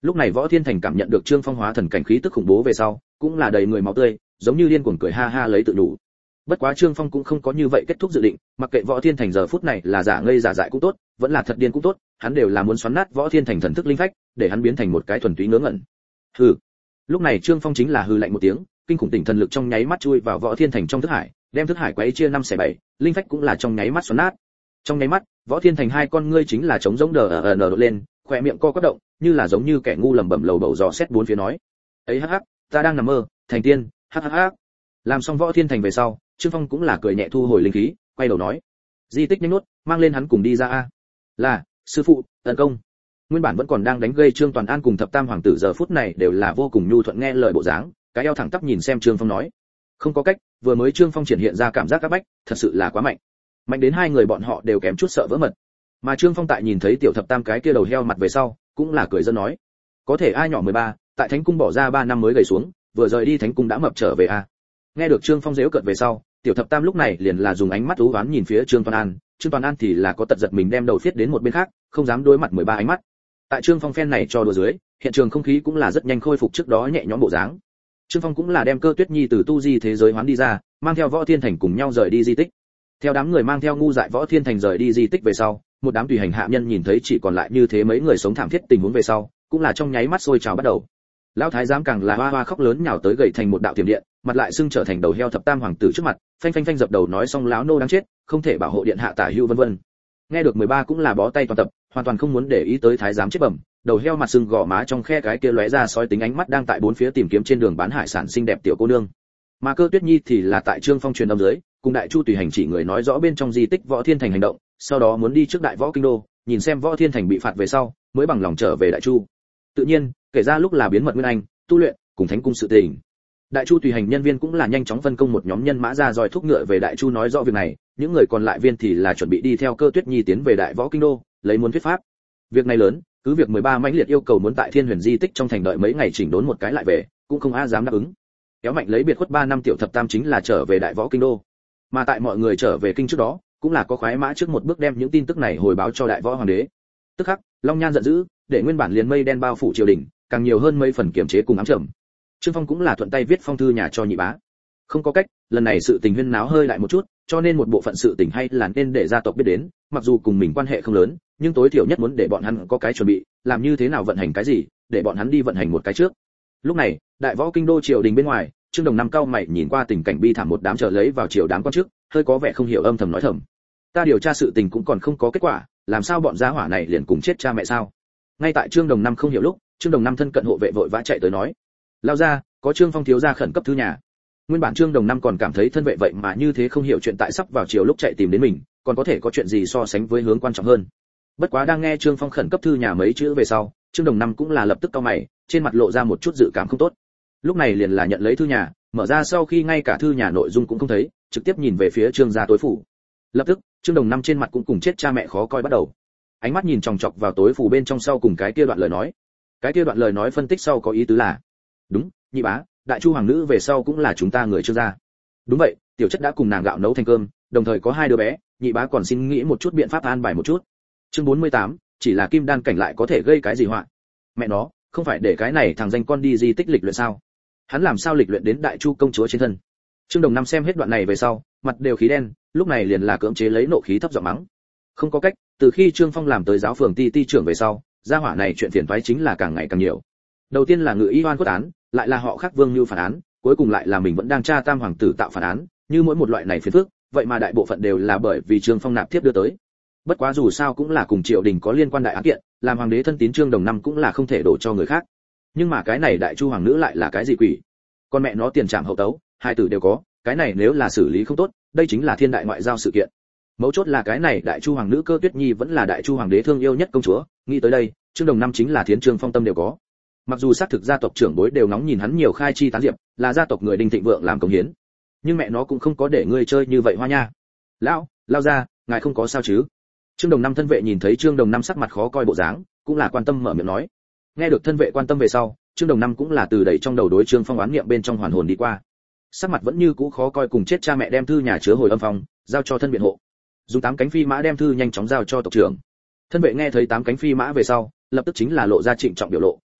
Lúc này Võ Thiên Thành cảm nhận được Trương Phong hóa thần cảnh khí tức khủng bố về sau, cũng là đầy người máu tươi, giống như điên cuồng cười ha ha lấy tự đủ. Bất quá Trương Phong cũng không có như vậy kết thúc dự định, mặc kệ Võ Thiên Thành giờ phút này là giả ngây giả dại cũng tốt, vẫn là thật điên cũng tốt, hắn đều là muốn xoắn nát Võ Thiên Thành thần thức linh phách, để hắn biến thành một cái thuần túy ngớ ngẩn. Hừ. Lúc này Trương Phong chính là hừ lạnh một tiếng, kinh khủng tỉnh thần lực trong nháy mắt chui vào Võ Thiên Thành trong thức hải, đem thức hải quấy chia 5/7, linh phách cũng là trong nháy mắt xoắn nát. Trong nháy mắt, Võ Thiên Thành hai con ngươi chính là trống rỗng đờ đột lên, khóe miệng co quắp động, như là giống như kẻ ngu lẩm bẩm lầu bầu dò xét bốn phía nói: "Ấy hắc hắc, ta đang nằm mơ, thành tiên, hắc hắc hắc." Làm xong Võ Thiên Thành về sau, Trương Phong cũng là cười nhẹ thu hồi linh khí, quay đầu nói: "Di tích nhanh nuốt, mang lên hắn cùng đi ra a." "Là, sư phụ, tấn công." Nguyên bản vẫn còn đang đánh gây Trương Toàn An cùng thập tam hoàng tử giờ phút này đều là vô cùng nhu thuận nghe lời bộ dáng, cái eo thẳng tắp nhìn xem Trương Phong nói: "Không có cách, vừa mới Trương Phong triển hiện ra cảm giác các bách, thật sự là quá mạnh." Mạnh đến hai người bọn họ đều kém chút sợ vỡ mật. Mà Trương Phong tại nhìn thấy tiểu thập tam cái kia đầu heo mặt về sau, cũng là cười dân nói: "Có thể ai nhỏ 13, tại Thánh cung bỏ ra 3 năm mới gầy xuống, vừa rời đi Thánh cung đã mập trở về a." Nghe được Trương Phong giễu cợt về sau, tiểu thập tam lúc này liền là dùng ánh mắt u uất nhìn phía Trương Toàn An, Trương Toàn An thì là có tật giật mình đem đầu phiết đến một bên khác, không dám đối mặt 13 ánh mắt. Tại Trương Phong phen này cho đùa dưới, hiện trường không khí cũng là rất nhanh khôi phục trước đó nhẹ nhõm bộ dáng. Trương Phong cũng là đem Cơ Tuyết Nhi từ tu di thế giới hoán đi ra, mang theo Võ Thiên Thành cùng nhau rời đi di tích. Theo đám người mang theo ngu dại Võ Thiên Thành rời đi di tích về sau, một đám tùy hành hạ nhân nhìn thấy chỉ còn lại như thế mấy người sống thảm thiết tình huống về sau, cũng là trong nháy mắt sôi trào bắt đầu. Lão thái giám càng là hoa hoa khóc lớn nhào tới gậy thành một đạo tiềm điện, mặt lại sưng trở thành đầu heo thập tam hoàng tử trước mặt, phanh phanh phanh dập đầu nói xong láo nô đáng chết, không thể bảo hộ điện hạ tả hữu vân vân. Nghe được 13 cũng là bó tay toàn tập, hoàn toàn không muốn để ý tới thái giám chết bẩm, đầu heo mặt sưng gò má trong khe cái kia lóe ra soi tính ánh mắt đang tại bốn phía tìm kiếm trên đường bán hải sản xinh đẹp tiểu cô nương. Mà Cơ Tuyết Nhi thì là tại Trương Phong truyền âm dưới, cùng Đại Chu tùy hành chỉ người nói rõ bên trong di tích Võ Thiên Thành hành động, sau đó muốn đi trước Đại Võ kinh đô, nhìn xem Võ Thiên Thành bị phạt về sau, mới bằng lòng trở về Đại Chu. Tự nhiên, kể ra lúc là biến mật nguyên anh, tu luyện, cùng Thánh cung sự tình. Đại Chu tùy hành nhân viên cũng là nhanh chóng phân công một nhóm nhân mã ra dòi thúc ngựa về Đại Chu nói rõ việc này, những người còn lại viên thì là chuẩn bị đi theo Cơ Tuyết Nhi tiến về Đại Võ kinh đô, lấy muốn thuyết pháp. Việc này lớn, cứ việc 13 mãnh liệt yêu cầu muốn tại Thiên Huyền di tích trong thành đợi mấy ngày chỉnh đốn một cái lại về, cũng không ai dám đáp ứng. Kéo mạnh lấy biệt khuất 3 năm tiểu thập tam chính là trở về Đại Võ kinh đô. Mà tại mọi người trở về kinh trước đó, cũng là có khoái mã trước một bước đem những tin tức này hồi báo cho Đại Võ hoàng đế. Tức khắc, Long Nhan giận dữ, để nguyên bản liền mây đen bao phủ triều đình, càng nhiều hơn mấy phần kiểm chế cùng ám trầm. Trương Phong cũng là thuận tay viết phong thư nhà cho nhị bá. Không có cách, lần này sự tình huyên náo hơi lại một chút, cho nên một bộ phận sự tình hay là nên để gia tộc biết đến, mặc dù cùng mình quan hệ không lớn, nhưng tối thiểu nhất muốn để bọn hắn có cái chuẩn bị, làm như thế nào vận hành cái gì, để bọn hắn đi vận hành một cái trước. Lúc này, Đại Võ kinh đô triều đình bên ngoài, Trương Đồng Năm cao mày nhìn qua tình cảnh bi thảm một đám chờ lấy vào triều đám quan chức, hơi có vẻ không hiểu âm thầm nói thầm. Ta điều tra sự tình cũng còn không có kết quả, làm sao bọn gia hỏa này liền cùng chết cha mẹ sao? Ngay tại Trương Đồng Năm không hiểu lúc, Trương Đồng Năm thân cận hộ vệ vội vã chạy tới nói: lao ra, có Trương Phong thiếu gia khẩn cấp thư nhà. Nguyên bản Trương Đồng Năm còn cảm thấy thân vệ vậy mà như thế không hiểu chuyện tại sắp vào chiều lúc chạy tìm đến mình, còn có thể có chuyện gì so sánh với hướng quan trọng hơn. Bất quá đang nghe Trương Phong khẩn cấp thư nhà mấy chữ về sau, Trương Đồng Năm cũng là lập tức cau mày, trên mặt lộ ra một chút dự cảm không tốt. Lúc này liền là nhận lấy thư nhà, mở ra sau khi ngay cả thư nhà nội dung cũng không thấy, trực tiếp nhìn về phía Trương gia tối phủ. Lập tức, Trương Đồng Năm trên mặt cũng cùng chết cha mẹ khó coi bắt đầu. Ánh mắt nhìn chòng chọc vào tối phủ bên trong sau cùng cái kia đoạn lời nói. Cái kia đoạn lời nói phân tích sau có ý tứ là: đúng, nhị bá, Đại Chu hoàng nữ về sau cũng là chúng ta người Trương gia. Đúng vậy, tiểu chất đã cùng nàng gạo nấu thành cơm, đồng thời có 2 đứa bé, nhị bá còn xin nghĩ một chút biện pháp an bài một chút. Chương 48, chỉ là kim đan cảnh lại có thể gây cái gì họa? Mẹ nó, không phải để cái này thằng danh con đi di tích lịch luyện sao? Hắn làm sao lịch luyện đến Đại Chu công chúa trên thân? Trương Đồng Năm xem hết đoạn này về sau, mặt đều khí đen, lúc này liền là cưỡng chế lấy nộ khí thấp giọng mắng. Không có cách, từ khi Trương Phong làm tới giáo phường ti trưởng về sau, gia hỏa này chuyện phiền toái chính là càng ngày càng nhiều. Đầu tiên là Ngự Y oan khuất án, lại là họ khác Vương Như phản án, cuối cùng lại là mình vẫn đang tra tam hoàng tử tạo phản án, như mỗi một loại này phiền phức, vậy mà đại bộ phận đều là bởi vì Trương Phong nạp tiếp đưa tới. Bất quá dù sao cũng là cùng triều đình có liên quan đại án kiện, làm hoàng đế thân tín Trương Đồng Năm cũng là không thể đổ cho người khác. Nhưng mà cái này Đại Chu hoàng nữ lại là cái gì quỷ? Con mẹ nó tiền trảm hậu tấu, hai tử đều có, cái này nếu là xử lý không tốt, đây chính là thiên đại ngoại giao sự kiện. Mấu chốt là cái này Đại Chu hoàng nữ Cơ Tuyết Nhi vẫn là Đại Chu hoàng đế thương yêu nhất công chúa, nghĩ tới đây, Trương Đồng Năm chính là Thiến Trương Phong tâm đều có. Mặc dù xác thực gia tộc trưởng bối đều nóng nhìn hắn nhiều khai chi tán diệp, là gia tộc người Đinh Thịnh Vượng làm công hiến, nhưng mẹ nó cũng không có để ngươi chơi như vậy hoa nha. Lao ra, ngài không có sao chứ? Trương Đồng Năm thân vệ nhìn thấy Trương Đồng Năm sắc mặt khó coi bộ dáng, cũng là quan tâm mở miệng nói. Nghe được thân vệ quan tâm về sau, Trương Đồng Năm cũng là từ đẩy trong đầu đối Trương Phong oán niệm bên trong hoàn hồn đi qua. Sắc mặt vẫn như cũ khó coi cùng chết cha mẹ đem thư nhà chứa hồi âm phòng, giao cho thân biện hộ. Dùng 8 cánh phi mã đem thư nhanh chóng giao cho tộc trưởng. Thân vệ nghe thấy 8 cánh phi mã về sau, lập tức chính là lộ ra trịnh trọng biểu lộ,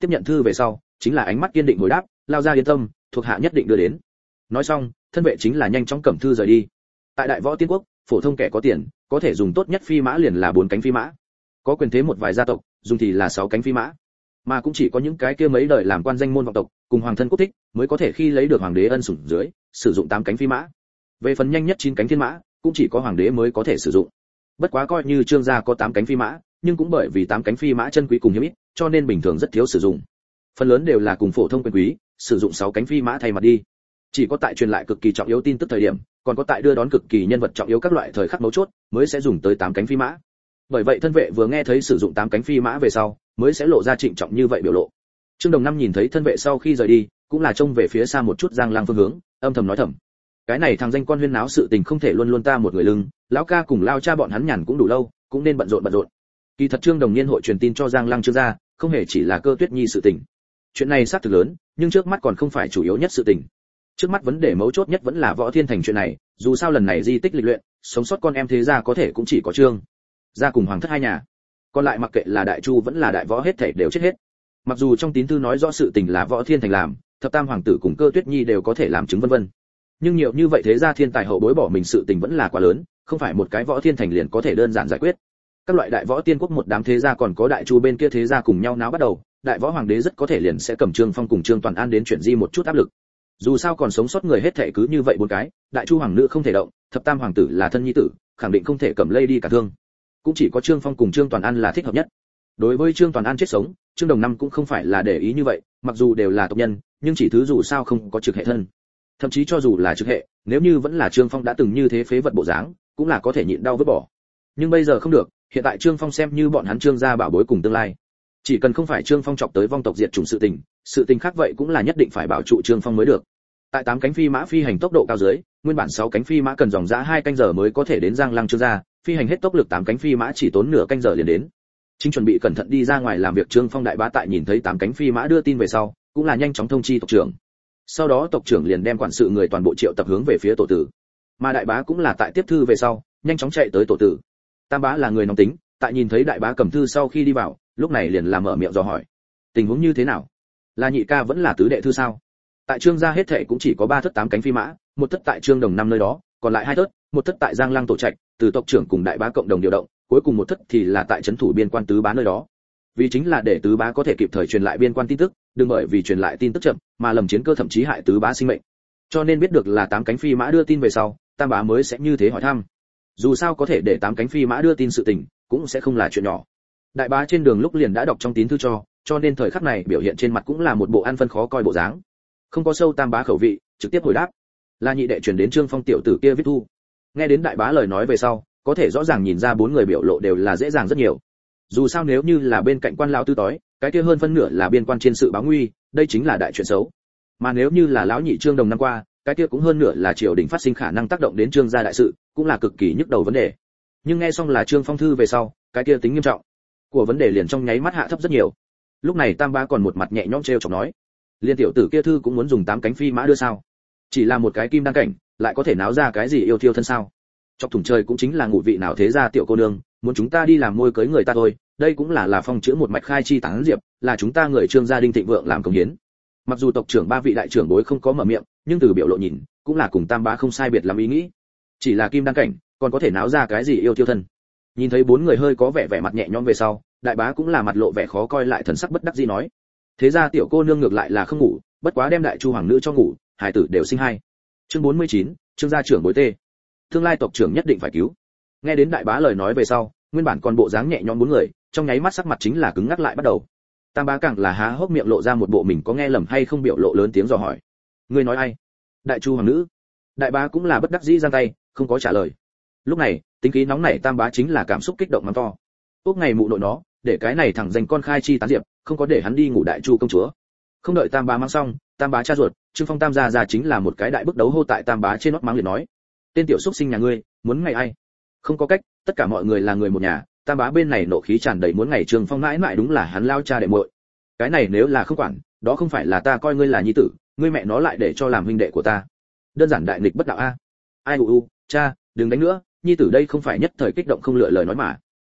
tiếp nhận thư về sau chính là ánh mắt kiên định hồi đáp, lao ra yên tâm, thuộc hạ nhất định đưa đến. Nói xong thân vệ chính là nhanh chóng cầm thư rời đi. Tại Đại Võ Tiên Quốc, phổ thông kẻ có tiền có thể dùng tốt nhất phi mã liền là 4 cánh phi mã, có quyền thế một vài gia tộc dùng thì là 6 cánh phi mã, mà cũng chỉ có những cái kia mấy đời làm quan danh môn vọng tộc cùng hoàng thân quốc thích mới có thể khi lấy được hoàng đế ân sủng dưới sử dụng 8 cánh phi mã. Về phần nhanh nhất 9 cánh thiên mã cũng chỉ có hoàng đế mới có thể sử dụng. Bất quá coi như Trương gia có 8 cánh phi mã, nhưng cũng bởi vì 8 cánh phi mã chân quý cùng hiếm ít, cho nên bình thường rất thiếu sử dụng. Phần lớn đều là cùng phổ thông quyền quý sử dụng 6 cánh phi mã thay mặt đi. Chỉ có tại truyền lại cực kỳ trọng yếu tin tức thời điểm, còn có tại đưa đón cực kỳ nhân vật trọng yếu các loại thời khắc mấu chốt mới sẽ dùng tới 8 cánh phi mã. Bởi vậy thân vệ vừa nghe thấy sử dụng 8 cánh phi mã về sau, mới sẽ lộ ra trịnh trọng như vậy biểu lộ. Trương Đồng Năm nhìn thấy thân vệ sau khi rời đi, cũng là trông về phía xa một chút Giang Lăng phương hướng, âm thầm nói thầm: cái này thằng danh con huyên náo sự tình không thể luôn luôn ta một người lưng, lão ca cùng lao cha bọn hắn nhàn cũng đủ lâu, cũng nên bận rộn. Kỳ thật Trương Đồng Niên hội truyền tin cho Giang Lăng Trương gia, không hề chỉ là Cơ Tuyết Nhi sự tình. Chuyện này xác thực lớn, nhưng trước mắt còn không phải chủ yếu nhất sự tình. Trước mắt vấn đề mấu chốt nhất vẫn là Võ Thiên Thành chuyện này, dù sao lần này di tích lịch luyện, sống sót con em thế gia có thể cũng chỉ có Trương gia cùng hoàng thất hai nhà. Còn lại mặc kệ là Đại Chu vẫn là Đại Võ hết thảy đều chết hết. Mặc dù trong tín thư nói rõ sự tình là Võ Thiên Thành làm, thập tam hoàng tử cùng Cơ Tuyết Nhi đều có thể làm chứng vân vân. Nhưng nhiều như vậy thế gia thiên tài hậu bối bỏ mình sự tình vẫn là quá lớn, không phải một cái Võ Thiên Thành liền có thể đơn giản giải quyết. Các loại Đại Võ Tiên Quốc một đám thế gia còn có Đại Chu bên kia thế gia cùng nhau náo bắt đầu, Đại Võ hoàng đế rất có thể liền sẽ cầm Trương Phong cùng Trương Toàn An đến chuyển di một chút áp lực. Dù sao còn sống sót người hết thảy cứ như vậy 4 cái, Đại Chu hoàng nữ không thể động, thập tam hoàng tử là thân nhi tử, khẳng định không thể cầm lây đi cả thương. Cũng chỉ có Trương Phong cùng Trương Toàn An là thích hợp nhất. Đối với Trương Toàn An chết sống, Trương Đồng Năm cũng không phải là để ý như vậy, mặc dù đều là tộc nhân, nhưng chỉ thứ dù sao không có trực hệ thân. Thậm chí cho dù là trực hệ, nếu như vẫn là Trương Phong đã từng như thế phế vật bộ dáng, cũng là có thể nhịn đau vứt bỏ. Nhưng bây giờ không được, hiện tại Trương Phong xem như bọn hắn Trương gia bảo bối cùng tương lai. Chỉ cần không phải Trương Phong chọc tới vong tộc diệt chủng sự tình khác vậy cũng là nhất định phải bảo trụ Trương Phong mới được. Tại 8 cánh phi mã phi hành tốc độ cao dưới, nguyên bản 6 cánh phi mã cần dòng dã 2 canh giờ mới có thể đến Giang Lăng Trương gia, phi hành hết tốc lực 8 cánh phi mã chỉ tốn nửa canh giờ liền đến. Chính chuẩn bị cẩn thận đi ra ngoài làm việc Trương Phong đại bá tại nhìn thấy 8 cánh phi mã đưa tin về sau, cũng là nhanh chóng thông chi tộc trưởng. Sau đó tộc trưởng liền đem quản sự người toàn bộ triệu tập hướng về phía tổ tử. Mà đại bá cũng là tại tiếp thư về sau, nhanh chóng chạy tới tổ tử. Tam bá là người nóng tính, tại nhìn thấy đại bá cầm thư sau khi đi vào, lúc này liền làm mở miệng dò hỏi: tình huống như thế nào? Là nhị ca vẫn là tứ đệ thư sao? Tại Trương gia hết thệ cũng chỉ có 3 thất 8 cánh phi mã, một thất tại Trương Đồng Năm nơi đó, còn lại 2 thất, một thất tại Giang Lăng tổ trạch, từ tộc trưởng cùng đại bá cộng đồng điều động, cuối cùng một thất thì là tại trấn thủ biên quan tứ bá nơi đó. Vì chính là để tứ bá có thể kịp thời truyền lại biên quan tin tức, đừng bởi vì truyền lại tin tức chậm, mà lầm chiến cơ thậm chí hại tứ bá sinh mệnh. Cho nên biết được là 8 cánh phi mã đưa tin về sau, tam bá mới sẽ như thế hỏi thăm. Dù sao có thể để 8 cánh phi mã đưa tin sự tình, cũng sẽ không là chuyện nhỏ. Đại bá trên đường lúc liền đã đọc trong tín thư cho nên thời khắc này biểu hiện trên mặt cũng là một bộ ăn phân khó coi bộ dáng. Không có sâu tam bá khẩu vị, trực tiếp hồi đáp: là nhị đệ truyền đến Trương Phong tiểu tử kia viết thu. Nghe đến đại bá lời nói về sau, có thể rõ ràng nhìn ra 4 người biểu lộ đều là dễ dàng rất nhiều. Dù sao nếu như là bên cạnh quan lão tư tói, cái kia hơn phân nửa là biên quan trên sự báo nguy, đây chính là đại chuyện xấu. Mà nếu như là lão nhị Trương Đồng năm qua, cái kia cũng hơn nửa là triều đình phát sinh khả năng tác động đến Trương gia đại sự, cũng là cực kỳ nhức đầu vấn đề. Nhưng nghe xong là Trương Phong thư về sau, cái kia tính nghiêm trọng của vấn đề liền trong nháy mắt hạ thấp rất nhiều. Lúc này tam bá còn một mặt nhẹ nhõm trêu chọc nói: liên tiểu tử kia thư cũng muốn dùng 8 cánh phi mã đưa sao? Chỉ là một cái kim đăng cảnh, lại có thể náo ra cái gì yêu thiêu thân sao? Chọc thủng trời cũng chính là ngụ vị nào thế gia tiểu cô nương, muốn chúng ta đi làm môi cưới người ta thôi, đây cũng là phong chữa một mạch khai chi tán diệp, là chúng ta người Trương gia đinh thịnh vượng làm công hiến. Mặc dù tộc trưởng 3 vị đại trưởng bối không có mở miệng, nhưng từ biểu lộ nhìn, cũng là cùng tam bá không sai biệt lắm ý nghĩ. Chỉ là kim đăng cảnh, còn có thể náo ra cái gì yêu thiêu thân? Nhìn thấy 4 người hơi có vẻ mặt nhẹ nhõm về sau, đại bá cũng là mặt lộ vẻ khó coi lại thần sắc bất đắc dĩ nói: thế ra tiểu cô nương ngược lại là không ngủ, bất quá đem đại chu hoàng nữ cho ngủ, hải tử đều sinh hai. Chương 49, Trương gia trưởng bối tê. Tương lai tộc trưởng nhất định phải cứu. Nghe đến đại bá lời nói về sau, nguyên bản còn bộ dáng nhẹ nhõm 4 người, trong nháy mắt sắc mặt chính là cứng ngắc lại bắt đầu. Tam bá càng là há hốc miệng lộ ra một bộ mình có nghe lầm hay không biểu lộ lớn tiếng dò hỏi: ngươi nói ai? Đại chu hoàng nữ. Đại bá cũng là bất đắc dĩ giang tay, không có trả lời. Lúc này tính khí nóng nảy tam bá chính là cảm xúc kích động mắng to: ốc ngày mụ nội nó, để cái này thẳng danh con khai chi tán diệp, không có để hắn đi ngủ đại chu công chúa. Không đợi tam bá mang xong, tam bá cha ruột Trương Phong tam gia chính là một cái đại bức đấu hô tại tam bá trên nót mắng liền nói: tên tiểu xúc sinh nhà ngươi, muốn ngày ai? Không có cách, tất cả mọi người là người một nhà. Tam bá bên này nộ khí tràn đầy muốn ngày Trương Phong mãi mãi đúng là hắn lao cha đệ muội. Cái này nếu là không quản, đó không phải là ta coi ngươi là nhi tử, ngươi mẹ nó lại để cho làm huynh đệ của ta, đơn giản đại nghịch bất đạo a. Ai cha, đừng đánh nữa, nhi tử đây không phải nhất thời kích động không lựa lời nói mà.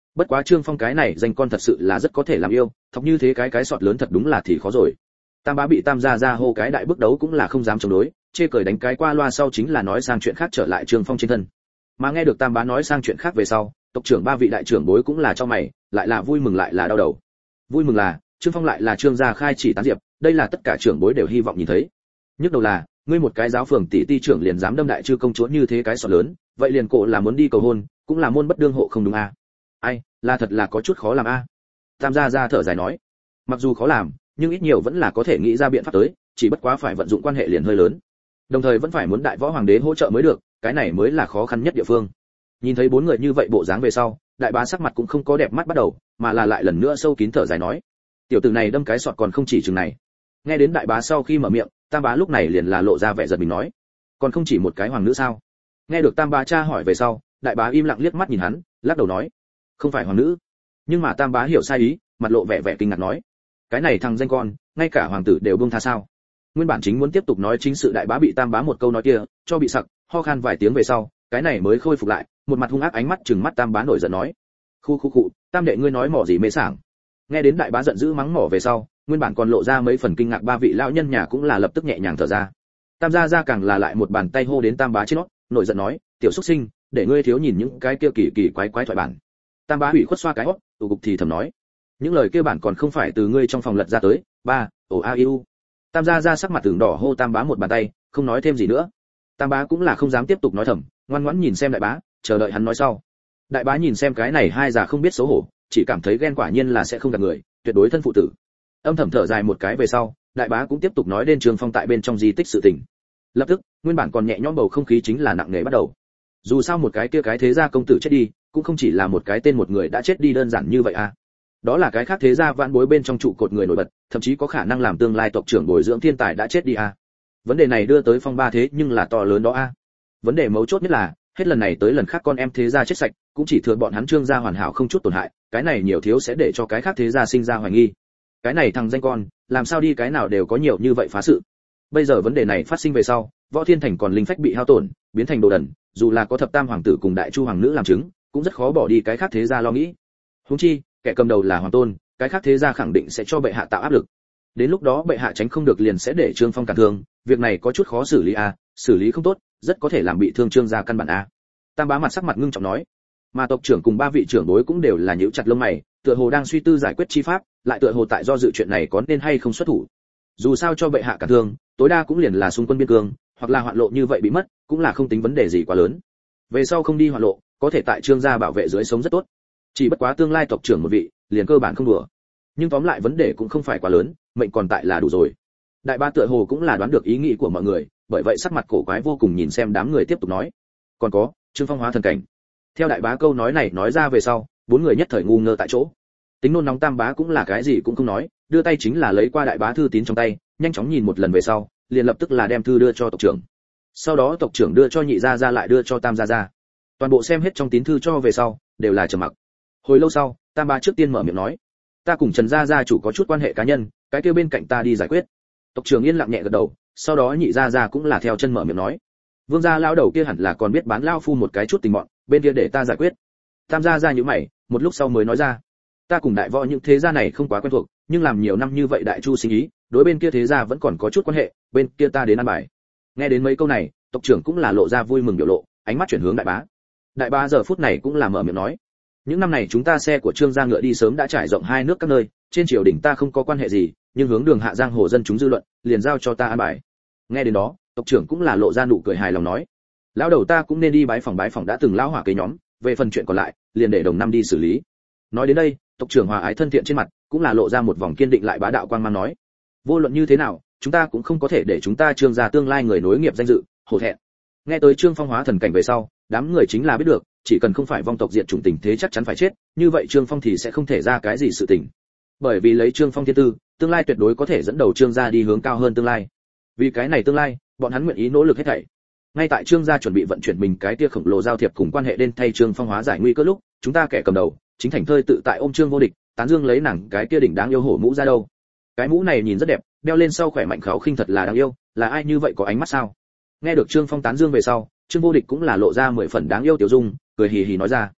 Bất quá Trương Phong cái này danh con thật sự là rất có thể làm yêu, thọc như thế cái sọt lớn thật đúng là thì khó rồi. Tam bá bị Tam gia ra hô cái đại bước đấu cũng là không dám chống đối, chê cười đánh cái qua loa sau chính là nói sang chuyện khác trở lại Trương Phong trên thân. Mà nghe được Tam bá nói sang chuyện khác về sau, tộc trưởng ba vị đại trưởng bối cũng là cho mày, lại là vui mừng lại là đau đầu. Vui mừng là Trương Phong lại là Trương gia khai chỉ tán diệp, đây là tất cả trưởng bối đều hy vọng nhìn thấy. Nhức đầu là ngươi một cái giáo phường tỷ ti trưởng liền dám đâm đại chư công chúa như thế cái sọt lớn, vậy liền cổ là muốn đi cầu hôn, cũng là môn bất đương hộ không đúng a? Ai, là thật là có chút khó làm a. Tam gia ra thở dài nói, mặc dù khó làm, nhưng ít nhiều vẫn là có thể nghĩ ra biện pháp tới, chỉ bất quá phải vận dụng quan hệ liền hơi lớn. Đồng thời vẫn phải muốn đại võ hoàng đế hỗ trợ mới được, cái này mới là khó khăn nhất địa phương. Nhìn thấy bốn người như vậy bộ dáng về sau, đại bá sắc mặt cũng không có đẹp mắt bắt đầu, mà là lại lần nữa sâu kín thở dài nói, tiểu tử này đâm cái sọt còn không chỉ chừng này. Nghe đến đại bá sau khi mở miệng, Tam bá lúc này liền là lộ ra vẻ giật mình nói, còn không chỉ một cái hoàng nữ sao? Nghe được Tam bá tra hỏi về sau, đại bá im lặng liếc mắt nhìn hắn, lắc đầu nói, không phải hoàng nữ. Nhưng mà Tam bá hiểu sai ý, mặt lộ vẻ kinh ngạc nói, cái này thằng danh con, ngay cả hoàng tử đều buông tha sao? Nguyên bản chính muốn tiếp tục nói chính sự, đại bá bị Tam bá một câu nói kia cho bị sặc, ho khan vài tiếng về sau, cái này mới khôi phục lại, một mặt hung ác ánh mắt trừng mắt Tam bá nổi giận nói, khu, Tam đệ ngươi nói mỏ gì mê sảng. Nghe đến đại bá giận dữ mắng mỏ về sau, nguyên bản còn lộ ra mấy phần kinh ngạc ba vị lão nhân nhà cũng là lập tức nhẹ nhàng thở ra. Tam gia ra càng là lại một bàn tay hô đến Tam bá trên nót, nổi giận nói, tiểu xuất sinh, để ngươi thiếu nhìn những cái kia kỳ quái thoại bản. Tam bá hủy khuất xoa cái hót, tụ cục thì thầm nói, những lời kia bản còn không phải từ ngươi trong phòng lật ra tới. Ba, iu. Tam gia ra sắc mặt tưởng đỏ hô Tam bá một bàn tay, không nói thêm gì nữa. Tam bá cũng là không dám tiếp tục nói thầm, ngoan ngoãn nhìn xem đại bá, chờ đợi hắn nói sau. Đại bá nhìn xem cái này hai già không biết xấu hổ, chỉ cảm thấy ghen, quả nhiên là sẽ không gạt người, tuyệt đối thân phụ tử. Âm thầm thở dài một cái về sau, đại bá cũng tiếp tục nói đến Trương Phong tại bên trong di tích sự tình. Lập tức, nguyên bản còn nhẹ nhõm bầu không khí chính là nặng nề bắt đầu. Dù sao một cái kia cái thế gia công tử chết đi, cũng không chỉ là một cái tên một người đã chết đi đơn giản như vậy à. Đó là cái khác thế gia vãn bối bên trong trụ cột người nổi bật, thậm chí có khả năng làm tương lai tộc trưởng bồi dưỡng thiên tài đã chết đi à. Vấn đề này đưa tới phong ba thế nhưng là to lớn đó à. Vấn đề mấu chốt nhất là, hết lần này tới lần khác con em thế gia chết sạch, cũng chỉ thừa bọn hắn Trương gia hoàn hảo không chút tổn hại, cái này nhiều thiếu sẽ để cho cái khác thế gia sinh ra hoài nghi. Cái này thằng danh con, làm sao đi cái nào đều có nhiều như vậy phá sự. Bây giờ vấn đề này phát sinh về sau, Võ Thiên Thành còn linh phách bị hao tổn, biến thành đồ đần, dù là có thập tam hoàng tử cùng đại chu hoàng nữ làm chứng, cũng rất khó bỏ đi cái khác thế gia lo nghĩ. Huống chi, kẻ cầm đầu là hoàng tôn, cái khác thế gia khẳng định sẽ cho bệ hạ tạo áp lực. Đến lúc đó bệ hạ tránh không được liền sẽ để Trương Phong cản thương, việc này có chút khó xử lý a, xử lý không tốt, rất có thể làm bị thương Trương gia căn bản a. Tam bá mặt sắc mặt ngưng trọng nói. Mà tộc trưởng cùng ba vị trưởng bối cũng đều là nhíu chặt lông mày, tựa hồ đang suy tư giải quyết chi pháp, lại tựa hồ tại do dự chuyện này có nên hay không xuất thủ. Dù sao cho bệ hạ cản thương, tối đa cũng liền là xung quân biên cương, hoặc là hoạn lộ như vậy bị mất, cũng là không tính vấn đề gì quá lớn. Về sau không đi hoạn lộ, có thể tại Trương gia bảo vệ dưới sống rất tốt. Chỉ bất quá tương lai tộc trưởng một vị, liền cơ bản không đùa. Nhưng tóm lại vấn đề cũng không phải quá lớn, mệnh còn tại là đủ rồi. Đại ba tựa hồ cũng là đoán được ý nghĩ của mọi người, bởi vậy sắc mặt cổ quái vô cùng nhìn xem đám người tiếp tục nói. Còn có, Trương Phong hóa thần cảnh. Theo đại bá câu nói này nói ra về sau, bốn người nhất thời ngu ngơ tại chỗ. Tính nôn nóng Tam bá cũng là cái gì cũng không nói, đưa tay chính là lấy qua đại bá thư tín trong tay, nhanh chóng nhìn một lần về sau, liền lập tức là đem thư đưa cho tộc trưởng. Sau đó tộc trưởng đưa cho nhị gia gia lại đưa cho Tam gia gia. Toàn bộ xem hết trong tín thư cho về sau, đều là trầm mặc. Hồi lâu sau, Tam bá trước tiên mở miệng nói, ta cùng Trần gia gia chủ có chút quan hệ cá nhân, cái kia bên cạnh ta đi giải quyết. Tộc trưởng yên lặng nhẹ gật đầu, sau đó nhị gia gia cũng là theo chân mở miệng nói, Vương gia lão đầu kia hẳn là còn biết bán lão phu một cái chút tình mọn, bên kia để ta giải quyết. Tam gia gia nhíu mày, một lúc sau mới nói ra, ta cùng đại võ những thế gia này không quá quen thuộc, nhưng làm nhiều năm như vậy đại chu sinh ý, đối bên kia thế gia vẫn còn có chút quan hệ, bên kia ta đến ăn bài. Nghe đến mấy câu này, tộc trưởng cũng là lộ ra vui mừng biểu lộ, ánh mắt chuyển hướng đại bá. Đại bá giờ phút này cũng là mở miệng nói, những năm này chúng ta xe của Trương gia ngựa đi sớm đã trải rộng hai nước các nơi, trên triều đình ta không có quan hệ gì, nhưng hướng đường hạ giang hồ dân chúng dư luận, liền giao cho ta ăn bài. Nghe đến đó, tộc trưởng cũng là lộ ra nụ cười hài lòng nói, lão đầu ta cũng nên đi bái phỏng đã từng lão hỏa kế nhóm, về phần chuyện còn lại, liền để đồng năm đi xử lý. Nói đến đây, tộc trưởng hòa ái thân thiện trên mặt cũng là lộ ra một vòng kiên định lại bá đạo quang mang nói, vô luận như thế nào, chúng ta cũng không có thể để chúng ta Trương gia tương lai người nối nghiệp danh dự hổ thẹn. Nghe tới Trương Phong hóa thần cảnh về sau, đám người chính là biết được, chỉ cần không phải vong tộc diệt chủng tình thế chắc chắn phải chết, như vậy Trương Phong thì sẽ không thể ra cái gì sự tình. Bởi vì lấy Trương Phong thiên tư, tương lai tuyệt đối có thể dẫn đầu Trương gia đi hướng cao hơn tương lai. Vì cái này tương lai, bọn hắn nguyện ý nỗ lực hết thảy. Ngay tại Trương gia chuẩn bị vận chuyển mình cái tia khổng lồ giao thiệp cùng quan hệ đến thay Trương Phong hóa giải nguy cơ lúc, chúng ta kẻ cầm đầu, chính thành thơi tự tại ôm Trương vô địch, tán dương lấy nàng cái tia đỉnh đáng yêu hổ mũ ra đâu. Cái mũ này nhìn rất đẹp, đeo lên sau khỏe mạnh kháo khinh thật là đáng yêu, là ai như vậy có ánh mắt sao? Nghe được Trương Phong tán dương về sau, Trương vô địch cũng là lộ ra 10 phần đáng yêu tiểu dung, cười hì hì nói ra,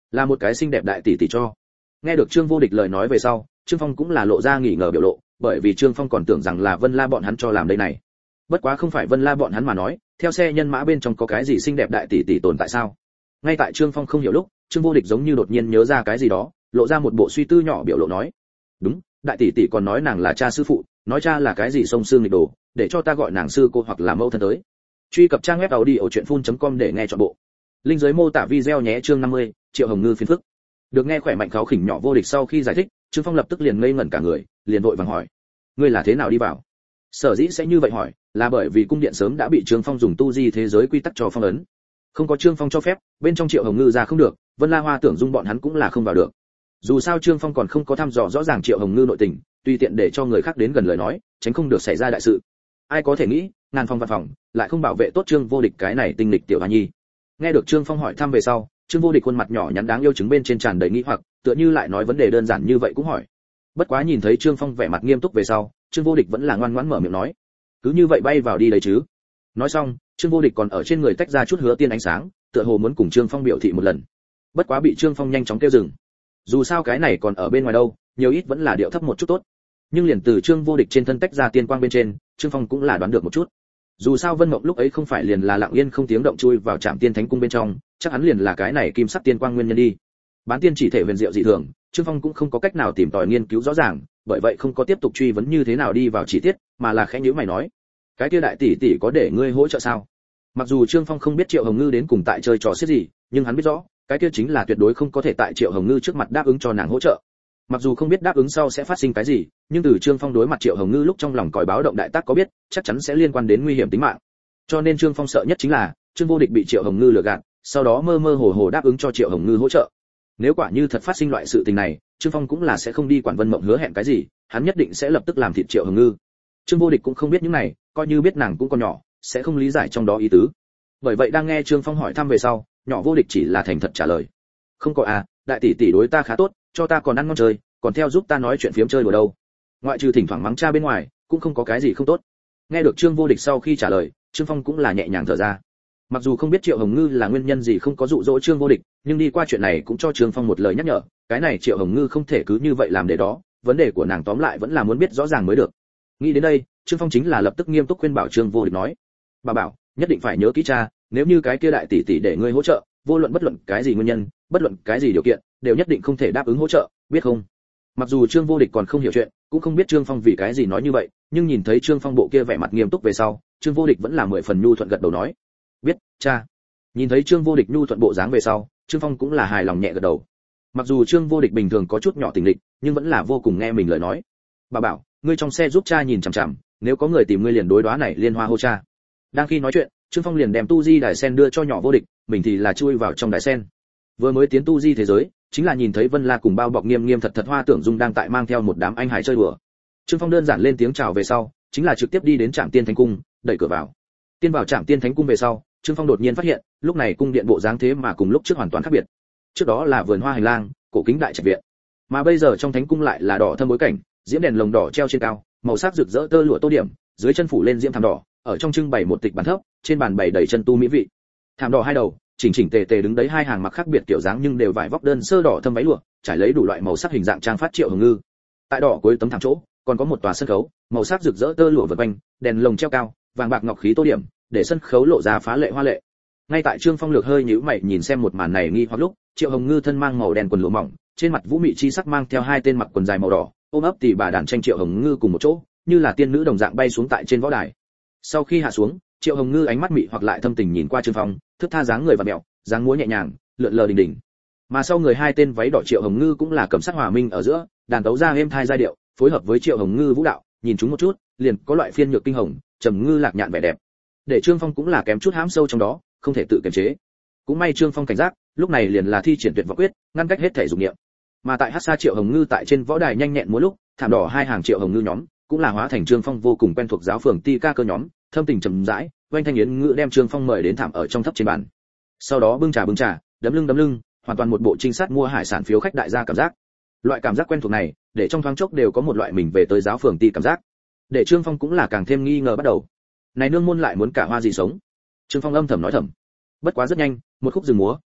là một cái xinh đẹp đại tỷ tỷ cho. Nghe được Trương Vô Địch lời nói về sau, Trương Phong cũng là lộ ra nghi ngờ biểu lộ, bởi vì Trương Phong còn tưởng rằng là Vân La bọn hắn cho làm đây này. Bất quá không phải Vân La bọn hắn mà nói, theo xe nhân mã bên trong có cái gì xinh đẹp đại tỷ tỷ tồn tại sao? Ngay tại Trương Phong không hiểu lúc, Trương Vô Địch giống như đột nhiên nhớ ra cái gì đó, lộ ra một bộ suy tư nhỏ biểu lộ nói: "Đúng, đại tỷ tỷ còn nói nàng là cha sư phụ, nói cha là cái gì sông xương nghịch đồ, để cho ta gọi nàng sư cô hoặc là mẫu thân tới." Truy cập trang web audiochuyenphun.com để nghe trọn bộ. Link dưới mô tả video nhé. Chương 50, Triệu Hồng Ngư phiền phức. Được nghe khỏe mạnh kháo khỉnh nhỏ Vô Địch sau khi giải thích, Trương Phong lập tức liền ngây ngẩn cả người, liền vội vàng hỏi: "Ngươi là thế nào đi vào?" Sở dĩ sẽ như vậy hỏi, là bởi vì cung điện sớm đã bị Trương Phong dùng tu di thế giới quy tắc cho phong ấn. Không có Trương Phong cho phép, bên trong Triệu Hồng Ngư ra không được, Vân La Hoa Tưởng Dung bọn hắn cũng là không vào được. Dù sao Trương Phong còn không có thăm dò rõ ràng Triệu Hồng Ngư nội tình, tùy tiện để cho người khác đến gần lời nói, tránh không được xảy ra đại sự. Ai có thể nghĩ, ngàn phòng văn phòng, lại không bảo vệ tốt Trương Vô Địch cái này tinh lịch tiểu hoa nhi. Nghe được Trương Phong hỏi thăm về sau, Trương Vô Địch khuôn mặt nhỏ nhắn đáng yêu chứng bên trên tràn đầy nghi hoặc, tựa như lại nói vấn đề đơn giản như vậy cũng hỏi. Bất quá nhìn thấy Trương Phong vẻ mặt nghiêm túc về sau, Trương Vô Địch vẫn là ngoan ngoãn mở miệng nói: "Cứ như vậy bay vào đi đấy chứ?" Nói xong, Trương Vô Địch còn ở trên người tách ra chút hứa tiên ánh sáng, tựa hồ muốn cùng Trương Phong biểu thị một lần. Bất quá bị Trương Phong nhanh chóng kêu dừng. Dù sao cái này còn ở bên ngoài đâu, nhiều ít vẫn là điệu thấp một chút tốt. Nhưng liền từ Trương Vô Địch trên thân tách ra tiên quang bên trên, Trương Phong cũng là đoán được một chút. Dù sao Vân Mộng lúc ấy không phải liền là lặng yên không tiếng động chui vào Trảm Tiên Thánh Cung bên trong, chắc hắn liền là cái này kim sắc tiên quang nguyên nhân đi. Bán tiên chỉ thể huyền diệu dị thường, Trương Phong cũng không có cách nào tìm tòi nghiên cứu rõ ràng, bởi vậy không có tiếp tục truy vấn như thế nào đi vào chi tiết, mà là khẽ nhíu mày nói: "Cái kia đại tỷ tỷ có để ngươi hỗ trợ sao?" Mặc dù Trương Phong không biết Triệu Hồng Ngư đến cùng tại chơi trò xiết gì, nhưng hắn biết rõ, cái kia chính là tuyệt đối không có thể tại Triệu Hồng Ngư trước mặt đáp ứng cho nàng hỗ trợ. Mặc dù không biết đáp ứng sau sẽ phát sinh cái gì, nhưng từ Trương Phong đối mặt Triệu Hồng Ngư lúc trong lòng còi báo động đại tác có biết, chắc chắn sẽ liên quan đến nguy hiểm tính mạng. Cho nên Trương Phong sợ nhất chính là Trương Vô Địch bị Triệu Hồng Ngư lừa gạt, sau đó mơ mơ hồ hồ đáp ứng cho Triệu Hồng Ngư hỗ trợ. Nếu quả như thật phát sinh loại sự tình này, Trương Phong cũng là sẽ không đi quản Vân Mộng hứa hẹn cái gì, hắn nhất định sẽ lập tức làm thịt Triệu Hồng Ngư. Trương Vô Địch cũng không biết những này, coi như biết nàng cũng còn nhỏ, sẽ không lý giải trong đó ý tứ. Bởi vậy đang nghe Trương Phong hỏi thăm về sau, nhỏ Vô Địch chỉ là thành thật trả lời: "Không có à, đại tỷ tỷ đối ta khá tốt, cho ta còn ăn ngon chơi, còn theo giúp ta nói chuyện phiếm chơi đùa đâu. Ngoại trừ thỉnh thoảng mắng cha bên ngoài, cũng không có cái gì không tốt." Nghe được Trương Vô Địch sau khi trả lời, Trương Phong cũng là nhẹ nhàng thở ra. Mặc dù không biết Triệu Hồng Ngư là nguyên nhân gì không có dụ dỗ Trương Vô Địch, nhưng đi qua chuyện này cũng cho Trương Phong một lời nhắc nhở, cái này Triệu Hồng Ngư không thể cứ như vậy làm để đó, vấn đề của nàng tóm lại vẫn là muốn biết rõ ràng mới được. Nghĩ đến đây, Trương Phong chính là lập tức nghiêm túc khuyên bảo Trương Vô Địch nói: "Bà bảo, nhất định phải nhớ kỹ cha, nếu như cái kia đại tỷ tỷ để ngươi hỗ trợ, vô luận bất luận cái gì nguyên nhân, bất luận cái gì điều kiện, đều nhất định không thể đáp ứng hỗ trợ, biết không?" Mặc dù Trương Vô Địch còn không hiểu chuyện, cũng không biết Trương Phong vì cái gì nói như vậy, nhưng nhìn thấy Trương Phong bộ kia vẻ mặt nghiêm túc về sau, Trương Vô Địch vẫn là 10 phần nhu thuận gật đầu nói: "Biết, cha." Nhìn thấy Trương Vô Địch nhu thuận bộ dáng về sau, Trương Phong cũng là hài lòng nhẹ gật đầu. Mặc dù Trương Vô Địch bình thường có chút nhỏ tình địch, nhưng vẫn là vô cùng nghe mình lời nói. "Bà bảo, ngươi trong xe giúp cha nhìn chằm chằm, nếu có người tìm ngươi liền đối đoá này liên hoa hô cha." Đang khi nói chuyện, Trương Phong liền đem tu di đài sen đưa cho nhỏ Vô Địch, mình thì là chui vào trong đài sen. Vừa mới tiến tu di thế giới, chính là nhìn thấy Vân La cùng bao bọc nghiêm nghiêm thật thật Hoa Tưởng Dung đang tại mang theo một đám anh hải chơi đùa. Trương Phong đơn giản lên tiếng chào về sau, chính là trực tiếp đi đến Trảm Tiên Thánh Cung, đẩy cửa vào. Tiên vào Trảm Tiên Thánh Cung về sau, Trương Phong đột nhiên phát hiện, lúc này cung điện bộ dáng thế mà cùng lúc trước hoàn toàn khác biệt. Trước đó là vườn hoa hành lang, cổ kính đại trạch viện, mà bây giờ trong thánh cung lại là đỏ thâm bối cảnh, diễm đèn lồng đỏ treo trên cao, màu sắc rực rỡ tơ lụa tô điểm, dưới chân phủ lên diễm thảm đỏ, ở trong trưng bày một tịch bàn thấp, trên bàn bày đầy chân tu mỹ vị. Thảm đỏ hai đầu, chỉnh chỉnh tề tề đứng đấy hai hàng mặc khác biệt kiểu dáng nhưng đều vải vóc đơn sơ đỏ thâm váy lụa, trải lấy đủ loại màu sắc hình dạng trang phát Triệu Hồng Ngư. Tại đỏ cuối tấm thảm chỗ, còn có một tòa sân khấu, màu sắc rực rỡ tơ lụa vần quanh, đèn lồng treo cao, vàng bạc ngọc khí tô điểm, để sân khấu lộ ra phá lệ hoa lệ. Ngay tại Trương Phong lược hơi nhíu mày nhìn xem một màn này nghi hoặc lúc, Triệu Hồng Ngư thân mang màu đen quần lụa mỏng, trên mặt vũ mị chi sắc mang theo hai tên mặc quần dài màu đỏ, ôm ấp tỷ bà đàn tranh Triệu Hồng Ngư cùng một chỗ, như là tiên nữ đồng dạng bay xuống tại trên võ đài. Sau khi hạ xuống, Triệu Hồng Ngư ánh mắt mị hoặc lại thâm tình nhìn qua Trương Phong, thướt tha dáng người và mèo, dáng múa nhẹ nhàng, lượn lờ đình đình. Mà sau người hai tên váy đỏ Triệu Hồng Ngư cũng là cầm sắc hòa minh ở giữa, đàn tấu ra êm thai giai điệu, phối hợp với Triệu Hồng Ngư vũ đạo, nhìn chúng một chút, liền có loại phiên nhược kinh hồng, trầm ngư lạc nhạn vẻ đẹp. Để Trương Phong cũng là kém chút hãm sâu trong đó, không thể tự kiềm chế. Cũng may Trương Phong cảnh giác, lúc này liền là thi triển tuyệt vọng quyết, ngăn cách hết thể dục niệm. Mà tại hát xa Triệu Hồng Ngư tại trên võ đài nhanh nhẹn múa lúc, thảm đỏ hai hàng Triệu Hồng Ngư nhóm, cũng là hóa thành Trương Phong vô cùng quen thuộc giáo phường ti ca cơ nhóm, thâm tình trầm rãi, oanh thanh yến ngữ đem Trương Phong mời đến thảm ở trong thấp trên bàn. Sau đó bưng trà, đấm lưng, hoàn toàn một bộ trinh sát mua hải sản phiếu khách đại gia cảm giác. Loại cảm giác quen thuộc này, để trong thoáng chốc đều có một loại mình về tới giáo phường ti cảm giác. Để Trương Phong cũng là càng thêm nghi ngờ bắt đầu. Này nương môn lại muốn cả hoa gì sống? Trương Phong âm thầm nói thầm. Bất quá rất nhanh, một khúc dừng múa,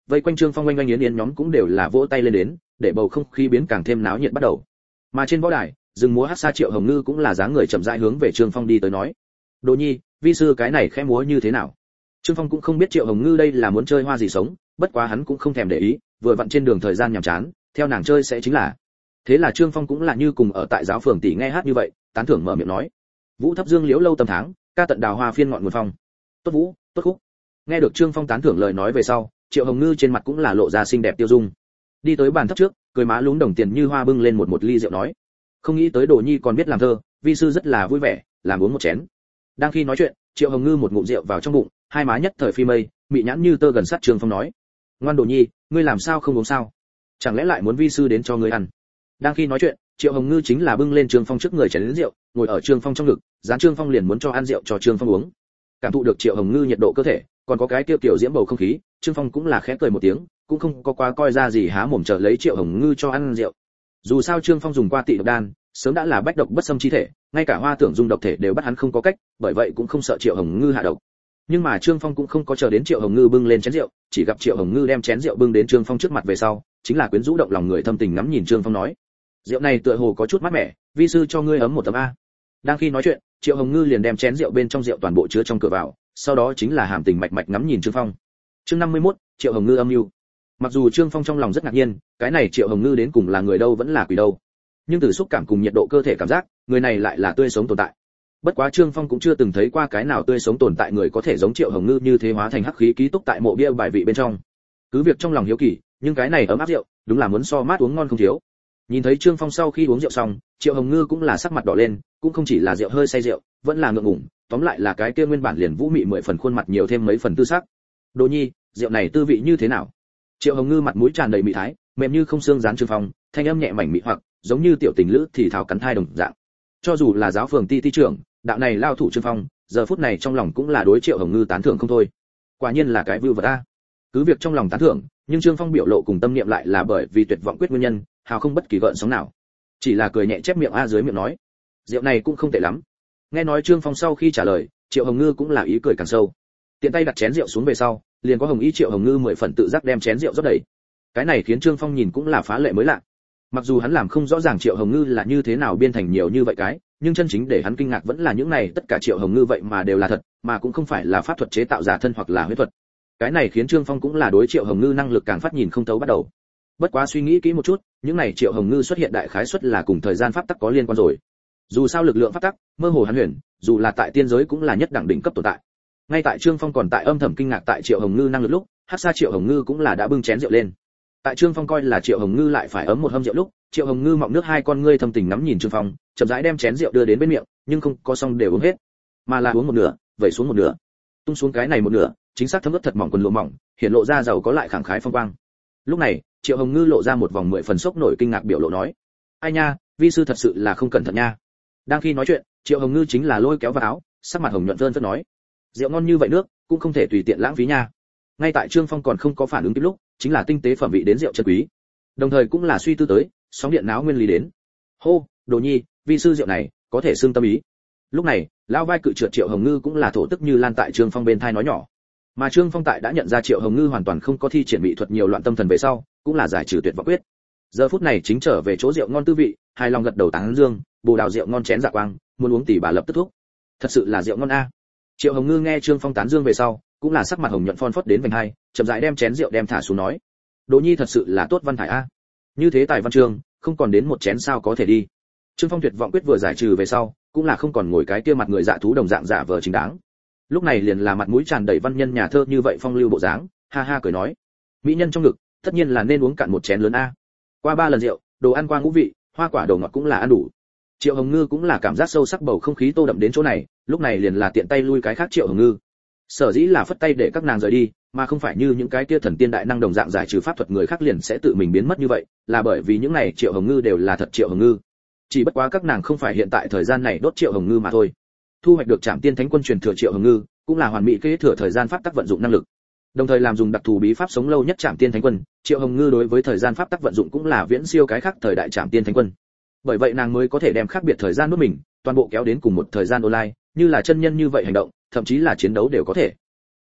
vây quanh Trương Phong oanh oanh yến yến nhóm cũng đều là vỗ tay lên đến, để bầu không khí biến càng thêm náo nhiệt bắt đầu. Mà trên võ đài, dừng múa hát xa Triệu Hồng Ngư cũng là dáng người chậm rãi hướng về Trương Phong đi tới nói: "Đồ Nhi, vi sư cái này khẽ múa như thế nào?" Trương Phong cũng không biết Triệu Hồng Ngư đây là muốn chơi hoa gì sống, bất quá hắn cũng không thèm để ý, vừa vặn trên đường thời gian nhàm chán, theo nàng chơi sẽ chính là. Thế là Trương Phong cũng là như cùng ở tại giáo phường tỷ nghe hát như vậy, tán thưởng mở miệng nói: "Vũ thấp dương liễu lâu tầm tháng, ca tận đào hoa phiên ngọn nguồn phong." Tốt vũ, tốt khúc. Nghe được Trương Phong tán thưởng lời nói về sau, Triệu Hồng Ngư trên mặt cũng là lộ ra xinh đẹp tiêu dung. Đi tới bàn thấp trước, cười má lúm đồng tiền như hoa bưng lên một ly rượu nói: "Không nghĩ tới Đồ Nhi còn biết làm thơ, vi sư rất là vui vẻ, làm uống một chén." Đang khi nói chuyện, Triệu Hồng Ngư một ngụm rượu vào trong bụng, hai má nhất thời phi mây, mị nhãn như tơ gần sát Trương Phong nói: "Ngoan Đồ Nhi, ngươi làm sao không uống sao? Chẳng lẽ lại muốn vi sư đến cho ngươi ăn?" Đang khi nói chuyện, Triệu Hồng Ngư chính là bưng lên Trương Phong trước người chén rượu, ngồi ở Trương Phong trong ngực, dán Trương Phong liền muốn cho ăn rượu cho Trương Phong uống. Cảm thụ được Triệu Hồng Ngư nhiệt độ cơ thể, còn có cái tiêu tiểu diễm bầu không khí, Trương Phong cũng là khẽ cười một tiếng, cũng không có quá coi ra gì há mồm chờ lấy Triệu Hồng Ngư cho ăn rượu. Dù sao Trương Phong dùng qua tị độc đan, sớm đã là bách độc bất xâm chi thể, ngay cả Hoa Tưởng Dung độc thể đều bắt hắn không có cách, bởi vậy cũng không sợ Triệu Hồng Ngư hạ độc. Nhưng mà Trương Phong cũng không có chờ đến Triệu Hồng Ngư bưng lên chén rượu, chỉ gặp Triệu Hồng Ngư đem chén rượu bưng đến Trương Phong trước mặt về sau, chính là quyến rũ động lòng người thâm tình ngắm nhìn Trương Phong nói: "Rượu này tựa hồ có chút mát mẻ, vi sư cho ngươi ấm một tấm a." Đang khi nói chuyện, Triệu Hồng Ngư liền đem chén rượu bên trong rượu toàn bộ chứa trong cửa vào, sau đó chính là hàm tình mạch mạch ngắm nhìn Trương Phong. Chương 51, Triệu Hồng Ngư âm mưu. Mặc dù Trương Phong trong lòng rất ngạc nhiên, cái này Triệu Hồng Ngư đến cùng là người đâu vẫn là quỷ đâu. Nhưng từ xúc cảm cùng nhiệt độ cơ thể cảm giác, người này lại là tươi sống tồn tại. Bất quá Trương Phong cũng chưa từng thấy qua cái nào tươi sống tồn tại người có thể giống Triệu Hồng Ngư như thế hóa thành hắc khí ký túc tại mộ bia bài vị bên trong. Cứ việc trong lòng hiếu kỳ, nhưng cái này ấm áp rượu, đúng là muốn so mát uống ngon không thiếu. Nhìn thấy Trương Phong sau khi uống rượu xong, Triệu Hồng Ngư cũng là sắc mặt đỏ lên, cũng không chỉ là rượu hơi say rượu, vẫn là ngượng ngùng, tóm lại là cái kia nguyên bản liền vũ mị 10 phần khuôn mặt nhiều thêm mấy phần tư sắc. "Đồ Nhi, rượu này tư vị như thế nào?" Triệu Hồng Ngư mặt mũi tràn đầy mị thái, mềm như không xương dán Trương Phong, thanh âm nhẹ mảnh mị hoặc, giống như tiểu tình lữ thì thào cắn thai đồng dạng. Cho dù là giáo phường ti trưởng, đạo này lao thủ Trương Phong, giờ phút này trong lòng cũng là đối Triệu Hồng Ngư tán thưởng không thôi. Quả nhiên là cái vưu vật a. Cứ việc trong lòng tán thưởng, nhưng Trương Phong biểu lộ cùng tâm niệm lại là bởi vì tuyệt vọng quyết nguyên nhân, hào không bất kỳ gợn sóng nào. Chỉ là cười nhẹ chép miệng a dưới miệng nói: "Rượu này cũng không tệ lắm." Nghe nói Trương Phong sau khi trả lời, Triệu Hồng Ngư cũng là ý cười càng sâu. Tiện tay đặt chén rượu xuống về sau, liền có hồng ý Triệu Hồng Ngư 10 phần tự giác đem chén rượu rót đầy. Cái này khiến Trương Phong nhìn cũng là phá lệ mới lạ. Mặc dù hắn làm không rõ ràng Triệu Hồng Ngư là như thế nào biên thành nhiều như vậy cái, nhưng chân chính để hắn kinh ngạc vẫn là những này tất cả Triệu Hồng Ngư vậy mà đều là thật, mà cũng không phải là pháp thuật chế tạo giả thân hoặc là huyết thuật. Cái này khiến Trương Phong cũng là đối Triệu Hồng Ngư năng lực càng phát nhìn không thấu bắt đầu. Bất quá suy nghĩ kỹ một chút, những này Triệu Hồng Ngư xuất hiện đại khái suất là cùng thời gian pháp tắc có liên quan rồi. Dù sao lực lượng pháp tắc, mơ hồ hắn huyền, dù là tại tiên giới cũng là nhất đẳng đỉnh cấp tồn tại. Ngay tại Trương Phong còn tại âm thầm kinh ngạc tại Triệu Hồng Ngư năng lực lúc, hắc xa Triệu Hồng Ngư cũng là đã bưng chén rượu lên. Tại Trương Phong coi là Triệu Hồng Ngư lại phải ấm một hâm rượu lúc, Triệu Hồng Ngư mọng nước hai con ngươi thâm tình ngắm nhìn Trương Phong, chậm rãi đem chén rượu đưa đến bên miệng, nhưng không có xong đều uống hết, mà là uống một nửa, vẩy xuống một nửa, tung xuống cái này một nửa, chính xác thấm ướt thật mỏng quần lụa mỏng, hiện lộ ra giàu có lại khẳng khái phong quang. Lúc này, Triệu Hồng Ngư lộ ra một vòng 10 phần sốc nổi kinh ngạc biểu lộ nói: "Ai nha, vi sư thật sự là không cẩn thận nha." Đang khi nói chuyện, Triệu Hồng Ngư chính là lôi kéo vào áo, sắc mặt hồng nhuận vơn vớt nói: "Rượu ngon như vậy nước, cũng không thể tùy tiện lãng phí nha." Ngay tại Trương Phong còn không có phản ứng kịp lúc, chính là tinh tế phẩm vị đến rượu chân quý. Đồng thời cũng là suy tư tới, sóng điện náo nguyên lý đến. "Hô, Đồ Nhi, vi sư rượu này, có thể xương tâm ý." Lúc này, lão vai cự trượt Triệu Hồng Ngư cũng là thổ tức như lan tại Trương Phong bên thai nói nhỏ. Mà Trương Phong tại đã nhận ra Triệu Hồng Ngư hoàn toàn không có thi triển mỹ thuật nhiều loạn tâm thần về sau, cũng là giải trừ tuyệt vọng quyết. Giờ phút này chính trở về chỗ rượu ngon tư vị, hài lòng gật đầu tán dương, bồ đào rượu ngon chén dạ quang, muốn uống tỷ bà lập tức thuốc. Thật sự là rượu ngon a. Triệu Hồng Ngư nghe Trương Phong tán dương về sau, cũng là sắc mặt hồng nhuận phon phất đến vành hai, chậm rãi đem chén rượu đem thả xuống nói: "Đỗ Nhi thật sự là tốt văn thải a. Như thế tài văn chương, không còn đến một chén sao có thể đi." Trương Phong tuyệt vọng quyết vừa giải trừ về sau, cũng là không còn ngồi cái kia mặt người dạ thú đồng dạng giả vờ chính đáng. Lúc này liền là mặt mũi tràn đầy văn nhân nhà thơ như vậy phong lưu bộ dáng, ha ha cười nói: "Mỹ nhân trong ngực, tất nhiên là nên uống cạn một chén lớn a." Qua 3 lần rượu, đồ ăn qua ngũ vị, hoa quả đồ ngọt cũng là ăn đủ. Triệu Hồng Ngư cũng là cảm giác sâu sắc bầu không khí tô đậm đến chỗ này, lúc này liền là tiện tay lui cái khác Triệu Hồng Ngư. Sở dĩ là phất tay để các nàng rời đi, mà không phải như những cái kia thần tiên đại năng đồng dạng giải trừ pháp thuật người khác liền sẽ tự mình biến mất như vậy, là bởi vì những này Triệu Hồng Ngư đều là thật Triệu Hồng Ngư. Chỉ bất quá các nàng không phải hiện tại thời gian này đốt Triệu Hồng Ngư mà thôi. Thu hoạch được Trảm Tiên Thánh Quân truyền thừa Triệu Hồng Ngư, cũng là hoàn mỹ kế thừa thời gian pháp tắc vận dụng năng lực. Đồng thời làm dùng đặc thù bí pháp sống lâu nhất Trảm Tiên Thánh Quân, Triệu Hồng Ngư đối với thời gian pháp tắc vận dụng cũng là viễn siêu cái khác thời đại Trảm Tiên Thánh Quân. Bởi vậy nàng mới có thể đem khác biệt thời gian nuốt mình, toàn bộ kéo đến cùng một thời gian online, như là chân nhân như vậy hành động, thậm chí là chiến đấu đều có thể.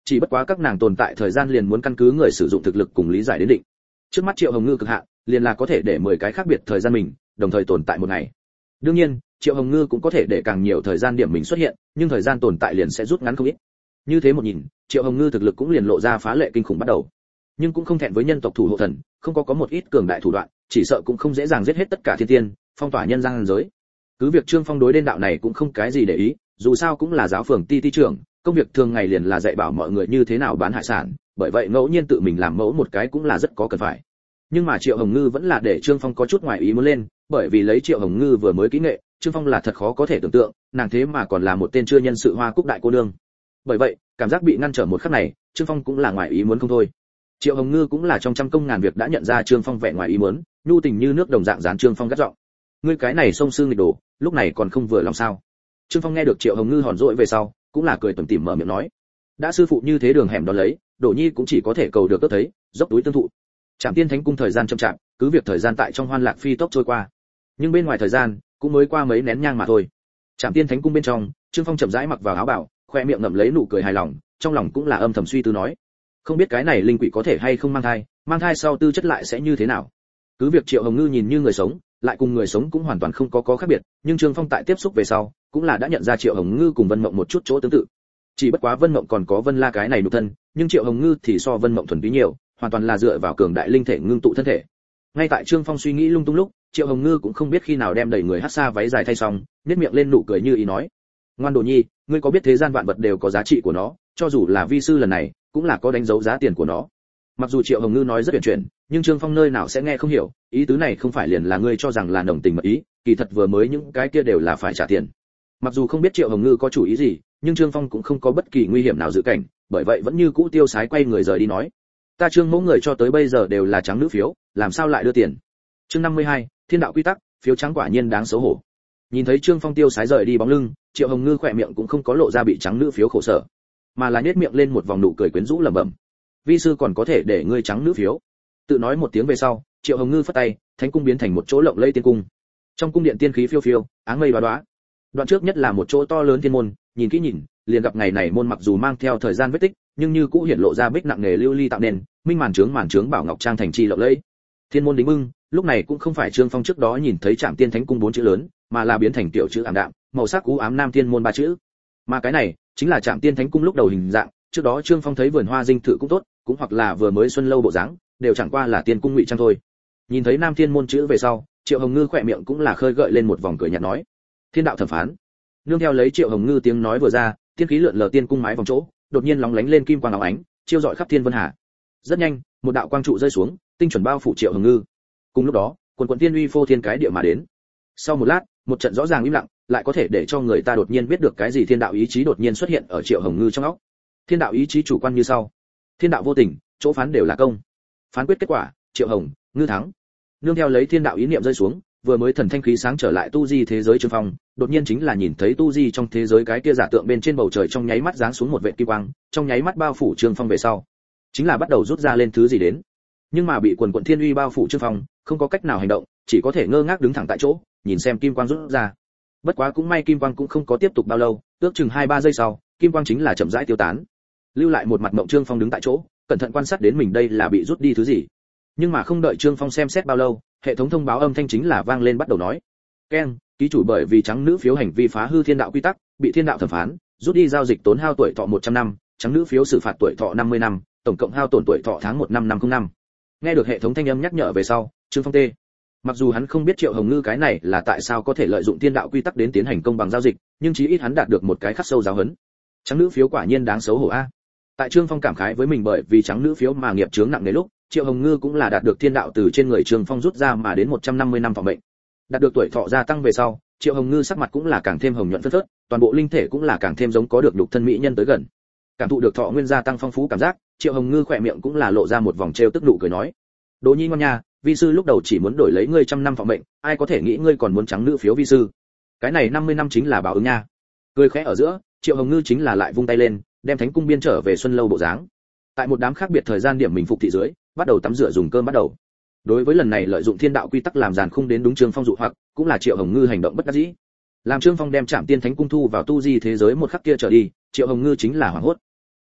Chỉ bất quá các nàng tồn tại thời gian liền muốn căn cứ người sử dụng thực lực cùng lý giải đến định. Trước mắt Triệu Hồng Ngư cực hạn, liền là có thể để 10 cái khác biệt thời gian mình, đồng thời tồn tại một ngày. Đương nhiên, Triệu Hồng Ngư cũng có thể để càng nhiều thời gian điểm mình xuất hiện, nhưng thời gian tồn tại liền sẽ rút ngắn không ít. Như thế một nhìn, Triệu Hồng Ngư thực lực cũng liền lộ ra phá lệ kinh khủng bắt đầu. Nhưng cũng không thẹn với nhân tộc thủ hộ thần, không có một ít cường đại thủ đoạn, chỉ sợ cũng không dễ dàng giết hết tất cả thiên tiên, phong tỏa nhân gian giới. Cứ việc Trương Phong đối đến đạo này cũng không cái gì để ý, dù sao cũng là giáo phường ti trưởng, công việc thường ngày liền là dạy bảo mọi người như thế nào bán hải sản, bởi vậy ngẫu nhiên tự mình làm mẫu một cái cũng là rất có cần phải. Nhưng mà Triệu Hồng Ngư vẫn là để Trương Phong có chút ngoài ý muốn lên, bởi vì lấy Triệu Hồng Ngư vừa mới kỹ nghệ, Trương Phong là thật khó có thể tưởng tượng, nàng thế mà còn là một tên chưa nhân sự hoa cúc đại cô nương. Bởi vậy, cảm giác bị ngăn trở một khắc này, Trương Phong cũng là ngoài ý muốn không thôi. Triệu Hồng Ngư cũng là trong trăm công ngàn việc đã nhận ra Trương Phong vẻ ngoài ý muốn, nhu tình như nước đồng dạng dán Trương Phong gắt giọng. Ngươi cái này sông xương nghịch đồ, lúc này còn không vừa lòng sao? Trương Phong nghe được Triệu Hồng Ngư hòn dỗi về sau, cũng là cười tủm tỉm mở miệng nói. Đã sư phụ như thế đường hẻm đó lấy, Đỗ Nhi cũng chỉ có thể cầu được tốt thấy, dốc túi tương thụ. Trảm Tiên Thánh Cung thời gian chậm chạp, cứ việc thời gian tại trong hoan lạc phi tốc trôi qua, nhưng bên ngoài thời gian cũng mới qua mấy nén nhang mà thôi. Trảm Tiên Thánh Cung bên trong, Trương Phong chậm rãi mặc vào áo bào, khoe miệng ngậm lấy nụ cười hài lòng, trong lòng cũng là âm thầm suy tư nói, không biết cái này linh quỷ có thể hay không mang thai sau tư chất lại sẽ như thế nào. Cứ việc Triệu Hồng Ngư nhìn như người sống, lại cùng người sống cũng hoàn toàn không có khác biệt, nhưng Trương Phong tại tiếp xúc về sau, cũng là đã nhận ra Triệu Hồng Ngư cùng Vân Mộng một chút chỗ tương tự. Chỉ bất quá Vân Mộng còn có Vân La cái này nhục thân, nhưng Triệu Hồng Ngư thì so Vân Mộng thuần túy nhiều, hoàn toàn là dựa vào cường đại linh thể ngưng tụ thân thể. Ngay tại Trương Phong suy nghĩ lung tung lúc, Triệu Hồng Ngư cũng không biết khi nào đem đầy người hắc sa váy dài thay xong, nhếch miệng lên nụ cười như ý nói: "Ngoan Đồ Nhi, ngươi có biết thế gian vạn vật đều có giá trị của nó, cho dù là vi sư lần này, cũng là có đánh dấu giá tiền của nó." Mặc dù Triệu Hồng Ngư nói rất huyền chuyển, nhưng Trương Phong nơi nào sẽ nghe không hiểu, ý tứ này không phải liền là ngươi cho rằng là nồng tình mật ý, kỳ thật vừa mới những cái kia đều là phải trả tiền. Mặc dù không biết Triệu Hồng Ngư có chủ ý gì, nhưng Trương Phong cũng không có bất kỳ nguy hiểm nào dự cảnh, bởi vậy vẫn như cũ tiêu sái quay người rời đi nói: "Ta Trương mẫu người cho tới bây giờ đều là trắng nữ phiếu, làm sao lại đưa tiền?" Chương 52, Thiên đạo quy tắc, phiếu trắng quả nhiên đáng xấu hổ. Nhìn thấy Trương Phong tiêu sái rời đi bóng lưng, Triệu Hồng Ngư khỏe miệng cũng không có lộ ra bị trắng nữ phiếu khổ sở, mà là nhếch miệng lên một vòng nụ cười quyến rũ lẩm bẩm: "Vi sư còn có thể để ngươi trắng nữ phiếu." Tự nói một tiếng về sau, Triệu Hồng Ngư phất tay, thánh cung biến thành một chỗ lộng lẫy tiên cung. Trong cung điện tiên khí phiêu phiêu, áng mây đóa đóa. Đoạn trước nhất là một chỗ to lớn thiên môn, nhìn kỹ nhìn, liền gặp ngày này môn mặc dù mang theo thời gian vết tích, nhưng như cũ hiện lộ ra bích nặng nghề lưu ly tạo nên, minh màn trướng bảo ngọc trang thành chi lộng lẫy. Thiên môn đính bưng, lúc này cũng không phải Trương Phong trước đó nhìn thấy Trảm Tiên Thánh Cung 4 chữ lớn, mà là biến thành tiểu chữ ảm đạm, màu sắc u ám nam thiên môn 3 chữ. Mà cái này chính là Trảm Tiên Thánh Cung lúc đầu hình dạng, trước đó Trương Phong thấy vườn hoa dinh thự cũng tốt, cũng hoặc là vừa mới xuân lâu bộ dáng, đều chẳng qua là tiên cung ngụy trang thôi. Nhìn thấy nam thiên môn chữ về sau, Triệu Hồng Ngư khỏe miệng cũng là khơi gợi lên một vòng cười nhạt nói: "Thiên đạo thẩm phán." Nương theo lấy Triệu Hồng Ngư tiếng nói vừa ra, tiên khí lượn lờ tiên cung mái vòng chỗ, đột nhiên lóng lánh lên kim quang óng ánh, chiếu rọi khắp thiên vân hà. Rất nhanh, một đạo quang trụ rơi xuống, tinh chuẩn bao phủ Triệu Hồng Ngư. Cùng lúc đó, quần tiên uy phô thiên cái địa mà đến. Sau một lát, một trận rõ ràng im lặng, lại có thể để cho người ta đột nhiên biết được cái gì thiên đạo ý chí đột nhiên xuất hiện ở Triệu Hồng Ngư trong óc. Thiên đạo ý chí chủ quan như sau: thiên đạo vô tình, chỗ phán đều là công. Phán quyết kết quả, Triệu Hồng Ngư thắng. Nương theo lấy thiên đạo ý niệm rơi xuống, vừa mới thần thanh khí sáng trở lại tu di thế giới Trương Phong, đột nhiên chính là nhìn thấy tu di trong thế giới cái kia giả tượng bên trên bầu trời trong nháy mắt giáng xuống một vệt kim quang, trong nháy mắt bao phủ Trương Phong về sau, chính là bắt đầu rút ra lên thứ gì đến. Nhưng mà bị quần quần thiên uy bao phủ Trương Phong, không có cách nào hành động, chỉ có thể ngơ ngác đứng thẳng tại chỗ, nhìn xem kim quang rút ra. Bất quá cũng may kim quang cũng không có tiếp tục bao lâu, ước chừng 2-3 giây sau, kim quang chính là chậm rãi tiêu tán. Lưu lại một mặt mộng Trương Phong đứng tại chỗ, cẩn thận quan sát đến mình đây là bị rút đi thứ gì. Nhưng mà không đợi Trương Phong xem xét bao lâu, hệ thống thông báo âm thanh chính là vang lên bắt đầu nói: "Keng, ký chủ bởi vì trắng nữ phiếu hành vi phá hư thiên đạo quy tắc, bị thiên đạo thẩm phán, rút đi giao dịch tốn hao tuổi thọ 100 năm, trắng nữ phiếu xử phạt tuổi thọ 50 năm, tổng cộng hao tổn tuổi thọ tháng 1 năm 505." Nghe được hệ thống thanh âm nhắc nhở về sau, Trương Phong tê. Mặc dù hắn không biết Triệu Hồng Ngư cái này là tại sao có thể lợi dụng thiên đạo quy tắc đến tiến hành công bằng giao dịch, nhưng chí ít hắn đạt được một cái khắc sâu giáo huấn. Trắng nữ phiếu quả nhiên đáng xấu hổ a. Tại Trương Phong cảm khái với mình bởi vì trắng nữ phiếu mà nghiệp chướng nặng nề lúc, Triệu Hồng Ngư cũng là đạt được thiên đạo từ trên người Trương Phong rút ra mà đến 150 năm thọ mệnh. Đạt được tuổi thọ gia tăng về sau, Triệu Hồng Ngư sắc mặt cũng là càng thêm hồng nhuận phớt phớt, toàn bộ linh thể cũng là càng thêm giống có được lục thân mỹ nhân tới gần. Cảm thụ được thọ nguyên gia tăng phong phú cảm giác, Triệu Hồng Ngư khỏe miệng cũng là lộ ra một vòng trêu tức nụ cười nói: "Đỗ Nhi ngoan nha, vi sư lúc đầu chỉ muốn đổi lấy ngươi 100 năm thọ mệnh, ai có thể nghĩ ngươi còn muốn trắng nữ phiếu vi sư. Cái này 50 năm chính là báo ứng nha." Cười khẽ ở giữa, Triệu Hồng Ngư chính là lại vung tay lên, đem thánh cung biên trở về xuân lâu bộ dáng. Tại một đám khác biệt thời gian điểm mình phục thị dưới, bắt đầu tắm rửa dùng cơm bắt đầu. Đối với lần này lợi dụng thiên đạo quy tắc làm giàn khung đến đúng Trương Phong dụ hoặc, cũng là Triệu Hồng Ngư hành động bất đắc dĩ. Làm Trương Phong đem Trảm Tiên Thánh Cung thu vào tu di thế giới một khắc kia trở đi, Triệu Hồng Ngư chính là hoảng hốt.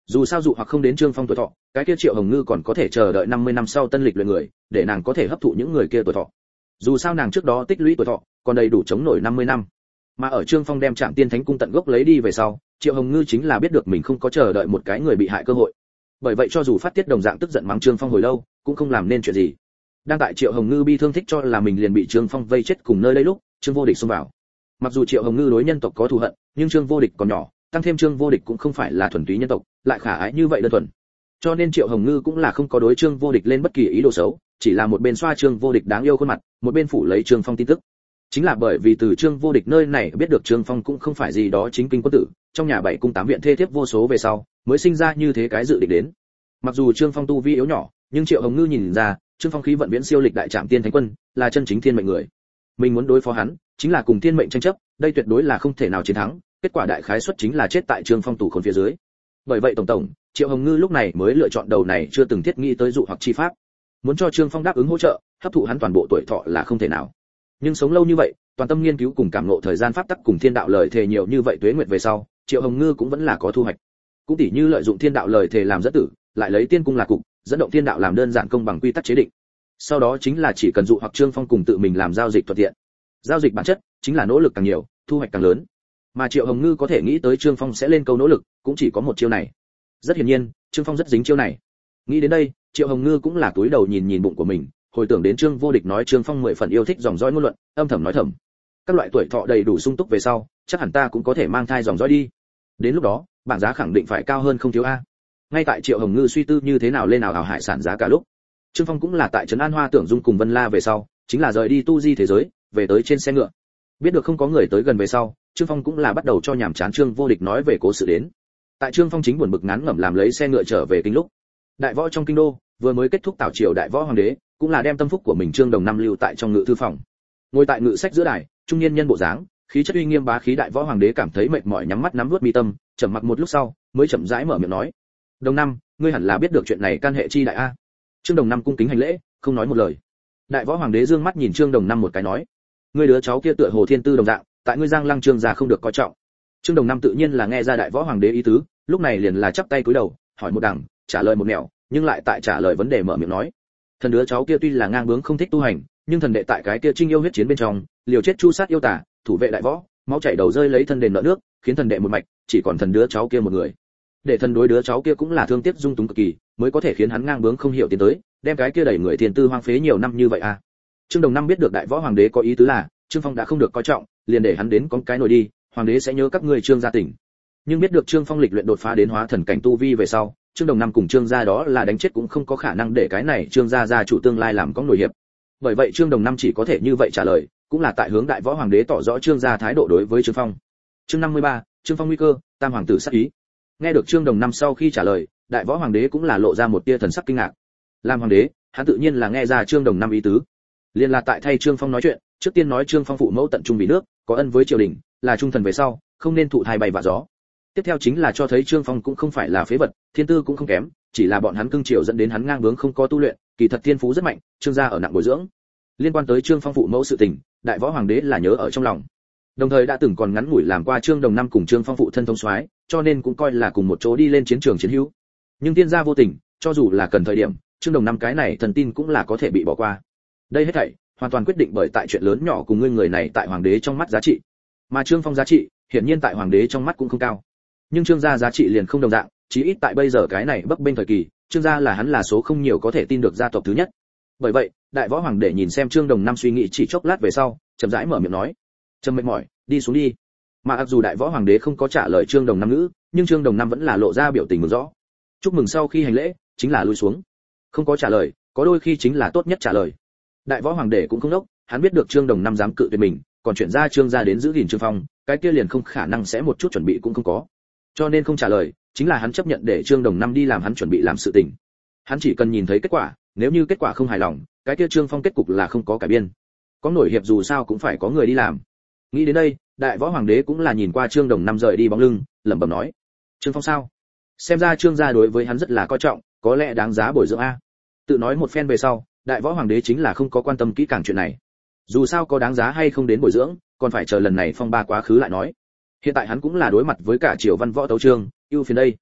Dù sao dụ hoặc không đến Trương Phong tuổi thọ, cái kia Triệu Hồng Ngư còn có thể chờ đợi 50 năm sau tân lịch luyện người, để nàng có thể hấp thụ những người kia tuổi thọ. Dù sao nàng trước đó tích lũy tuổi thọ, còn đầy đủ chống nổi 50 năm. Mà ở Trương Phong đem Trạm Tiên Thánh cung tận gốc lấy đi về sau, Triệu Hồng Ngư chính là biết được mình không có chờ đợi một cái người bị hại cơ hội. Bởi vậy cho dù phát tiết đồng dạng tức giận mắng Trương Phong hồi lâu, cũng không làm nên chuyện gì. Đang tại Triệu Hồng Ngư bi thương thích cho là mình liền bị Trương Phong vây chết cùng nơi đây lúc, Trương Vô Địch xông vào. Mặc dù Triệu Hồng Ngư đối nhân tộc có thù hận, nhưng Trương Vô Địch còn nhỏ, tăng thêm Trương Vô Địch cũng không phải là thuần túy nhân tộc, lại khả ái như vậy đơn thuần. Cho nên Triệu Hồng Ngư cũng là không có đối Trương Vô Địch lên bất kỳ ý đồ xấu, chỉ là một bên xoa Trương Vô Địch đáng yêu khuôn mặt, một bên phủ lấy Trương Phong tin tức. Chính là bởi vì từ Trương Vô Địch nơi này biết được Trương Phong cũng không phải gì đó chính kinh quân tử, trong nhà 7 cung 8 viện thê thiếp vô số về sau, mới sinh ra như thế cái dự định đến. Mặc dù Trương Phong tu vi yếu nhỏ, nhưng Triệu Hồng Ngư nhìn ra, Trương Phong khí vận viễn siêu lịch đại Trạm Tiên Thánh quân, là chân chính thiên mệnh người. Mình muốn đối phó hắn, chính là cùng thiên mệnh tranh chấp, đây tuyệt đối là không thể nào chiến thắng, kết quả đại khái suất chính là chết tại Trương Phong tù khốn phía dưới. Bởi vậy tổng Triệu Hồng Ngư lúc này mới lựa chọn đầu này chưa từng thiết nghĩ tới dụ hoặc chi pháp. Muốn cho Trương Phong đáp ứng hỗ trợ, hấp thụ hắn toàn bộ tuổi thọ là không thể nào. Nhưng sống lâu như vậy, toàn tâm nghiên cứu cùng cảm ngộ thời gian pháp tắc cùng thiên đạo lời thề nhiều như vậy tuế nguyệt về sau, Triệu Hồng Ngư cũng vẫn là có thu hoạch. Cũng tỉ như lợi dụng thiên đạo lời thề làm dẫn tử, lại lấy tiên cung là cục, dẫn động thiên đạo làm đơn giản công bằng quy tắc chế định. Sau đó chính là chỉ cần dụ hoặc Trương Phong cùng tự mình làm giao dịch thuận tiện. Giao dịch bản chất chính là nỗ lực càng nhiều, thu hoạch càng lớn. Mà Triệu Hồng Ngư có thể nghĩ tới Trương Phong sẽ lên câu nỗ lực, cũng chỉ có một chiêu này. Rất hiển nhiên, Trương Phong rất dính chiêu này. Nghĩ đến đây, Triệu Hồng Ngư cũng là túi đầu nhìn bụng của mình, hồi tưởng đến Trương Vô Địch nói Trương Phong 10 phần yêu thích dòng dõi ngôn luận, âm thầm nói thầm. Các loại tuổi thọ đầy đủ sung túc về sau, chắc hẳn ta cũng có thể mang thai dòng dõi đi. Đến lúc đó, bảng giá khẳng định phải cao hơn không thiếu a. Ngay tại Triệu Hồng Ngư suy tư như thế nào lên nào hào hải sản giá cả lúc, Trương Phong cũng là tại trấn An Hoa Tưởng Dung cùng Vân La về sau, chính là rời đi tu di thế giới, về tới trên xe ngựa. Biết được không có người tới gần về sau, Trương Phong cũng là bắt đầu cho nhàm chán Trương Vô Địch nói về cố sự đến. Tại Trương Phong chính buồn bực ngán ngẩm làm lấy xe ngựa trở về kinh lúc, đại võ trong kinh đô vừa mới kết thúc tảo triều đại võ hoàng đế, cũng là đem tâm phúc của mình Trương Đồng Năm lưu tại trong ngự thư phòng. Ngồi tại ngự sách giữa đài, trung niên nhân bộ dáng, khí chất uy nghiêm bá khí đại võ hoàng đế cảm thấy mệt mỏi nhắm mắt nắm nuốt mi tâm, trầm mặc một lúc sau, mới chậm rãi mở miệng nói: "Đồng Năm, ngươi hẳn là biết được chuyện này can hệ chi đại a." Trương Đồng Năm cung kính hành lễ, không nói một lời. Đại võ hoàng đế dương mắt nhìn Trương Đồng Năm một cái nói: "Ngươi đứa cháu kia tựa hồ thiên tư đồng dạng, tại ngươi Giang Lăng Trương gia không được coi trọng." Trương Đồng Năm tự nhiên là nghe ra đại võ hoàng đế ý tứ, lúc này liền là chắp tay cúi đầu, hỏi một đằng, trả lời một nẻo, nhưng lại tại trả lời vấn đề mở miệng nói: "Thần đứa cháu kia tuy là ngang bướng không thích tu hành, nhưng thần đệ tại cái kia trinh yêu huyết chiến bên trong, liều chết chu sát yêu tà, thủ vệ đại võ, máu chảy đầu rơi lấy thân đền nợ nước, khiến thần đệ một mạch, chỉ còn thần đứa cháu kia một người. Để thần đối đứa cháu kia cũng là thương tiếc dung túng cực kỳ, mới có thể khiến hắn ngang bướng không hiểu tiến tới, đem cái kia đẩy người tiền tư hoang phế nhiều năm như vậy a." Trương Đồng Năm biết được đại võ hoàng đế có ý tứ là, Trương Phong đã không được coi trọng, liền để hắn đến con cái nổi đi, hoàng đế sẽ nhớ các ngươi Trương gia tỉnh. Nhưng biết được Trương Phong lịch luyện đột phá đến hóa thần cảnh tu vi về sau, Trương Đồng Năm cùng Trương gia đó là đánh chết cũng không có khả năng để cái này Trương gia gia chủ tương lai làm có nổi hiệp. Bởi vậy Trương Đồng Năm chỉ có thể như vậy trả lời, cũng là tại hướng đại võ hoàng đế tỏ rõ Trương gia thái độ đối với Trương Phong. Chương 53, Trương Phong nguy cơ, tam hoàng tử sát ý. Nghe được Trương Đồng Năm sau khi trả lời, đại võ hoàng đế cũng là lộ ra một tia thần sắc kinh ngạc. Làm hoàng đế, hắn tự nhiên là nghe ra Trương Đồng Năm ý tứ. Liên là tại thay Trương Phong nói chuyện, trước tiên nói Trương Phong phụ mẫu tận trung vì nước, có ân với triều đình, là trung thần về sau, không nên thụ thai bay vạ gió. Tiếp theo chính là cho thấy Trương Phong cũng không phải là phế vật, thiên tư cũng không kém, chỉ là bọn hắn cưng chiều dẫn đến hắn ngang bướng không có tu luyện, kỳ thật thiên phú rất mạnh, Trương gia ở nặng bồi dưỡng. Liên quan tới Trương Phong phụ mẫu sự tình, đại võ hoàng đế là nhớ ở trong lòng. Đồng thời đã từng còn ngắn ngủi làm qua Trương Đồng Năm cùng Trương Phong phụ thân thông soái, cho nên cũng coi là cùng một chỗ đi lên chiến trường chiến hữu. Nhưng tiên gia vô tình, cho dù là cần thời điểm, Trương Đồng Năm cái này thần tin cũng là có thể bị bỏ qua. Đây hết thảy hoàn toàn quyết định bởi tại chuyện lớn nhỏ cùng ngươi người này tại hoàng đế trong mắt giá trị. Mà Trương Phong giá trị, hiển nhiên tại hoàng đế trong mắt cũng không cao. Nhưng Trương gia giá trị liền không đồng dạng, chí ít tại bây giờ cái này bấp bênh thời kỳ, Trương gia là hắn là số không nhiều có thể tin được gia tộc thứ nhất. Bởi vậy, đại võ hoàng đế nhìn xem Trương Đồng Năm suy nghĩ chỉ chốc lát về sau, chậm rãi mở miệng nói: "Trầm mệt mỏi, đi xuống đi." Mà mặc dù đại võ hoàng đế không có trả lời Trương Đồng Năm ngữ, nhưng Trương Đồng Năm vẫn là lộ ra biểu tình mừng rõ. Chúc mừng sau khi hành lễ, chính là lui xuống. Không có trả lời, có đôi khi chính là tốt nhất trả lời. Đại võ hoàng đế cũng không đốc, hắn biết được Trương Đồng Năm dám cự tuyệt mình, còn chuyển ra Trương gia đến giữ gìn Trương Phong, cái kia liền không khả năng sẽ một chút chuẩn bị cũng không có. Cho nên không trả lời, chính là hắn chấp nhận để Trương Đồng Năm đi làm hắn chuẩn bị làm sự tình. Hắn chỉ cần nhìn thấy kết quả, nếu như kết quả không hài lòng, cái kia Trương Phong kết cục là không có cải biên. Có nổi hiệp dù sao cũng phải có người đi làm. Nghĩ đến đây, đại võ hoàng đế cũng là nhìn qua Trương Đồng Năm rời đi bóng lưng, lẩm bẩm nói: "Trương Phong sao? Xem ra Trương gia đối với hắn rất là coi trọng, có lẽ đáng giá bồi dưỡng a." Tự nói một phen về sau, đại võ hoàng đế chính là không có quan tâm kỹ càng chuyện này. Dù sao có đáng giá hay không đến bồi dưỡng, còn phải chờ lần này phong ba quá khứ lại nói. Hiện tại hắn cũng là đối mặt với cả triều văn võ tấu chương, ưu phiền đây.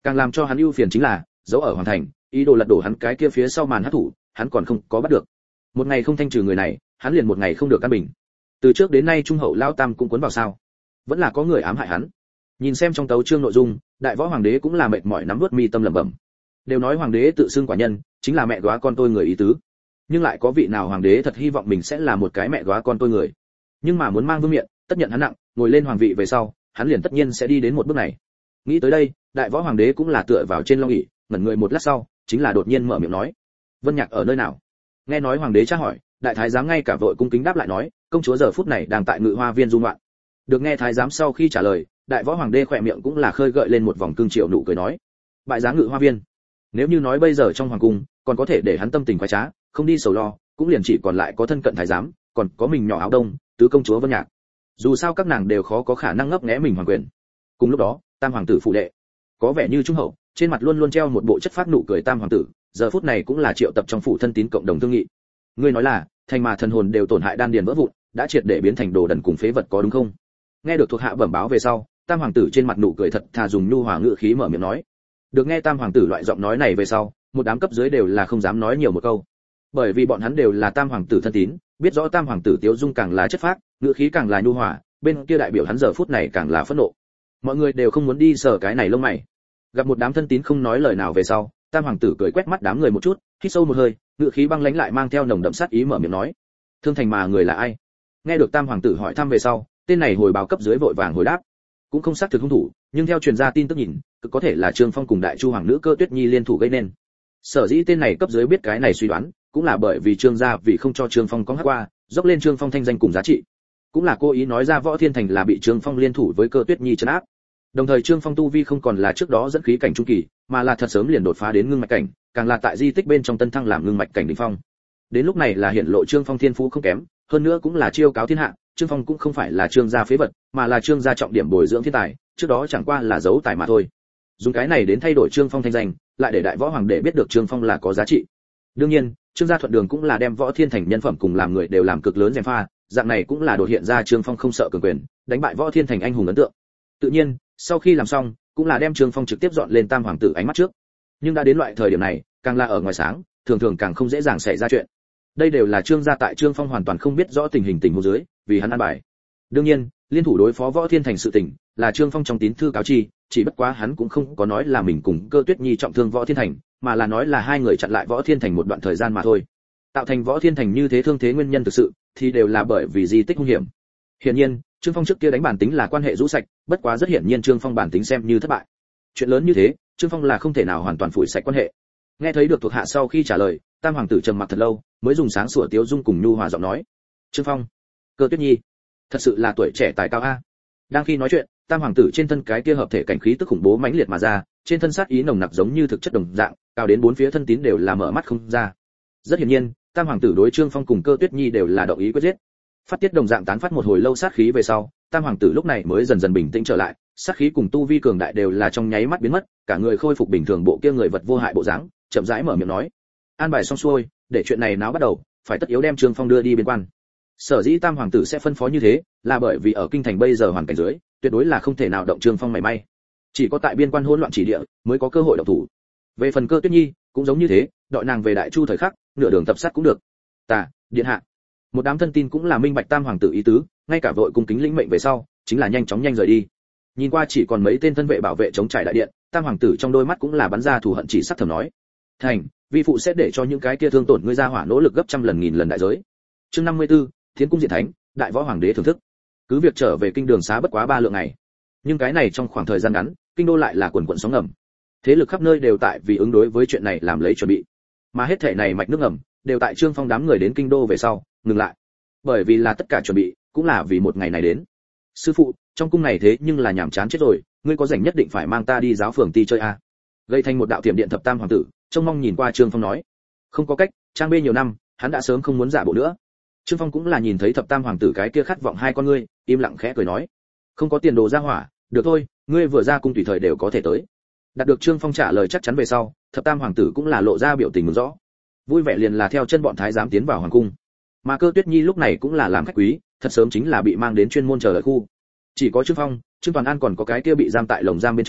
Càng làm cho hắn ưu phiền chính là giấu ở hoàng thành, ý đồ lật đổ hắn cái kia phía sau màn hắc thủ, hắn còn không có bắt được. Một ngày không thanh trừ người này, hắn liền một ngày không được an bình. Từ trước đến nay trung hậu lao tam cũng cuốn vào sao? Vẫn là có người ám hại hắn. Nhìn xem trong tấu chương nội dung, đại võ hoàng đế cũng là mệt mỏi nắm nuốt mi tâm lẩm bẩm. Đều nói hoàng đế tự xưng quả nhân, chính là mẹ góa con tôi người ý tứ. Nhưng lại có vị nào hoàng đế thật hy vọng mình sẽ là một cái mẹ góa con tôi người. Nhưng mà muốn mang vương miện, tất nhận hắn nặng, ngồi lên hoàng vị về sau, hắn liền tất nhiên sẽ đi đến một bước này. Nghĩ tới đây, đại võ hoàng đế cũng là tựa vào trên long ỷ, ngẩn người một lát sau, chính là đột nhiên mở miệng nói: "Vân Nhạc ở nơi nào?" Nghe nói hoàng đế tra hỏi, đại thái giám ngay cả vội cung kính đáp lại nói: "Công chúa giờ phút này đang tại Ngự Hoa viên du ngoạn." Được nghe thái giám sau khi trả lời, đại võ hoàng đế khỏe miệng cũng là khơi gợi lên một vòng cương triều nụ cười nói: "Bại giá Ngự Hoa viên." Nếu như nói bây giờ trong hoàng cung, còn có thể để hắn tâm tình khoái trá, không đi sầu lo, cũng liền chỉ còn lại có thân cận thái giám, còn có mình nhỏ áo đông, tứ công chúa Vân Nhạc. Dù sao các nàng đều khó có khả năng ngấp nghé mình hoàng quyền. Cùng lúc đó, tam hoàng tử phụ đệ, có vẻ như trung hậu, trên mặt luôn luôn treo một bộ chất phát nụ cười tam hoàng tử, giờ phút này cũng là triệu tập trong phủ thân tín cộng đồng thương nghị. Ngươi nói là, thành mà thần hồn đều tổn hại đan điền vỡ vụn, đã triệt để biến thành đồ đần cùng phế vật có đúng không? Nghe được thuộc hạ bẩm báo về sau, tam hoàng tử trên mặt nụ cười thật thà dùng nhu hòa ngữ khí mở miệng nói. Được nghe tam hoàng tử loại giọng nói này về sau, một đám cấp dưới đều là không dám nói nhiều một câu. Bởi vì bọn hắn đều là tam hoàng tử thân tín, biết rõ tam hoàng tử Tiếu Dung càng là chất phác, ngữ khí càng là nhu hòa, bên kia đại biểu hắn giờ phút này càng là phẫn nộ. Mọi người đều không muốn đi sờ cái này lông mày. Gặp một đám thân tín không nói lời nào về sau, tam hoàng tử cười quét mắt đám người một chút, hít sâu một hơi, ngữ khí băng lãnh lại mang theo nồng đậm sát ý mở miệng nói: "Thương thành mà người là ai?" Nghe được tam hoàng tử hỏi thăm về sau, tên này hồi báo cấp dưới vội vàng hồi đáp, cũng không xác thực hung thủ, nhưng theo truyền ra tin tức nhìn, cực có thể là Trương Phong cùng đại chu hoàng nữ Cơ Tuyết Nhi liên thủ gây nên. Sở dĩ tên này cấp dưới biết cái này suy đoán, cũng là bởi vì Trương gia vì không cho Trương Phong có hát qua, dốc lên Trương Phong thanh danh cùng giá trị, cũng là cố ý nói ra Võ Thiên Thành là bị Trương Phong liên thủ với Cơ Tuyết Nhi trấn áp. Đồng thời Trương Phong tu vi không còn là trước đó dẫn khí cảnh trung kỳ, mà là thật sớm liền đột phá đến ngưng mạch cảnh, càng là tại di tích bên trong tân thăng làm ngưng mạch cảnh đỉnh phong. Đến lúc này là hiện lộ Trương Phong thiên phú không kém, hơn nữa cũng là chiêu cáo thiên hạ, Trương Phong cũng không phải là Trương gia phế vật, mà là Trương gia trọng điểm bồi dưỡng thiên tài, trước đó chẳng qua là giấu tài mà thôi. Dùng cái này đến thay đổi Trương Phong thanh danh, lại để đại võ hoàng để biết được Trương Phong là có giá trị. Đương nhiên, Trương gia thuận đường cũng là đem Võ Thiên Thành nhân phẩm cùng làm người đều làm cực lớn gièm pha, dạng này cũng là đột hiện ra Trương Phong không sợ cường quyền, đánh bại Võ Thiên Thành anh hùng ấn tượng. Tự nhiên, sau khi làm xong, cũng là đem Trương Phong trực tiếp dọn lên tam hoàng tử ánh mắt trước. Nhưng đã đến loại thời điểm này, càng là ở ngoài sáng, thường thường càng không dễ dàng xảy ra chuyện. Đây đều là Trương gia tại Trương Phong hoàn toàn không biết rõ tình hình tình huống dưới, vì hắn an bài. Đương nhiên, liên thủ đối phó Võ Thiên Thành sự tình, là Trương Phong trong tín thư cáo chi, chỉ bất quá hắn cũng không có nói là mình cùng Cơ Tuyết Nhi trọng thương Võ Thiên Thành, mà là nói là hai người chặn lại Võ Thiên Thành một đoạn thời gian mà thôi. Tạo thành Võ Thiên Thành như thế thương thế nguyên nhân thực sự, thì đều là bởi vì di tích hung hiểm. Hiển nhiên, Trương Phong trước kia đánh bản tính là quan hệ rũ sạch, bất quá rất hiển nhiên Trương Phong bản tính xem như thất bại. Chuyện lớn như thế, Trương Phong là không thể nào hoàn toàn phủi sạch quan hệ. Nghe thấy được thuộc hạ sau khi trả lời, tam hoàng tử trầm mặc thật lâu, mới dùng sáng sủa tiếu dung cùng nhu hòa giọng nói: "Trương Phong, Cơ Tuyết Nhi, thật sự là tuổi trẻ tài cao a." Đang khi nói chuyện, tam hoàng tử trên thân cái kia hợp thể cảnh khí tức khủng bố mãnh liệt mà ra, trên thân sát ý nồng nặc giống như thực chất đồng dạng, cao đến bốn phía thân tín đều là mở mắt không ra. Rất hiển nhiên, tam hoàng tử đối Trương Phong cùng Cơ Tuyết Nhi đều là động ý quyết giết. Phát tiết đồng dạng tán phát một hồi lâu sát khí về sau, tam hoàng tử lúc này mới dần dần bình tĩnh trở lại, sát khí cùng tu vi cường đại đều là trong nháy mắt biến mất, cả người khôi phục bình thường bộ kia người vật vô hại bộ dáng, chậm rãi mở miệng nói: "An bài xong xuôi, để chuyện này náo bắt đầu, phải tất yếu đem Trương Phong đưa đi biên quan." Sở dĩ tam hoàng tử sẽ phân phó như thế, là bởi vì ở kinh thành bây giờ hoàn cảnh dưới, tuyệt đối là không thể nào động Trương Phong mảy may. Chỉ có tại biên quan hỗn loạn chỉ địa, mới có cơ hội động thủ. Về phần Cơ Tuyết Nhi, cũng giống như thế, đợi nàng về Đại Chu thời khắc, nửa đường tập sát cũng được. Điện hạ. Một đám thân tin cũng là minh bạch tam hoàng tử ý tứ, ngay cả vội cung kính lĩnh mệnh về sau, chính là nhanh chóng nhanh rời đi. Nhìn qua chỉ còn mấy tên thân vệ bảo vệ chống trải đại điện, tam hoàng tử trong đôi mắt cũng là bắn ra thù hận chỉ sắc thầm nói: "Thành, vi phụ sẽ để cho những cái kia thương tổn ngươi ra hỏa nỗ lực gấp trăm lần nghìn lần đại giới." Chương 54, Thiến cung diện thánh, đại võ hoàng đế thưởng thức. Cứ việc trở về kinh đường xá bất quá 3 lượng ngày, nhưng cái này trong khoảng thời gian ngắn, kinh đô lại là quần quần sóng ngầm. Thế lực khắp nơi đều tại vì ứng đối với chuyện này làm lấy chuẩn bị. Mà hết thể này mạch nước ngầm, đều tại Trương Phong đám người đến kinh đô về sau, ngừng lại. Bởi vì là tất cả chuẩn bị, cũng là vì một ngày này đến. "Sư phụ, trong cung này thế nhưng là nhàm chán chết rồi, ngươi có rảnh nhất định phải mang ta đi giáo phường ti chơi a." Gây thành một đạo tiệm điện thập tam hoàng tử, trông mong nhìn qua Trương Phong nói: "Không có cách, trang bê nhiều năm, hắn đã sớm không muốn giả bộ nữa." Trương Phong cũng là nhìn thấy thập tam hoàng tử cái kia khát vọng hai con ngươi, im lặng khẽ cười nói: "Không có tiền đồ ra hỏa, được thôi, ngươi vừa ra cung tùy thời đều có thể tới." Đạt được Trương Phong trả lời chắc chắn về sau, thập tam hoàng tử cũng là lộ ra biểu tình mừng rõ. Vui vẻ liền là theo chân bọn thái giám tiến vào hoàng cung. Mà Cơ Tuyết Nhi lúc này cũng là làm khách quý, thật sớm chính là bị mang đến chuyên môn chờ đợi khu. Chỉ có Trương Phong, Trương Toàn An còn có cái kia bị giam tại lồng giam bên trong,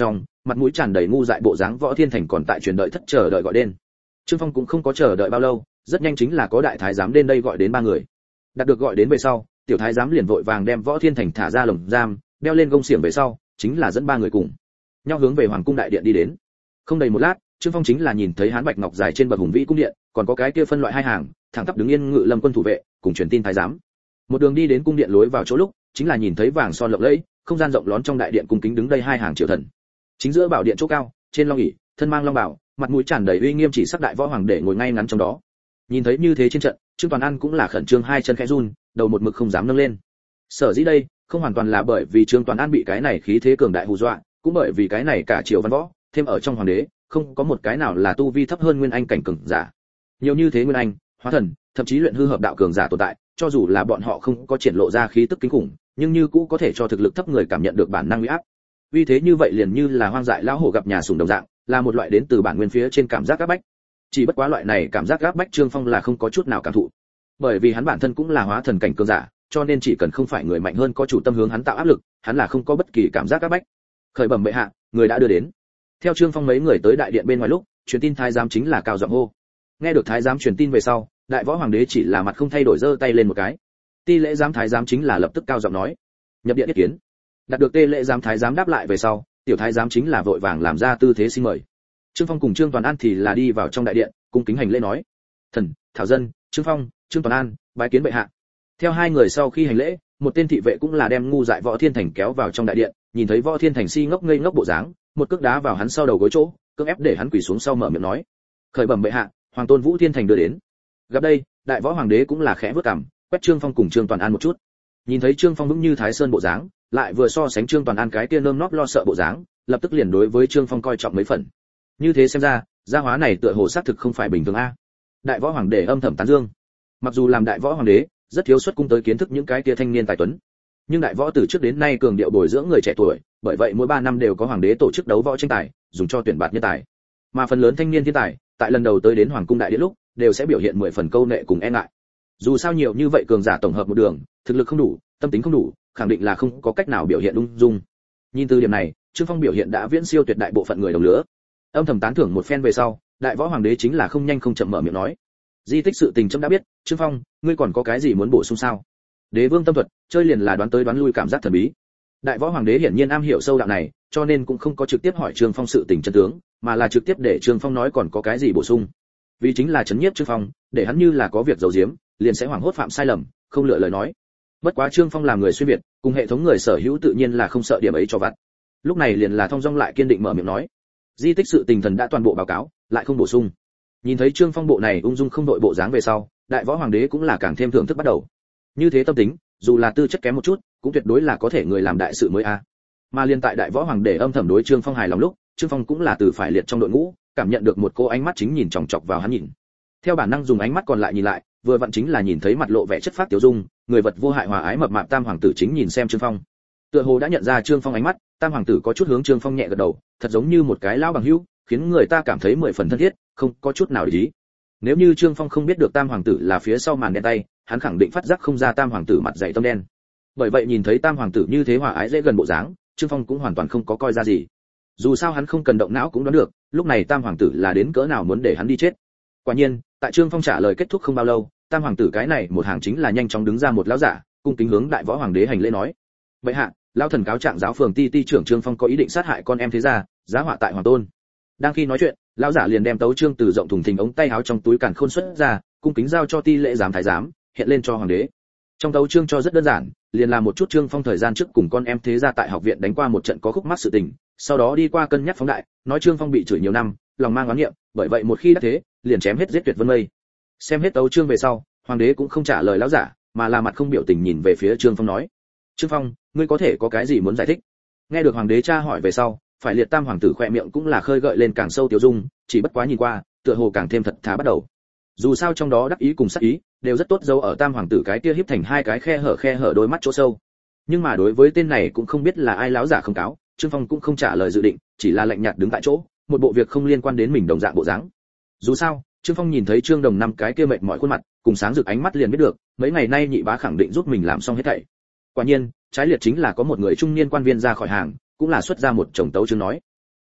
mặt mũi tràn đầy ngu dại bộ dáng Võ Thiên Thành còn tại truyền đợi thất chờ đợi gọi đến. Trương Phong cũng không có chờ đợi bao lâu, rất nhanh chính là có đại thái giám đến đây gọi đến 3 người. Đạt được gọi đến về sau, tiểu thái giám liền vội vàng đem Võ Thiên Thành thả ra lồng giam, đeo lên gông xiềng về sau, chính là dẫn 3 người cùng nhau hướng về hoàng cung đại điện đi đến. Không đầy một lát, Trương Phong chính là nhìn thấy hán bạch ngọc dài trên bậc hùng vĩ cung điện, còn có cái kia phân loại 2 hàng, thẳng tắp đứng yên ngự lâm quân thủ vệ, cùng truyền tin thái giám. Một đường đi đến cung điện lối vào chỗ lúc, chính là nhìn thấy vàng son lộng lẫy, không gian rộng lớn trong đại điện cung kính đứng đây 2 hàng triều thần. Chính giữa bảo điện chỗ cao, trên long ỷ, thân mang long bào, mặt mũi tràn đầy uy nghiêm chỉ sắc đại võ hoàng để ngồi ngay ngắn trong đó. Nhìn thấy như thế trên trận, Trương Toàn An cũng là khẩn trương 2 chân khẽ run, đầu một mực không dám nâng lên. Sở dĩ đây, không hoàn toàn là bởi vì Trương Toàn An bị cái này khí thế cường đại hù dọa, cũng bởi vì cái này cả triều văn võ, thêm ở trong hoàng đế, không có một cái nào là tu vi thấp hơn nguyên anh cảnh cường giả. Nhiều như thế nguyên anh, hóa thần, thậm chí luyện hư hợp đạo cường giả tồn tại, cho dù là bọn họ không có triển lộ ra khí tức kinh khủng, nhưng như cũ có thể cho thực lực thấp người cảm nhận được bản năng uy áp. Uy thế như vậy liền như là hoang dại lão hổ gặp nhà sủng đồng dạng, là một loại đến từ bản nguyên phía trên cảm giác áp bách. Chỉ bất quá loại này cảm giác áp bách Trương Phong là không có chút nào cảm thụ. Bởi vì hắn bản thân cũng là hóa thần cảnh cường giả, cho nên chỉ cần không phải người mạnh hơn có chủ tâm hướng hắn tạo áp lực, hắn là không có bất kỳ cảm giác áp bách. Khởi bẩm bệ hạ, người đã đưa đến. Theo Trương Phong mấy người tới đại điện bên ngoài lúc, truyền tin thái giám chính là cao giọng hô. Nghe được thái giám truyền tin về sau, đại võ hoàng đế chỉ là mặt không thay đổi giơ tay lên một cái. Ti lễ giám thái giám chính là lập tức cao giọng nói, nhập điện ý kiến. Đạt được tê lễ giám thái giám đáp lại về sau, tiểu thái giám chính là vội vàng làm ra tư thế xin mời. Trương Phong cùng Trương Toàn An thì là đi vào trong đại điện, cung kính hành lễ nói: "Thần, Thảo dân, Trương Phong, Trương Toàn An, bái kiến bệ hạ." Theo 2 người sau khi hành lễ, một tên thị vệ cũng là đem ngu dại Võ Thiên Thành kéo vào trong đại điện, nhìn thấy Võ Thiên Thành si ngốc ngây ngốc bộ dáng, một cước đá vào hắn sau đầu gối chỗ, cưỡng ép để hắn quỳ xuống sau mở miệng nói: "Khởi bẩm bệ hạ, hoàng tôn Vũ Thiên Thành đưa đến." Gặp đây, đại võ hoàng đế cũng là khẽ bước cằm, quét Trương Phong cùng Trương Toàn An một chút. Nhìn thấy Trương Phong vững như Thái Sơn bộ dáng, lại vừa so sánh Trương Toàn An cái kia nơm nóp lo sợ bộ dáng, lập tức liền đối với Trương Phong coi trọng mấy phần. Như thế xem ra, gia hóa này tựa hồ xác thực không phải bình thường a. Đại võ hoàng đế âm thầm tán dương. Mặc dù làm đại võ hoàng đế, rất thiếu xuất cung tới kiến thức những cái kia thanh niên tài tuấn, nhưng đại võ từ trước đến nay cường điệu bồi dưỡng người trẻ tuổi, bởi vậy mỗi 3 năm đều có hoàng đế tổ chức đấu võ tranh tài, dùng cho tuyển bạt nhân tài. Mà phần lớn thanh niên thiên tài, tại lần đầu tới đến hoàng cung đại điện lúc, đều sẽ biểu hiện 10 phần câu nệ cùng e ngại. Dù sao nhiều như vậy cường giả tổng hợp một đường, thực lực không đủ, tâm tính không đủ, khẳng định là không có cách nào biểu hiện ung dung. Nhìn từ điểm này, Trương Phong biểu hiện đã viễn siêu tuyệt đại bộ phận người đồng lứa. Âm thầm tán thưởng một phen về sau, đại võ hoàng đế chính là không nhanh không chậm mở miệng nói: "Di tích sự tình trẫm đã biết, Trương Phong, ngươi còn có cái gì muốn bổ sung sao?" Đế vương tâm thuật, chơi liền là đoán tới đoán lui cảm giác thần bí. Đại võ hoàng đế hiển nhiên am hiểu sâu đạo này, cho nên cũng không có trực tiếp hỏi Trương Phong sự tình chân tướng, mà là trực tiếp để Trương Phong nói còn có cái gì bổ sung. Vì chính là chấn nhiếp Trương Phong, để hắn như là có việc giấu giếm, liền sẽ hoảng hốt phạm sai lầm, không lựa lời nói. Bất quá Trương Phong làm người xuyên việt, cùng hệ thống người sở hữu tự nhiên là không sợ điểm ấy cho vặt. Lúc này liền là thong dong lại kiên định mở miệng nói: "Di tích sự tình thần đã toàn bộ báo cáo, lại không bổ sung." Nhìn thấy Trương Phong bộ này ung dung không đội bộ dáng về sau, đại võ hoàng đế cũng là càng thêm thưởng thức bắt đầu. Như thế tâm tính, dù là tư chất kém một chút, cũng tuyệt đối là có thể người làm đại sự mới a. Mà liên tại đại võ hoàng đế âm thầm đối Trương Phong hài lòng lúc, Trương Phong cũng là từ phải liệt trong đội ngũ, cảm nhận được một cô ánh mắt chính nhìn chòng chọc vào hắn nhìn. Theo bản năng dùng ánh mắt còn lại nhìn lại, vừa vặn chính là nhìn thấy mặt lộ vẻ chất phác tiểu dung, người vật vô hại hòa ái mập mạp tam hoàng tử chính nhìn xem Trương Phong. Tựa hồ đã nhận ra Trương Phong ánh mắt, tam hoàng tử có chút hướng Trương Phong nhẹ gật đầu, thật giống như một cái lão bằng hữu, khiến người ta cảm thấy 10 phần thân thiết, không có chút nào để ý. Nếu như Trương Phong không biết được tam hoàng tử là phía sau màn đen tay, hắn khẳng định phát giác không ra tam hoàng tử mặt dày tâm đen. Bởi vậy nhìn thấy tam hoàng tử như thế hòa ái dễ gần bộ dáng, Trương Phong cũng hoàn toàn không có coi ra gì. Dù sao hắn không cần động não cũng đoán được, lúc này tam hoàng tử là đến cỡ nào muốn để hắn đi chết. Quả nhiên, tại Trương Phong trả lời kết thúc không bao lâu, tam hoàng tử cái này một hàng chính là nhanh chóng đứng ra một lão giả, cung kính hướng đại võ hoàng đế hành lễ nói: "Bệ hạ, lão thần cáo trạng giáo phường ti trưởng Trương Phong có ý định sát hại con em thế gia, giá họa tại hoàng tôn." Đang khi nói chuyện, lão giả liền đem tấu chương từ rộng thùng thình ống tay áo trong túi càn khôn xuất ra, cung kính giao cho ti lễ giám thái giám, hiện lên cho hoàng đế. Trong tấu chương cho rất đơn giản, liền là một chút Trương Phong thời gian trước cùng con em thế gia tại học viện đánh qua một trận có khúc mắc sự tình, sau đó đi qua cân nhắc phóng đại, nói Trương Phong bị chửi nhiều năm, lòng mang oán niệm, bởi vậy một khi đã thế, liền chém hết giết tuyệt vân mây. Xem hết tấu chương về sau, hoàng đế cũng không trả lời lão giả, mà là mặt không biểu tình nhìn về phía Trương Phong nói: "Trương Phong, ngươi có thể có cái gì muốn giải thích?" Nghe được hoàng đế tra hỏi về sau, phải liệt tam hoàng tử khỏe miệng cũng là khơi gợi lên càng sâu tiêu dung, chỉ bất quá nhìn qua, tựa hồ càng thêm thật thà bắt đầu. Dù sao trong đó đắc ý cùng sát ý đều rất tốt dấu ở tam hoàng tử cái kia híp thành 2 cái khe hở đôi mắt chỗ sâu. Nhưng mà đối với tên này cũng không biết là ai lão giả không cáo, Trương Phong cũng không trả lời dự định, chỉ là lạnh nhạt đứng tại chỗ, một bộ việc không liên quan đến mình đồng dạng bộ dáng. Dù sao, Trương Phong nhìn thấy Trương Đồng năm cái kia mệt mỏi khuôn mặt, cùng sáng rực ánh mắt liền biết được, mấy ngày nay nhị bá khẳng định giúp mình làm xong hết thảy. Quả nhiên, trái liệt chính là có một người trung niên quan viên ra khỏi hàng, cũng là xuất ra một chồng tấu chương nói: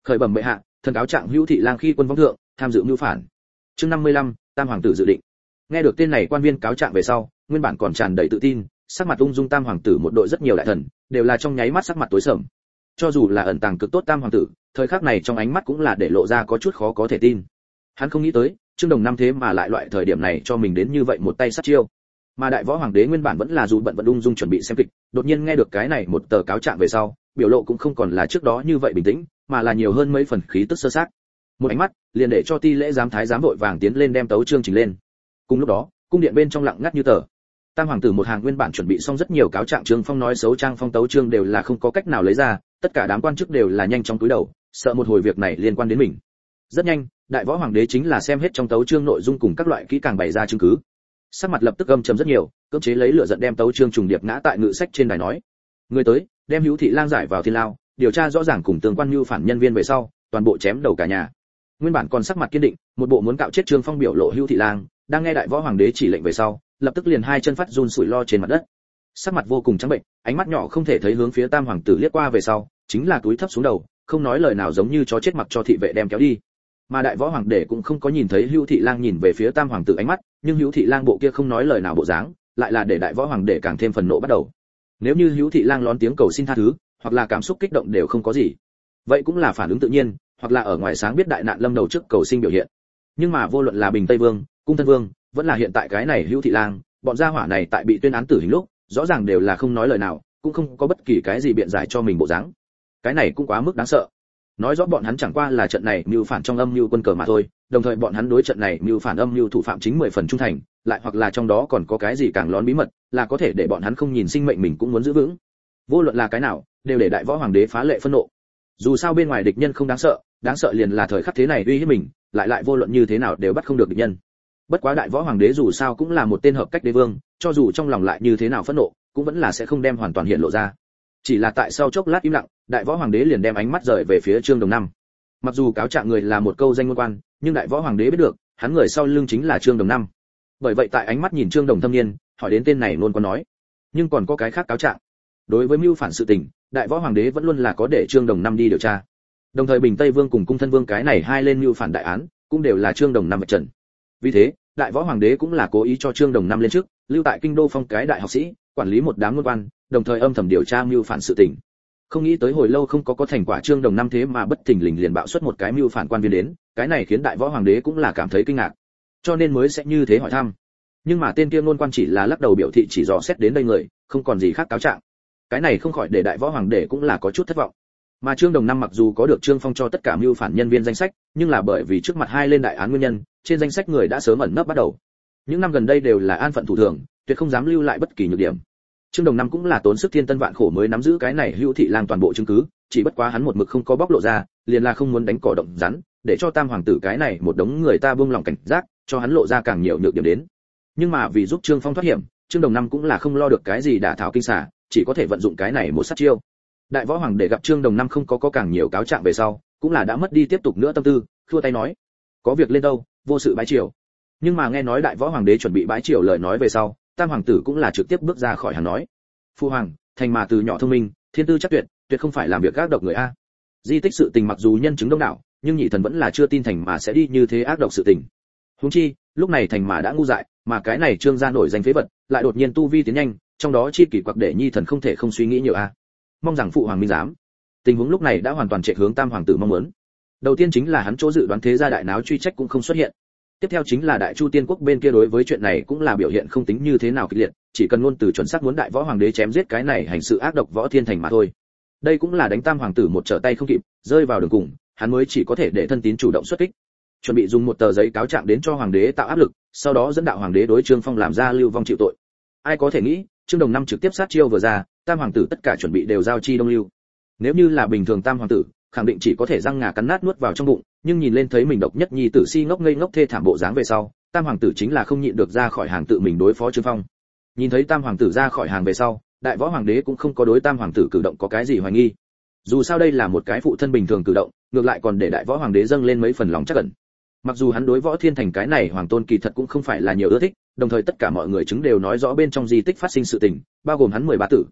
khởi bẩm bệ hạ, thần cáo trạng Hữu Thị Lang khi quân vong thượng, tham dự mưu phản. Chương 55, Tam hoàng tử dự định. Nghe được tên này quan viên cáo trạng về sau, nguyên bản còn tràn đầy tự tin, sắc mặt ung dung Tam hoàng tử một đội rất nhiều đại thần, đều là trong nháy mắt sắc mặt tối sầm. Cho dù là ẩn tàng cực tốt Tam hoàng tử, thời khắc này trong ánh mắt cũng là để lộ ra có chút khó có thể tin. Hắn không nghĩ tới, Trương Đồng Năm thế mà lại loại thời điểm này cho mình đến như vậy một tay sát chiêu. Mà đại võ hoàng đế nguyên bản vẫn là dù bận vận ung dung chuẩn bị xem kịch, đột nhiên nghe được cái này một tờ cáo trạng về sau, biểu lộ cũng không còn là trước đó như vậy bình tĩnh, mà là nhiều hơn mấy phần khí tức sơ sát. Một ánh mắt liền để cho ti lễ giám thái giám vội vàng tiến lên đem tấu chương trình lên. Cùng lúc đó, cung điện bên trong lặng ngắt như tờ. Tam hoàng tử một hàng nguyên bản chuẩn bị xong rất nhiều cáo trạng Trương Phong nói xấu trang phong tấu chương đều là không có cách nào lấy ra, tất cả đám quan chức đều là nhanh chóng cúi đầu, sợ một hồi việc này liên quan đến mình. Rất nhanh, đại võ hoàng đế chính là xem hết trong tấu chương nội dung cùng các loại kỹ càng bày ra chứng cứ. Sắc mặt lập tức âm trầm rất nhiều, cưỡng chế lấy lửa giận đem tấu chương trùng điệp ngã tại ngự sách trên đài nói: người tới, đem Hữu Thị Lang giải vào thiên lao, điều tra rõ ràng cùng tương quan mưu phản nhân viên về sau, toàn bộ chém đầu cả nhà. Nguyên bản còn sắc mặt kiên định, một bộ muốn cạo chết Trương Phong biểu lộ Hữu Thị Lang, đang nghe đại võ hoàng đế chỉ lệnh về sau, lập tức liền hai chân phát run sủi lo trên mặt đất. Sắc mặt vô cùng trắng bệnh, ánh mắt nhỏ không thể thấy hướng phía Tam hoàng tử liếc qua về sau, chính là túi thấp xuống đầu, không nói lời nào giống như chó chết mặc cho thị vệ đem kéo đi. Mà đại võ hoàng đế cũng không có nhìn thấy Hữu Thị Lang nhìn về phía Tam hoàng tử ánh mắt, nhưng Hữu Thị Lang bộ kia không nói lời nào bộ dáng, lại là để đại võ hoàng đế càng thêm phần nộ bắt đầu. Nếu như Hữu Thị Lang lón tiếng cầu xin tha thứ, hoặc là cảm xúc kích động đều không có gì, vậy cũng là phản ứng tự nhiên, hoặc là ở ngoài sáng biết đại nạn lâm đầu trước cầu sinh biểu hiện. Nhưng mà vô luận là Bình Tây Vương, Cung Thân Vương, vẫn là hiện tại cái này Hữu Thị Lang, bọn gia hỏa này tại bị tuyên án tử hình lúc, rõ ràng đều là không nói lời nào, cũng không có bất kỳ cái gì biện giải cho mình bộ dáng. Cái này cũng quá mức đáng sợ. Nói rõ bọn hắn chẳng qua là trận này mưu phản trong âm mưu quân cờ mà thôi, đồng thời bọn hắn đối trận này mưu phản âm mưu thủ phạm chính 10 phần trung thành, lại hoặc là trong đó còn có cái gì càng lón bí mật, là có thể để bọn hắn không nhìn sinh mệnh mình cũng muốn giữ vững. Vô luận là cái nào, đều để đại võ hoàng đế phá lệ phân nộ. Dù sao bên ngoài địch nhân không đáng sợ liền là thời khắc thế này uy hiếp mình, lại vô luận như thế nào đều bắt không được địch nhân. Bất quá đại võ hoàng đế dù sao cũng là một tên hợp cách đế vương, cho dù trong lòng lại như thế nào phẫn nộ, cũng vẫn là sẽ không đem hoàn toàn hiện lộ ra. Chỉ là tại sau chốc lát im lặng, đại võ hoàng đế liền đem ánh mắt rời về phía Trương Đồng Năm. Mặc dù cáo trạng người là một câu danh ngôn quan, nhưng đại võ hoàng đế biết được, hắn người sau lưng chính là Trương Đồng Năm. Bởi vậy tại ánh mắt nhìn Trương Đồng Thâm Niên, hỏi đến tên này luôn có nói, nhưng còn có cái khác cáo trạng. Đối với mưu phản sự tình, đại võ hoàng đế vẫn luôn là có để Trương Đồng Năm đi điều tra. Đồng thời Bình Tây Vương cùng Cung Thân Vương cái này hai lên mưu phản đại án, cũng đều là Trương Đồng Năm vạch trần. Vì thế, đại võ hoàng đế cũng là cố ý cho Trương Đồng Năm lên trước, lưu tại kinh đô phong cái đại học sĩ, quản lý một đám ngôn quan, đồng thời âm thầm điều tra mưu phản sự tình. Không nghĩ tới hồi lâu không có thành quả Trương Đồng Năm thế mà bất thình lình liền bạo xuất một cái mưu phản quan viên đến, cái này khiến đại võ hoàng đế cũng là cảm thấy kinh ngạc, cho nên mới sẽ như thế hỏi thăm. Nhưng mà tên kia ngôn quan chỉ là lắc đầu biểu thị chỉ dò xét đến đây người, không còn gì khác cáo trạng. Cái này không khỏi để đại võ hoàng đế cũng là có chút thất vọng. Mà Trương Đồng Năm mặc dù có được Trương Phong cho tất cả mưu phản nhân viên danh sách, nhưng là bởi vì trước mặt hai lên đại án nguyên nhân, trên danh sách người đã sớm ẩn nấp bắt đầu. Những năm gần đây đều là an phận thủ thường, tuyệt không dám lưu lại bất kỳ nhược điểm. Trương Đồng Năm cũng là tốn sức thiên tân vạn khổ mới nắm giữ cái này Hữu Thị Lang toàn bộ chứng cứ, chỉ bất quá hắn một mực không có bóc lộ ra, liền là không muốn đánh cỏ động rắn, để cho Tam hoàng tử cái này một đống người ta buông lòng cảnh giác, cho hắn lộ ra càng nhiều nhược điểm đến. Nhưng mà vì giúp Trương Phong thoát hiểm, Trương Đồng Năm cũng là không lo được cái gì đả thảo kinh xà, chỉ có thể vận dụng cái này một sát chiêu. Đại võ hoàng để gặp Trương Đồng Năm không có càng nhiều cáo trạng về sau, cũng là đã mất đi tiếp tục nữa tâm tư, khua tay nói: "Có việc lên đâu, vô sự bái triều." Nhưng mà nghe nói đại võ hoàng đế chuẩn bị bái triều lời nói về sau, Tam hoàng tử cũng là trực tiếp bước ra khỏi hàng nói: "Phu hoàng, thành mà từ nhỏ thông minh, thiên tư chắc tuyệt không phải làm việc ác độc người a. Di tích sự tình mặc dù nhân chứng đông đảo, nhưng nhị thần vẫn là chưa tin thành mà sẽ đi như thế ác độc sự tình. Huống chi, lúc này thành mà đã ngu dại, mà cái này Trương gia nổi danh phế vật, lại đột nhiên tu vi tiến nhanh, trong đó chi kỷ quặc để nhi thần không thể không suy nghĩ nhiều a. Mong rằng phụ hoàng minh giám." Tình huống lúc này đã hoàn toàn chạy hướng Tam hoàng tử mong muốn. Đầu tiên chính là hắn chỗ dự đoán thế gia đại náo truy trách cũng không xuất hiện. Tiếp theo chính là Đại Chu Tiên quốc bên kia đối với chuyện này cũng là biểu hiện không tính như thế nào kịch liệt, chỉ cần ngôn từ chuẩn xác muốn đại võ hoàng đế chém giết cái này hành sự ác độc Võ Thiên Thành mà thôi. Đây cũng là đánh Tam hoàng tử một trở tay không kịp, rơi vào đường cùng, hắn mới chỉ có thể để thân tín chủ động xuất kích, chuẩn bị dùng một tờ giấy cáo trạng đến cho hoàng đế tạo áp lực, sau đó dẫn đạo hoàng đế đối Trương Phong làm ra lưu vong chịu tội. Ai có thể nghĩ, Trương Đồng Năm trực tiếp sát chiêu vừa ra, Tam hoàng tử tất cả chuẩn bị đều giao chi đông lưu. Nếu như là bình thường Tam hoàng tử, khẳng định chỉ có thể răng ngà cắn nát nuốt vào trong bụng, nhưng nhìn lên thấy mình độc nhất nhi tử si ngốc ngây ngốc thê thảm bộ dáng về sau, Tam hoàng tử chính là không nhịn được ra khỏi hàng tự mình đối phó Trương Phong. Nhìn thấy Tam hoàng tử ra khỏi hàng về sau, đại võ hoàng đế cũng không có đối Tam hoàng tử cử động có cái gì hoài nghi. Dù sao đây là một cái phụ thân bình thường cử động, ngược lại còn để đại võ hoàng đế dâng lên mấy phần lòng chắc ẩn. Mặc dù hắn đối Võ Thiên Thành cái này hoàng tôn kỳ thật cũng không phải là nhiều ưa thích, đồng thời tất cả mọi người chứng đều nói rõ bên trong di tích phát sinh sự tình, bao gồm hắn 13 tử.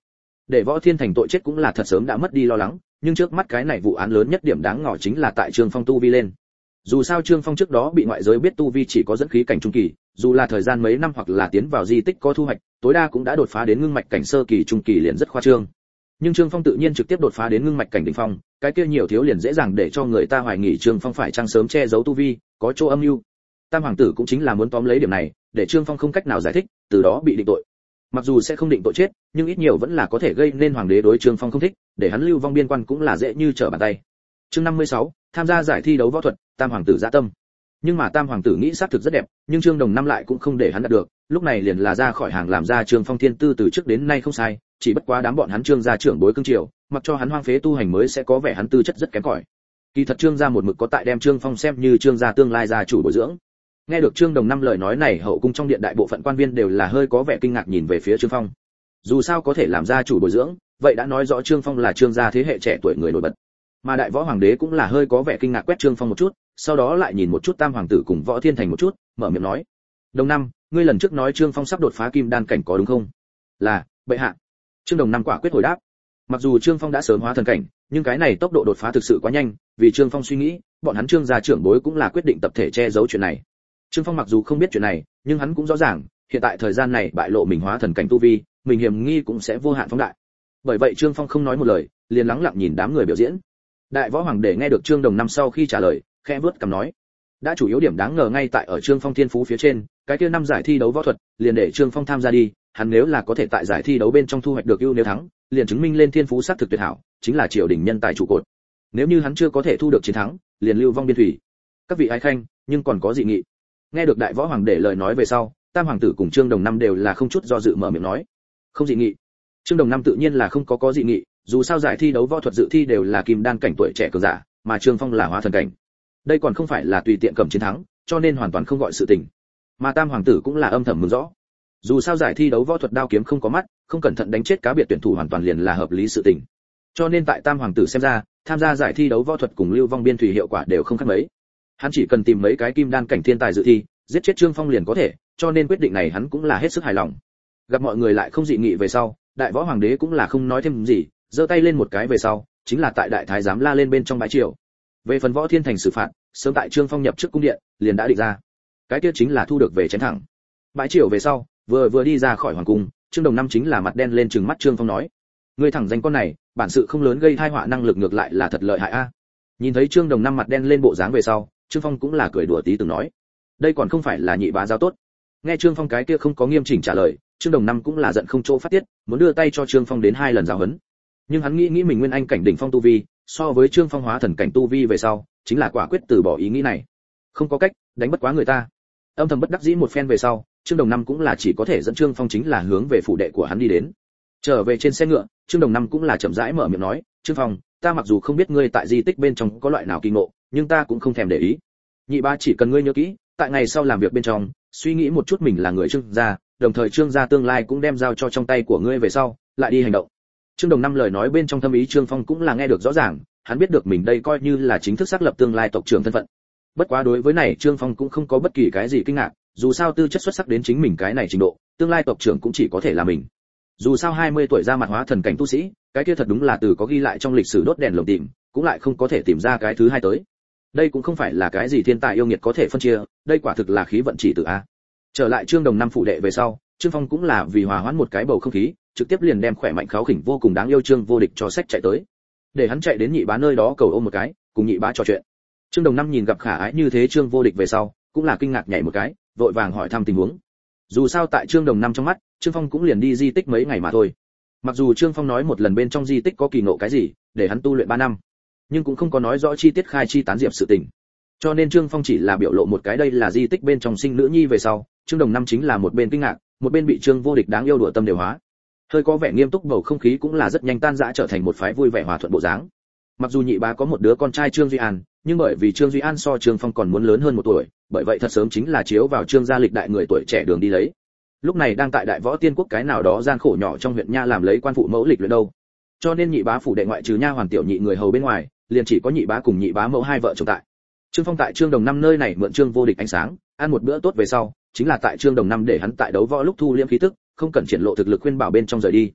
Để Võ Thiên Thành tội chết cũng là thật sớm đã mất đi lo lắng, nhưng trước mắt cái này vụ án lớn nhất điểm đáng ngỏ chính là tại Trương Phong tu vi lên. Dù sao Trương Phong trước đó bị ngoại giới biết tu vi chỉ có dẫn khí cảnh trung kỳ, dù là thời gian mấy năm hoặc là tiến vào di tích có thu hoạch, tối đa cũng đã đột phá đến ngưng mạch cảnh sơ kỳ trung kỳ liền rất khoa trương. Nhưng Trương Phong tự nhiên trực tiếp đột phá đến ngưng mạch cảnh đỉnh phong, cái kia nhiều thiếu liền dễ dàng để cho người ta hoài nghi Trương Phong phải chăng sớm che giấu tu vi, có chỗ âm mưu. Tam hoàng tử cũng chính là muốn tóm lấy điểm này, để Trương Phong không cách nào giải thích, từ đó bị định tội. Mặc dù sẽ không định tội chết, nhưng ít nhiều vẫn là có thể gây nên hoàng đế đối Trương Phong không thích, để hắn lưu vong biên quan cũng là dễ như trở bàn tay. Chương 56, tham gia giải thi đấu võ thuật, Tam hoàng tử dạ tâm. Nhưng mà Tam hoàng tử nghĩ xác thực rất đẹp, nhưng Trương Đồng Năm lại cũng không để hắn đạt được, lúc này liền là ra khỏi hàng làm ra Trương Phong thiên tư từ trước đến nay không sai, chỉ bất quá đám bọn hắn Trương gia trưởng bối cương triều, mặc cho hắn hoang phế tu hành mới sẽ có vẻ hắn tư chất rất kém cỏi. Kỳ thật Trương gia một mực có tại đem Trương Phong xem như Trương gia tương lai gia chủ bồi dưỡng. Nghe được Trương Đồng Năm lời nói này, hậu cung trong điện đại bộ phận quan viên đều là hơi có vẻ kinh ngạc nhìn về phía Trương Phong. Dù sao có thể làm gia chủ bồi dưỡng, vậy đã nói rõ Trương Phong là Trương gia thế hệ trẻ tuổi người nổi bật. Mà đại võ hoàng đế cũng là hơi có vẻ kinh ngạc quét Trương Phong một chút, sau đó lại nhìn một chút Tam hoàng tử cùng Võ Thiên Thành một chút, mở miệng nói: "Đồng Năm, ngươi lần trước nói Trương Phong sắp đột phá kim đan cảnh có đúng không?" "Là, bệ hạ." Trương Đồng Năm quả quyết hồi đáp. Mặc dù Trương Phong đã sớm hóa thần cảnh, nhưng cái này tốc độ đột phá thực sự quá nhanh, vì Trương Phong suy nghĩ, bọn hắn Trương gia trưởng bối cũng là quyết định tập thể che giấu chuyện này. Trương Phong mặc dù không biết chuyện này, nhưng hắn cũng rõ ràng, hiện tại thời gian này bại lộ mình hóa thần cảnh tu vi, mình hiểm nghi cũng sẽ vô hạn phóng đại. Bởi vậy Trương Phong không nói một lời, liền lắng lặng nhìn đám người biểu diễn. Đại võ hoàng đế nghe được Trương Đồng Năm sau khi trả lời, khẽ vuốt cằm nói: "Đã chủ yếu điểm đáng ngờ ngay tại ở Trương Phong thiên phú phía trên, cái kia năm giải thi đấu võ thuật, liền để Trương Phong tham gia đi, hắn nếu là có thể tại giải thi đấu bên trong thu hoạch được ưu nếu thắng, liền chứng minh lên thiên phú sát thực tuyệt hảo, chính là triều đình nhân tài trụ cột. Nếu như hắn chưa có thể thu được chiến thắng, liền lưu vong biên thủy. Các vị ái khanh, nhưng còn có dị nghị." Nghe được đại võ hoàng đế lời nói về sau, Tam hoàng tử cùng Trương Đồng Năm đều là không chút do dự mở miệng nói: "Không dị nghị." Trương Đồng Năm tự nhiên là không có dị nghị, dù sao giải thi đấu võ thuật dự thi đều là kim đan cảnh tuổi trẻ cường giả, mà Trương Phong là hóa thần cảnh. Đây còn không phải là tùy tiện cầm chiến thắng, cho nên hoàn toàn không gọi sự tình. Mà Tam hoàng tử cũng là âm thầm mừng rõ. Dù sao giải thi đấu võ thuật đao kiếm không có mắt, không cẩn thận đánh chết cá biệt tuyển thủ hoàn toàn liền là hợp lý sự tình. Cho nên tại Tam hoàng tử xem ra, tham gia giải thi đấu võ thuật cùng lưu vong biên thủy hiệu quả đều không khác mấy. Hắn chỉ cần tìm mấy cái kim đan cảnh thiên tài dự thi, giết chết Trương Phong liền có thể, cho nên quyết định này hắn cũng là hết sức hài lòng. Gặp mọi người lại không dị nghị về sau, đại võ hoàng đế cũng là không nói thêm gì, giơ tay lên một cái về sau, chính là tại đại thái giám la lên bên trong bãi triều. Về phần Võ Thiên Thành xử phạt, sớm tại Trương Phong nhập trước cung điện, liền đã định ra. Cái kia chính là thu được về chén thẳng. Bãi triều về sau, vừa đi ra khỏi hoàng cung, Trương Đồng Năm chính là mặt đen lên trừng mắt Trương Phong nói: "Ngươi thẳng danh con này, bản sự không lớn gây tai họa năng lực ngược lại là thật lợi hại a." Nhìn thấy Trương Đồng Năm mặt đen lên bộ dáng về sau, Trương Phong cũng là cười đùa tí từng nói: "Đây còn không phải là nhị bá giáo tốt." Nghe Trương Phong cái kia không có nghiêm chỉnh trả lời, Trương Đồng Năm cũng là giận không chỗ phát tiết, muốn đưa tay cho Trương Phong đến 2 lần giáo huấn. Nhưng hắn nghĩ mình nguyên anh cảnh đỉnh phong tu vi, so với Trương Phong hóa thần cảnh tu vi về sau, chính là quả quyết từ bỏ ý nghĩ này. Không có cách, đánh bất quá người ta. Âm thầm bất đắc dĩ một phen về sau, Trương Đồng Năm cũng là chỉ có thể dẫn Trương Phong chính là hướng về phủ đệ của hắn đi đến. Trở về trên xe ngựa, Trương Đồng Năm cũng là chậm rãi mở miệng nói: "Trương Phong, ta mặc dù không biết ngươi tại di tích bên trong có loại nào kỳ ngộ, nhưng ta cũng không thèm để ý. Nhị bá chỉ cần ngươi nhớ kỹ, tại ngày sau làm việc bên trong, suy nghĩ một chút mình là người Trương gia, đồng thời Trương gia tương lai cũng đem giao cho trong tay của ngươi về sau, lại đi hành động." Trương Đồng Năm lời nói bên trong thâm ý Trương Phong cũng là nghe được rõ ràng, hắn biết được mình đây coi như là chính thức xác lập tương lai tộc trưởng thân phận. Bất quá đối với này Trương Phong cũng không có bất kỳ cái gì kinh ngạc, dù sao tư chất xuất sắc đến chính mình cái này trình độ, tương lai tộc trưởng cũng chỉ có thể là mình. Dù sao 20 tuổi ra mặt hóa thần cảnh tu sĩ, cái kia thật đúng là từ có ghi lại trong lịch sử đốt đèn lồng tìm, cũng lại không có thể tìm ra cái thứ hai tới. Đây cũng không phải là cái gì thiên tài yêu nghiệt có thể phân chia, đây quả thực là khí vận chỉ tự a. Trở lại Trương Đồng Năm phủ đệ về sau, Trương Phong cũng là vì hòa hoãn một cái bầu không khí, trực tiếp liền đem khỏe mạnh kháo khỉnh vô cùng đáng yêu Trương Vô Địch cho sách chạy tới. Để hắn chạy đến nhị bá nơi đó cầu ôm một cái, cùng nhị bá trò chuyện. Trương Đồng Năm nhìn gặp khả ái như thế Trương Vô Địch về sau, cũng là kinh ngạc nhảy một cái, vội vàng hỏi thăm tình huống. Dù sao tại Trương Đồng Năm trong mắt, Trương Phong cũng liền đi di tích mấy ngày mà thôi. Mặc dù Trương Phong nói một lần bên trong di tích có kỳ ngộ cái gì, để hắn tu luyện 3 năm, nhưng cũng không có nói rõ chi tiết khai chi tán diệp sự tình. Cho nên Trương Phong chỉ là biểu lộ một cái đây là di tích bên trong sinh nữ nhi về sau, Trương Đồng Năm chính là một bên kinh ngạc, một bên bị Trương Vô Địch đáng yêu đùa tâm đều hóa. Hơi có vẻ nghiêm túc bầu không khí cũng là rất nhanh tan rã trở thành một phái vui vẻ hòa thuận bộ dáng. Mặc dù nhị bá có một đứa con trai Trương Duy An, nhưng bởi vì Trương Duy An so Trương Phong còn muốn lớn hơn 1 tuổi, bởi vậy thật sớm chính là chiếu vào Trương gia lịch đại người tuổi trẻ đường đi lấy. Lúc này đang tại Đại Võ Tiên Quốc cái nào đó gian khổ nhỏ trong huyện nha làm lấy quan phụ mẫu lịch luyện đâu. Cho nên nhị bá phủ đệ ngoại trừ nha hoàn tiểu nhị người hầu bên ngoài, liền chỉ có nhị bá cùng nhị bá mẫu hai vợ chồng tại. Trương Phong tại Trương Đồng Năm nơi này mượn Trương Vô Địch ánh sáng, ăn một bữa tốt về sau, chính là tại Trương Đồng Năm để hắn tại đấu võ lúc thu liễm khí tức, không cần triển lộ thực lực khuyên bảo bên trong rời đi.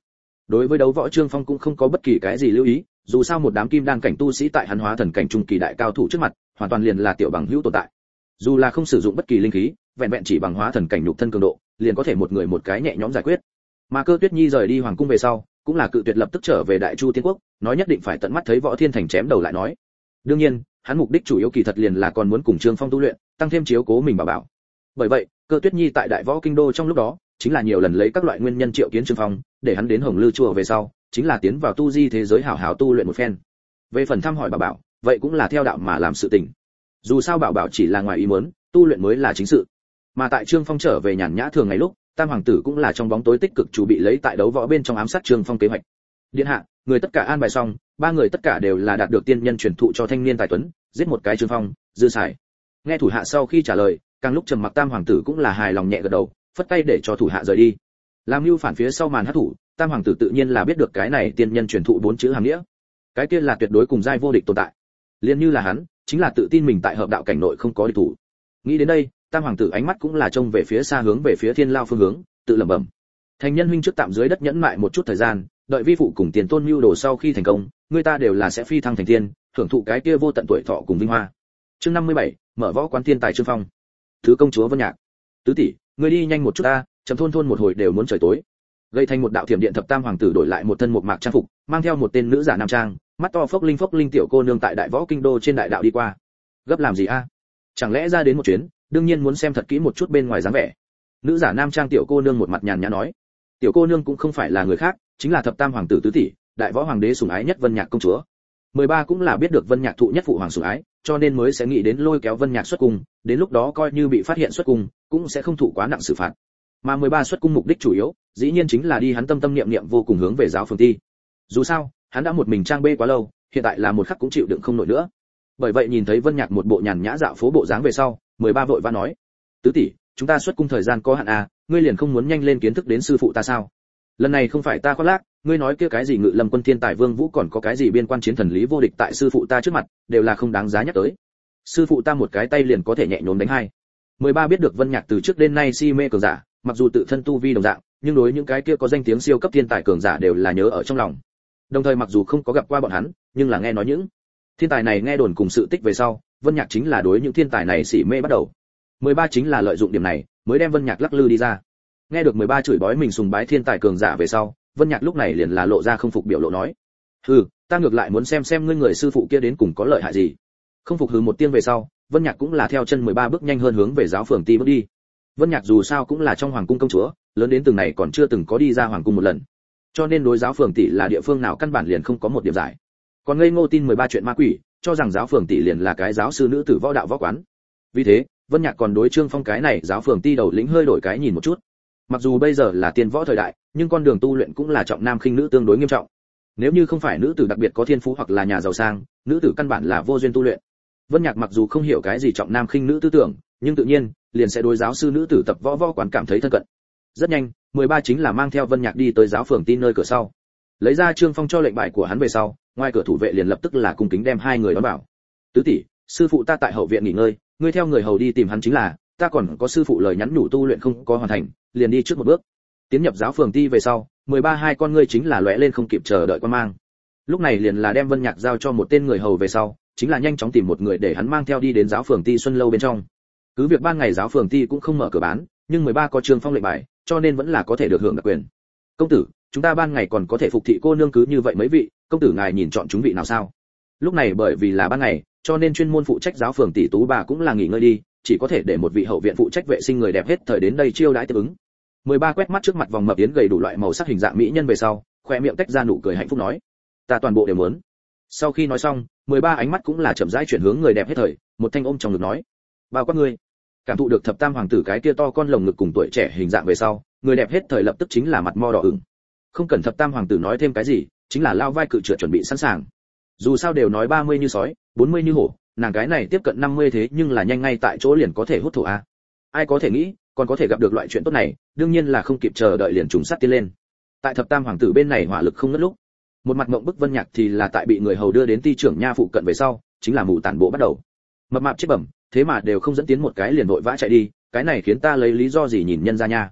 Đối với đấu võ Trương Phong cũng không có bất kỳ cái gì lưu ý, dù sao một đám kim đan cảnh tu sĩ tại hắn hóa thần cảnh trung kỳ đại cao thủ trước mặt, hoàn toàn liền là tiểu bằng hữu tồn tại. Dù là không sử dụng bất kỳ linh khí, vẹn vẹn chỉ bằng hóa thần cảnh nhục thân cường độ, liền có thể một người một cái nhẹ nhõm giải quyết. Mà Cơ Tuyết Nhi rời đi hoàng cung về sau, cũng là cự tuyệt lập tức trở về Đại Chu Tiên quốc, nói nhất định phải tận mắt thấy Võ Thiên Thành chém đầu lại nói. Đương nhiên, hắn mục đích chủ yếu kỳ thật liền là còn muốn cùng Trương Phong tu luyện, tăng thêm chiếu cố mình bảo. Bởi vậy, Cơ Tuyết Nhi tại Đại Võ Kinh đô trong lúc đó, chính là nhiều lần lấy các loại nguyên nhân triệu kiến Trương Phong, để hắn đến Hồng Lư chùa về sau, chính là tiến vào tu di thế giới hảo hảo tu luyện một phen. Về phần thăm hỏi bảo, vậy cũng là theo đạo mà làm sự tình. Dù sao bảo chỉ là ngoài ý muốn, tu luyện mới là chính sự. Mà tại Trương Phong trở về nhàn nhã thường ngày lúc, Tam hoàng tử cũng là trong bóng tối tích cực chuẩn bị lấy tại đấu võ bên trong ám sát Trương Phong kế hoạch. Điện hạ, người tất cả an bài xong, ba người tất cả đều là đạt được tiên nhân truyền thụ cho thanh niên tài tuấn, giết một cái Trương Phong, dư xài. Nghe thủ hạ sau khi trả lời, càng lúc trầm mặc Tam hoàng tử cũng là hài lòng nhẹ gật đầu, phất tay để cho thủ hạ rời đi. Làm mưu phản phía sau màn hắc thủ, Tam hoàng tử tự nhiên là biết được cái này tiên nhân truyền thụ 4 chữ hàm nghĩa. Cái kia là tuyệt đối cùng giai vô địch tồn tại. Liên như là hắn, chính là tự tin mình tại hợp đạo cảnh nội không có địch thủ. Nghĩ đến đây, Tam hoàng tử ánh mắt cũng là trông về phía xa hướng về phía Thiên Lao phương hướng, tự lẩm bẩm. Thành nhân huynh trước tạm dưới đất nhẫn mại một chút thời gian, đợi vi phụ cùng Tiền Tôn mưu đồ sau khi thành công, người ta đều là sẽ phi thăng thành tiên, hưởng thụ cái kia vô tận tuổi thọ cùng vinh hoa. Chương 57, mở võ quán thiên tài Trương Phong. Thứ công chúa Vân Nhạc. Tứ tỷ, ngươi đi nhanh một chút ta, chấm thôn một hồi đều muốn trời tối. Gây thành một đạo thiểm điện thập tam hoàng tử đổi lại một thân một mạc trang phục, mang theo một tên nữ giả nam trang, mắt to phốc linh tiểu cô nương tại Đại Võ Kinh đô trên đại đạo đi qua. Gấp làm gì a? Chẳng lẽ ra đến một chuyến, đương nhiên muốn xem thật kỹ một chút bên ngoài dáng vẻ. Nữ giả nam trang tiểu cô nương một mặt nhàn nhã nói. Tiểu cô nương cũng không phải là người khác, chính là thập tam hoàng tử tứ tỷ, Đại Võ hoàng đế sủng ái nhất Vân Nhạc công chúa. 13 cũng là biết được Vân Nhạc thụ nhất phụ hoàng sủng ái, cho nên mới sẽ nghĩ đến lôi kéo Vân Nhạc xuất cung, đến lúc đó coi như bị phát hiện xuất cung, cũng sẽ không thụ quá nặng xử phạt. Mà 13 xuất cung mục đích chủ yếu, dĩ nhiên chính là đi hắn tâm niệm vô cùng hướng về giáo phường ti. Dù sao, hắn đã một mình trang bê quá lâu, hiện tại là một khắc cũng chịu đựng không nổi nữa. Bởi vậy nhìn thấy Vân Nhạc một bộ nhàn nhã dạo phố bộ dáng về sau, 13 vội vã nói: "Tứ tỷ, chúng ta xuất cung thời gian có hạn à, ngươi liền không muốn nhanh lên kiến thức đến sư phụ ta sao? Lần này không phải ta khoác lác, ngươi nói kia cái gì Ngự Lâm quân thiên tài Vương Vũ còn có cái gì biên quan chiến thần lý vô địch tại sư phụ ta trước mặt, đều là không đáng giá nhắc tới. Sư phụ ta một cái tay liền có thể nhẹ nhõm đánh hai." 13 biết được Vân Nhạc từ trước đến nay si mê cường giả, mặc dù tự thân tu vi đồng dạng, nhưng đối những cái kia có danh tiếng siêu cấp thiên tài cường giả đều là nhớ ở trong lòng. Đồng thời mặc dù không có gặp qua bọn hắn, nhưng là nghe nói những thiên tài này nghe đồn cùng sự tích về sau, Vân Nhạc chính là đối những thiên tài này si mê bắt đầu. 13 chính là lợi dụng điểm này, mới đem Vân Nhạc lắc lư đi ra. Nghe được 13 chửi bới mình sùng bái thiên tài cường giả về sau, Vân Nhạc lúc này liền là lộ ra không phục biểu lộ nói: "Hừ, ta ngược lại muốn xem ngươi người sư phụ kia đến cùng có lợi hại gì." Không phục hừ một tiếng về sau, Vân Nhạc cũng là theo chân 13 bước nhanh hơn hướng về giáo phường ti bước đi. Vân Nhạc dù sao cũng là trong hoàng cung công chúa, lớn đến từng này còn chưa từng có đi ra hoàng cung một lần. Cho nên đối giáo phường tỷ là địa phương nào căn bản liền không có một điểm giải. Còn ngây ngô tin 13 chuyện ma quỷ, cho rằng giáo phường tỷ liền là cái giáo sư nữ tử võ đạo võ quán. Vì thế, Vân Nhạc còn đối Trương Phong cái này giáo phường ti đầu lĩnh hơi đổi cái nhìn một chút. Mặc dù bây giờ là tiên võ thời đại, nhưng con đường tu luyện cũng là trọng nam khinh nữ tương đối nghiêm trọng. Nếu như không phải nữ tử đặc biệt có thiên phú hoặc là nhà giàu sang, nữ tử căn bản là vô duyên tu luyện. Vân Nhạc mặc dù không hiểu cái gì trọng nam khinh nữ tư tưởng, nhưng tự nhiên liền sẽ đối giáo sư nữ tử tập võ quán cảm thấy thân cận. Rất nhanh, 13 chính là mang theo Vân Nhạc đi tới giáo phường tin nơi cửa sau. Lấy ra Trương Phong cho lệnh bài của hắn về sau, ngoài cửa thủ vệ liền lập tức là cung kính đem hai người đón vào. "Tứ tỷ, sư phụ ta tại hậu viện nghỉ ngơi, ngươi theo người hầu đi tìm hắn chính là, ta còn có sư phụ lời nhắn nhủ tu luyện không có hoàn thành, liền đi trước một bước." Tiến nhập giáo phường ti về sau, 13 hai con ngươi chính là lóe lên không kịp chờ đợi quan mang. Lúc này liền là đem Vân Nhạc giao cho một tên người hầu về sau, chính là nhanh chóng tìm một người để hắn mang theo đi đến giáo phường ti Xuân lâu bên trong. Cứ việc ban ngày giáo phường ti cũng không mở cửa bán, nhưng 13 có Trương Phong lệnh bài, cho nên vẫn là có thể được hưởng đặc quyền. "Công tử, chúng ta ban ngày còn có thể phục thị cô nương cứ như vậy mấy vị, công tử ngài nhìn chọn chúng vị nào sao?" Lúc này bởi vì là ban ngày, cho nên chuyên môn phụ trách giáo phường tỷ tú bà cũng là nghỉ ngơi đi, chỉ có thể để một vị hậu viện phụ trách vệ sinh người đẹp hết thời đến đây chiêu đãi tiếp ứng. 13 quét mắt trước mặt vòng mập yến gầy đủ loại màu sắc hình dạng mỹ nhân về sau, khoe miệng tách ra nụ cười hạnh phúc nói: "Ta toàn bộ đều muốn." Sau khi nói xong, 13 ánh mắt cũng là chậm rãi chuyển hướng người đẹp hết thời, một thanh ôm trong ngực nói: "Bao quát ngươi." Cảm thụ được thập tam hoàng tử cái kia to con lồng ngực cùng tuổi trẻ hình dạng về sau, người đẹp hết thời lập tức chính là mặt mo đỏ ửng. Không cần thập tam hoàng tử nói thêm cái gì, chính là lao vai cự trượt chuẩn bị sẵn sàng. Dù sao đều nói 30 như sói, 40 như hổ, nàng cái này tiếp cận 50 thế nhưng là nhanh ngay tại chỗ liền có thể hút thổ a. Ai có thể nghĩ, còn có thể gặp được loại chuyện tốt này, đương nhiên là không kịp chờ đợi liền trùng sát tiến lên. Tại thập tam hoàng tử bên này hỏa lực không ngớt lúc, một mặt ngậm bức Vân Nhạc thì là tại bị người hầu đưa đến ti trưởng nha phụ cận về sau, chính là mù tản bộ bắt đầu. Mập mạp chết bẩm, thế mà đều không dẫn tiến một cái liền vội vã chạy đi, cái này khiến ta lấy lý do gì nhìn nhân ra nha.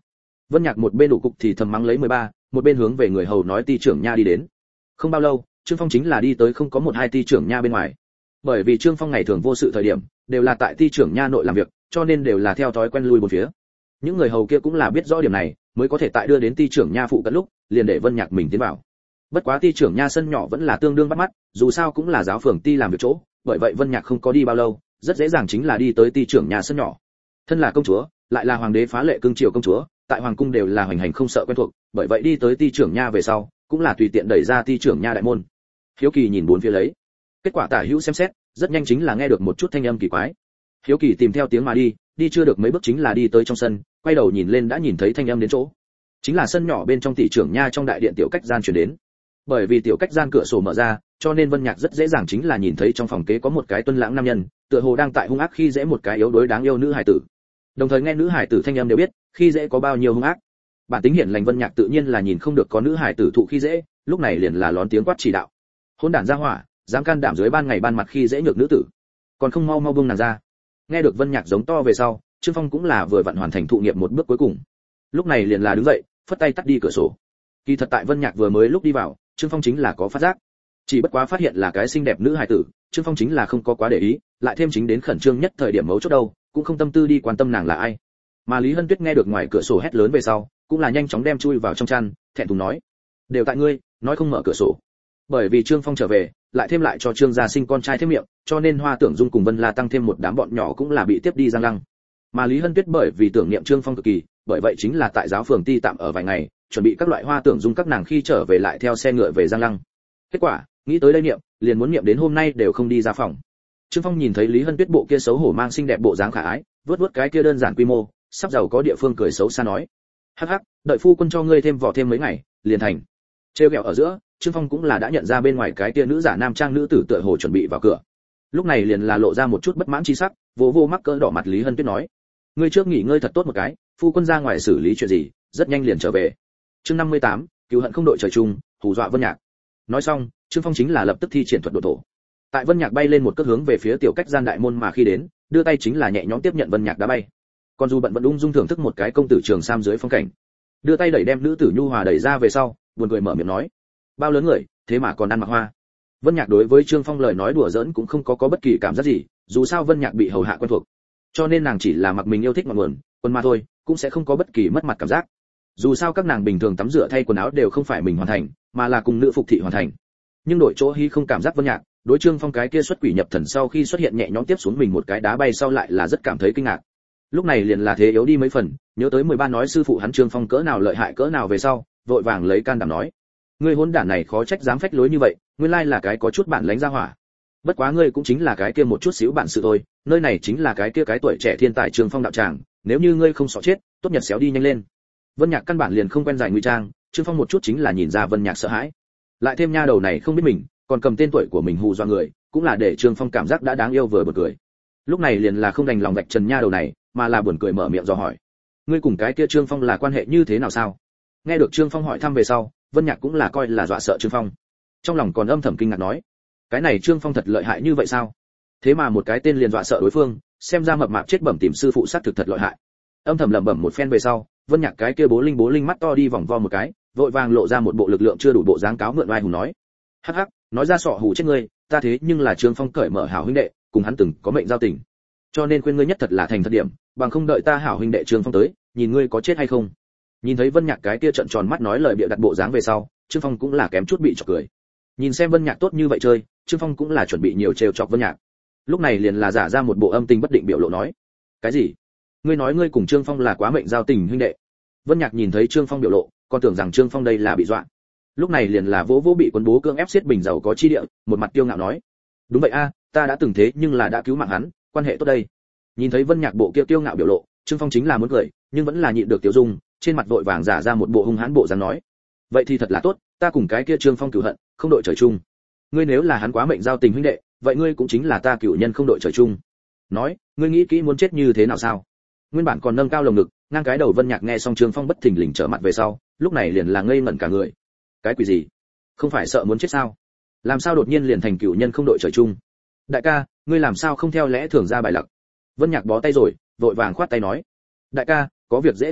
Vân Nhạc một bên đủ cục thì thầm mắng lấy 13, một bên hướng về người hầu nói ty trưởng nha đi đến. Không bao lâu, Trương Phong chính là đi tới không có một hai ty trưởng nha bên ngoài. Bởi vì Trương Phong ngày thường vô sự thời điểm, đều là tại ty trưởng nha nội làm việc, cho nên đều là theo thói quen lui bốn phía. Những người hầu kia cũng là biết rõ điểm này, mới có thể tại đưa đến ty trưởng nha phụ cận lúc, liền để Vân Nhạc mình tiến vào. Bất quá ty trưởng nha sân nhỏ vẫn là tương đương bắt mắt, dù sao cũng là giáo phường ty làm việc chỗ, bởi vậy Vân Nhạc không có đi bao lâu, rất dễ dàng chính là đi tới ty trưởng nha sân nhỏ. Thân là công chúa, lại là hoàng đế phá lệ cương triều công chúa, tại hoàng cung đều là hoành hành không sợ quen thuộc, bởi vậy đi tới ty trưởng nha về sau, cũng là tùy tiện đẩy ra ty trưởng nha đại môn. Hiếu Kỳ nhìn bốn phía lấy, kết quả tả hữu xem xét, rất nhanh chính là nghe được một chút thanh âm kỳ quái. Hiếu Kỳ tìm theo tiếng mà đi, đi chưa được mấy bước chính là đi tới trong sân, quay đầu nhìn lên đã nhìn thấy thanh âm đến chỗ. Chính là sân nhỏ bên trong tỷ trưởng nha trong đại điện tiểu cách gian truyền đến. Bởi vì tiểu cách gian cửa sổ mở ra, cho nên Vân Nhạc rất dễ dàng chính là nhìn thấy trong phòng kế có một cái tuấn lãng nam nhân, tựa hồ đang tại hung ác khi dễ một cái yếu đuối đáng yêu nữ hài tử. Đồng thời nghe nữ hài tử thanh âm đều biết, khi dễ có bao nhiêu hung ác. Bản tính hiển lành Vân Nhạc tự nhiên là nhìn không được có nữ hài tử thụ khi dễ, lúc này liền là lón tiếng quát chỉ đạo. Hỗn đản gia hỏa, dám can đảm dưới ban ngày ban mặt khi dễ nhược nữ tử, còn không mau mau buông nàng ra. Nghe được Vân Nhạc giống to về sau, Trương Phong cũng là vừa vặn hoàn thành thụ nghiệp một bước cuối cùng. Lúc này liền là đứng dậy, phất tay tắt đi cửa sổ. Kỳ thật tại Vân Nhạc vừa mới lúc đi vào, Trương Phong chính là có phát giác, chỉ bất quá phát hiện là cái xinh đẹp nữ hài tử, Trương Phong chính là không có quá để ý, lại thêm chính đến khẩn trương nhất thời điểm mấu chốt đâu, cũng không tâm tư đi quan tâm nàng là ai. Mà Lý Hân Tuyết nghe được ngoài cửa sổ hét lớn về sau, cũng là nhanh chóng đem chui vào trong chăn, thẹn thùng nói: "Đều tại ngươi, nói không mở cửa sổ." Bởi vì Trương Phong trở về, lại thêm lại cho Trương gia sinh con trai thêm miệng, cho nên Hoa Tưởng Dung cùng Vân La tăng thêm một đám bọn nhỏ cũng là bị tiếp đi giang lăng. Mà Lý Hân Tuyết bởi vì tưởng niệm Trương Phong cực kỳ, bởi vậy chính là tại giáo phường ti tạm ở vài ngày, chuẩn bị các loại Hoa Tưởng Dung các nàng khi trở về lại theo xe ngựa về giang lăng. Kết quả, nghĩ tới đây niệm, liền muốn niệm đến hôm nay đều không đi ra phòng. Trương Phong nhìn thấy Lý Hân Tuyết bộ kia xấu hổ mang xinh đẹp bộ dáng khả ái, vớt cái kia đơn giản quy mô, sắp giàu có địa phương cười xấu xa nói: "Hắc hắc, đợi phu quân cho ngươi thêm vỏ thêm mấy ngày, liền thành." Trêu ghẹo ở giữa, Trương Phong cũng là đã nhận ra bên ngoài cái kia nữ giả nam trang nữ tử tựa hồ chuẩn bị vào cửa. Lúc này liền là lộ ra một chút bất mãn chi sắc, vô mắc cỡ đỏ mặt Lý Hân Tuyết nói: "Ngươi trước nghỉ ngơi thật tốt một cái, phu quân ra ngoài xử lý chuyện gì, rất nhanh liền trở về." Chương 58, cứu hận không đội trời chung, hù dọa Vân Nhạc. Nói xong, Trương Phong chính là lập tức thi triển thuật độ thổ. Tại Vân Nhạc bay lên một cước hướng về phía tiểu cách gian đại môn mà khi đến, đưa tay chính là nhẹ nhõm tiếp nhận Vân Nhạc đá bay. Còn dù bận vẫn ung dung thưởng thức một cái công tử trường sam dưới phong cảnh, đưa tay đẩy đem nữ tử nhu hòa đẩy ra về sau, buồn cười mở miệng nói: "Bao lớn người, thế mà còn ăn mặc hoa." Vân Nhạc đối với Trương Phong lời nói đùa giỡn cũng không có bất kỳ cảm giác gì, dù sao Vân Nhạc bị hầu hạ quen thuộc, cho nên nàng chỉ là mặc mình yêu thích ngọn nguồn, quần mà thôi, cũng sẽ không có bất kỳ mất mặt cảm giác. Dù sao các nàng bình thường tắm rửa thay quần áo đều không phải mình hoàn thành, mà là cùng nữ phục thị hoàn thành. Nhưng đổi chỗ hy không cảm giác Vân Nhạc, đối Trương Phong cái kia xuất quỷ nhập thần sau khi xuất hiện nhẹ nhõm tiếp xuống mình một cái đá bay sau lại là rất cảm thấy kinh ngạc. Lúc này liền là thế yếu đi mấy phần, nhớ tới 13 nói sư phụ hắn Trương Phong cỡ nào lợi hại cỡ nào về sau, vội vàng lấy can đảm nói: "Ngươi hỗn đản này khó trách dám phách lối như vậy, nguyên lai là cái có chút bản lãnh ra hỏa. Bất quá ngươi cũng chính là cái kia một chút xíu bản sự thôi, nơi này chính là cái kia cái tuổi trẻ thiên tài Trương Phong đạo tràng, nếu như ngươi không sợ chết, tốt nhật xéo đi nhanh lên." Vân Nhạc căn bản liền không quen giải ngụy trang, Trương Phong một chút chính là nhìn ra Vân Nhạc sợ hãi. Lại thêm nha đầu này không biết mình, còn cầm tên tuổi của mình hù dọa người, cũng là để Trương Phong cảm giác đã đáng yêu vừa bật cười. Lúc này liền là không đành lòng vạch trần nha đầu này, mà là buồn cười mở miệng dò hỏi: "Ngươi cùng cái kia Trương Phong là quan hệ như thế nào sao?" Nghe được Trương Phong hỏi thăm về sau, Vân Nhạc cũng là coi là dọa sợ Trương Phong. Trong lòng còn âm thầm kinh ngạc nói: "Cái này Trương Phong thật lợi hại như vậy sao? Thế mà một cái tên liền dọa sợ đối phương, xem ra mập mạp chết bẩm tìm sư phụ sát thực thật lợi hại." Âm thầm lẩm bẩm một phen về sau, Vân Nhạc cái kia bố linh mắt to đi vòng vo một cái, vội vàng lộ ra một bộ lực lượng chưa đủ bộ dáng cáo mượn oai hùng nói: "Hắc hắc, nói ra sọ hù chết ngươi, ta thế nhưng là Trương Phong cởi mở hảo huynh đệ, cùng hắn từng có mệnh giao tình. Cho nên khuyên ngươi nhất thật là thành thật điểm, bằng không đợi ta hảo huynh đệ Trương Phong tới, nhìn ngươi có chết hay không." Nhìn thấy Vân Nhạc cái kia trợn tròn mắt nói lời bịa đặt bộ dáng về sau, Trương Phong cũng là kém chút bị chọc cười. Nhìn xem Vân Nhạc tốt như vậy chơi, Trương Phong cũng là chuẩn bị nhiều trêu chọc Vân Nhạc. Lúc này liền là giả ra một bộ âm tình bất định biểu lộ nói: "Cái gì? Ngươi nói ngươi cùng Trương Phong là quá mệnh giao tình huynh đệ?" Vân Nhạc nhìn thấy Trương Phong biểu lộ, còn tưởng rằng Trương Phong đây là bị dọa. Lúc này liền là vỗ bị quân bố cưỡng ép xiết bình giàu có chi địa, một mặt kiêu ngạo nói: "Đúng vậy a, ta đã từng thế nhưng là đã cứu mạng hắn, quan hệ tốt đây." Nhìn thấy Vân Nhạc bộ kia kiêu ngạo biểu lộ, Trương Phong chính là muốn cười, nhưng vẫn là nhịn được tiêu dung, trên mặt vội vàng giả ra một bộ hung hãn bộ dáng nói: "Vậy thì thật là tốt, ta cùng cái kia Trương Phong cửu hận, không đội trời chung. Ngươi nếu là hắn quá mệnh giao tình huynh đệ, vậy ngươi cũng chính là ta cửu nhân không đội trời chung. Nói, ngươi nghĩ kỹ muốn chết như thế nào sao?" Nguyên bản còn nâng cao lồng ngực, ngang cái đầu Vân Nhạc nghe xong Trương Phong bất thình lình trở mặt về sau, lúc này liền là ngây ngẩn cả người. Cái quỷ gì? Không phải sợ muốn chết sao? Làm sao đột nhiên liền thành cửu nhân không đội trời chung? Đại ca, ngươi làm sao không theo lẽ thường ra bài lặc? Vân Nhạc bó tay rồi, vội vàng khoát tay nói: "Đại ca, có việc dễ thương lượng,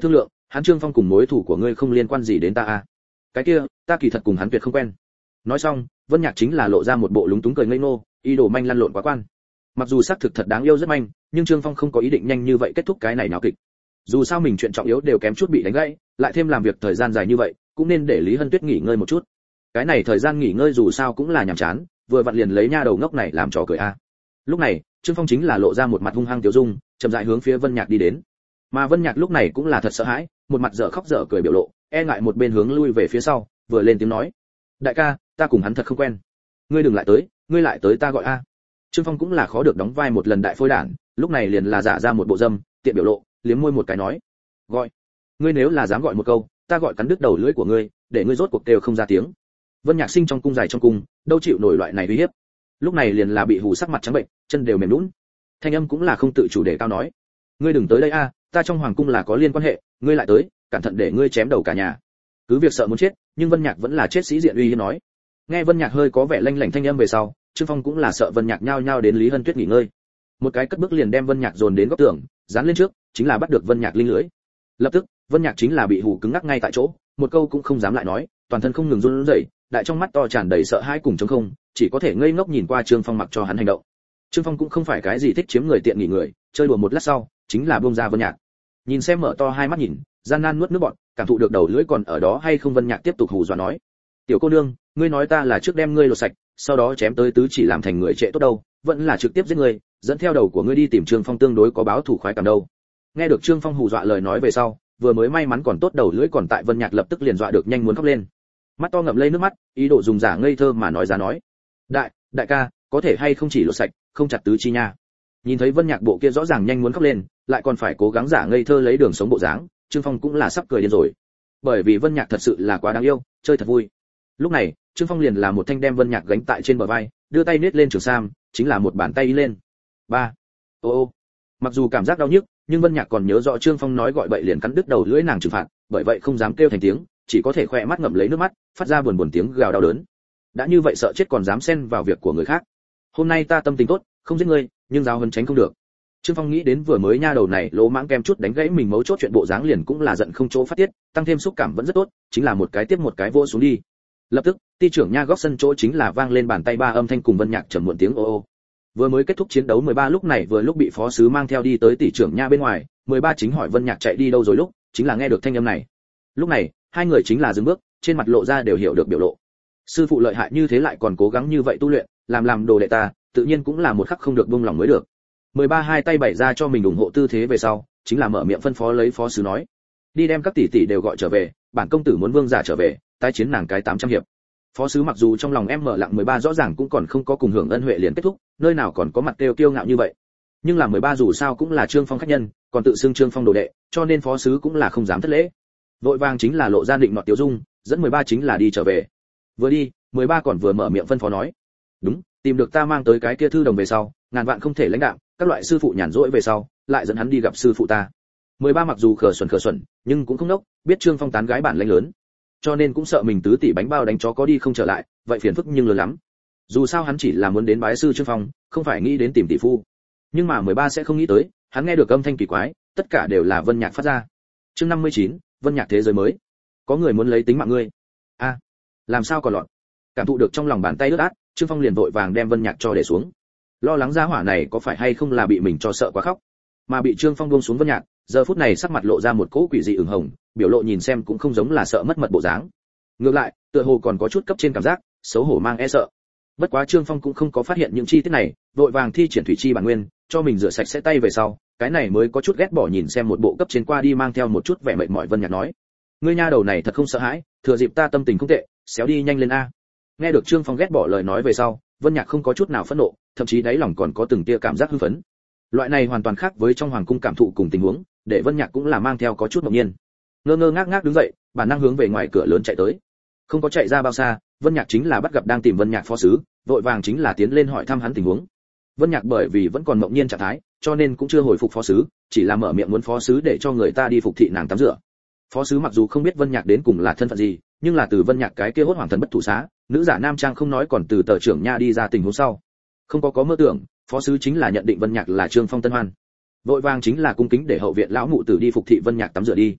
hắn Trương Phong cùng mối thủ của ngươi không liên quan gì đến ta à? Cái kia, ta kỳ thật cùng hắn tuyệt không quen. Nói xong, Vân Nhạc chính là lộ ra một bộ lúng túng cười ngây ngô, ý đồ manh lăn lộn quá quan. Mặc dù xác thực thật đáng yêu rất manh, nhưng Trương Phong không có ý định nhanh như vậy kết thúc cái này náo kịch. Dù sao mình chuyện trọng yếu đều kém chút bị đánh gãy, lại thêm làm việc thời gian dài như vậy, cũng nên để Lý Hân Tuyết nghỉ ngơi một chút. Cái này thời gian nghỉ ngơi dù sao cũng là nhàm chán, vừa vặn liền lấy nha đầu ngốc này làm trò cười a. Lúc này, Trương Phong chính là lộ ra một mặt hung hăng tiểu dung, chậm rãi hướng phía Vân Nhạc đi đến. Mà Vân Nhạc lúc này cũng là thật sợ hãi, một mặt dở khóc dở cười biểu lộ, e ngại một bên hướng lui về phía sau, vừa lên tiếng nói: "Đại ca, ta cùng hắn thật không quen. Ngươi đừng lại tới, ngươi lại tới ta gọi a." Trương Phong cũng là khó được đóng vai một lần đại phôi đản, lúc này liền là giả ra một bộ dâm, tiện biểu lộ, liếm môi một cái nói: "Gọi. Ngươi nếu là dám gọi một câu, ta gọi cắn đứt đầu lưỡi của ngươi, để ngươi rốt cuộc kêu không ra tiếng." Vân Nhạc sinh trong cung dài trong cung, đâu chịu nổi loại này uy hiếp. Lúc này liền là bị hù sắc mặt trắng bệnh, chân đều mềm nhũn. Thanh âm cũng là không tự chủ để cao nói: "Ngươi đừng tới đây a, ta trong hoàng cung là có liên quan hệ, ngươi lại tới, cẩn thận để ngươi chém đầu cả nhà." Cứ việc sợ muốn chết, nhưng Vân Nhạc vẫn là chết sĩ diện uy hiếp nói. Nghe Vân Nhạc hơi có vẻ lanh lảnh thanh âm về sau, Trương Phong cũng là sợ Vân Nhạc nhao nhao đến Lý Hân Tuyết nghỉ ngơi. Một cái cất bước liền đem Vân Nhạc dồn đến góc tường, dán lên trước, chính là bắt được Vân Nhạc linh lưỡi. Lập tức, Vân Nhạc chính là bị hù cứng ngắc ngay tại chỗ, một câu cũng không dám lại nói, toàn thân không ngừng run rẩy, đại trong mắt to tràn đầy sợ hãi cùng trống không, chỉ có thể ngây ngốc nhìn qua Trương Phong mặc cho hắn hành động. Trương Phong cũng không phải cái gì thích chiếm người tiện nghỉ người, chơi đùa một lát sau, chính là buông ra Vân Nhạc. Nhìn xem mở to hai mắt nhìn, gian nan nuốt nước bọt, cảm thụ được đầu lưỡi còn ở đó hay không, Vân Nhạc tiếp tục hù dọa nói: "Tiểu cô nương, ngươi nói ta là trước đem ngươi lột sạch, sau đó chém tới tứ chỉ làm thành người trệ tốt đâu, vẫn là trực tiếp giết ngươi, dẫn theo đầu của ngươi đi tìm Trương Phong tương đối có báo thủ khoái cảm đâu." Nghe được Trương Phong hù dọa lời nói về sau, vừa mới may mắn còn tốt đầu lưỡi còn tại Vân Nhạc lập tức liền dọa được nhanh muốn khóc lên. Mắt to ngậm lấy nước mắt, ý đồ dùng giả ngây thơ mà nói ra nói: Đại ca, có thể hay không chỉ lột sạch, không chặt tứ chi nha." Nhìn thấy Vân Nhạc bộ kia rõ ràng nhanh muốn khóc lên, lại còn phải cố gắng giả ngây thơ lấy đường sống bộ dáng, Trương Phong cũng là sắp cười điên rồi. Bởi vì Vân Nhạc thật sự là quá đáng yêu, chơi thật vui. Lúc này, Trương Phong liền là một thanh đem Vân Nhạc gánh tại trên bờ vai, đưa tay nết lên trường sam, chính là một bàn tay đi lên. Ba. Ô. Mặc dù cảm giác đau nhức, nhưng Vân Nhạc còn nhớ rõ Trương Phong nói gọi bậy liền cắn đứt đầu lưỡi nàng trừng phạt, bởi vậy không dám kêu thành tiếng, chỉ có thể khoe mắt ngậm lấy nước mắt, phát ra buồn tiếng gào đau đớn. Đã như vậy sợ chết còn dám xen vào việc của người khác. Hôm nay ta tâm tình tốt, không giết ngươi, nhưng giáo huấn tránh không được. Trương Phong nghĩ đến vừa mới nha đầu này lỗ mãng kem chút đánh gãy mình mấu chốt chuyện bộ dáng liền cũng là giận không chỗ phát tiết, tăng thêm xúc cảm vẫn rất tốt, chính là một cái tiếp một cái vỗ xuống đi. Lập tức, ty trưởng nha góc sân chỗ chính là vang lên bàn tay ba âm thanh cùng Vân Nhạc trầm muộn tiếng ô ô. Vừa mới kết thúc chiến đấu 13 lúc này vừa lúc bị phó sứ mang theo đi tới tỷ trưởng nha bên ngoài, 13 chính hỏi Vân Nhạc chạy đi đâu rồi lúc, chính là nghe được thanh âm này. Lúc này, hai người chính là dừng bước, trên mặt lộ ra đều hiểu được biểu lộ. Sư phụ lợi hại như thế lại còn cố gắng như vậy tu luyện, làm đồ đệ ta, tự nhiên cũng là một khắc không được buông lòng mới được. 13 hai tay bày ra cho mình ủng hộ tư thế về sau, chính là mở miệng phân phó lấy phó sứ nói: "Đi đem các tỷ tỷ đều gọi trở về, bản công tử muốn vương giả trở về, tái chiến nàng cái 800 hiệp." Phó sứ mặc dù trong lòng em mở lặng 13 rõ ràng cũng còn không có cùng hưởng ân huệ liền kết thúc, nơi nào còn có mặt kêu kiêu ngạo như vậy. Nhưng là 13 dù sao cũng là Trương Phong khách nhân, còn tự xưng Trương Phong đồ đệ, cho nên phó sứ cũng là không dám thất lễ. Vội vàng chính là lộ ra định nọt tiêu dung, dẫn 13 chính là đi trở về. Vừa đi, 13 còn vừa mở miệng phân phó nói: "Đúng, tìm được ta mang tới cái kia thư đồng về sau, ngàn vạn không thể lãnh đạm, các loại sư phụ nhàn rỗi về sau, lại dẫn hắn đi gặp sư phụ ta." 13 mặc dù khờ xuẩn, nhưng cũng không nốc, biết Trương Phong tán gái bản lĩnh lớn, cho nên cũng sợ mình tứ tỷ bánh bao đánh chó có đi không trở lại, vậy phiền phức nhưng lớn lắm. Dù sao hắn chỉ là muốn đến bái sư Trương Phong, không phải nghĩ đến tìm tỷ phu. Nhưng mà 13 sẽ không nghĩ tới, hắn nghe được âm thanh kỳ quái, tất cả đều là Vân Nhạc phát ra. Chương 59, Vân Nhạc thế giới mới. Có người muốn lấy tính mạng ngươi. A, làm sao còn lọt? Cảm thụ được trong lòng bàn tay ướt át, Trương Phong liền vội vàng đem Vân Nhạc cho để xuống. Lo lắng gia hỏa này có phải hay không là bị mình cho sợ quá khóc. Mà bị Trương Phong buông xuống Vân Nhạc, giờ phút này sắc mặt lộ ra một cỗ quỷ dị ửng hồng, biểu lộ nhìn xem cũng không giống là sợ mất mật bộ dáng. Ngược lại, tựa hồ còn có chút cấp trên cảm giác, xấu hổ mang e sợ. Bất quá Trương Phong cũng không có phát hiện những chi tiết này, vội vàng thi triển thủy chi bản nguyên, cho mình rửa sạch sẽ tay về sau, cái này mới có chút ghét bỏ nhìn xem một bộ cấp trên qua đi mang theo một chút vẻ mệt mỏi Vân Nhạc nói: "Ngươi nha đầu này thật không sợ hãi, thừa dịp ta tâm tình không tệ, xéo đi nhanh lên a." Nghe được Trương Phong ghét bỏ lời nói về sau, Vân Nhạc không có chút nào phẫn nộ, thậm chí đáy lòng còn có từng tia cảm giác hưng phấn. Loại này hoàn toàn khác với trong hoàng cung cảm thụ cùng tình huống, để Vân Nhạc cũng là mang theo có chút ngạc nhiên. Ngơ ngác đứng dậy, bản năng hướng về ngoài cửa lớn chạy tới. Không có chạy ra bao xa, Vân Nhạc chính là bắt gặp đang tìm Vân Nhạc phó sứ, vội vàng chính là tiến lên hỏi thăm hắn tình huống. Vân Nhạc bởi vì vẫn còn mộng nhiên trạng thái, cho nên cũng chưa hồi phục phó sứ, chỉ là mở miệng muốn phó sứ để cho người ta đi phục thị nàng tắm rửa. Phó sứ mặc dù không biết Vân Nhạc đến cùng là thân phận gì, nhưng là từ Vân Nhạc cái kia hốt hoàng thần bất thủ xá, nữ giả nam trang không nói còn từ tờ trưởng nha đi ra tình huống sau, không có mơ tưởng, phó sứ chính là nhận định Vân Nhạc là Trương Phong tân hoan. Vội vàng chính là cung kính để hậu viện lão mụ tử đi phục thị Vân Nhạc tắm rửa đi.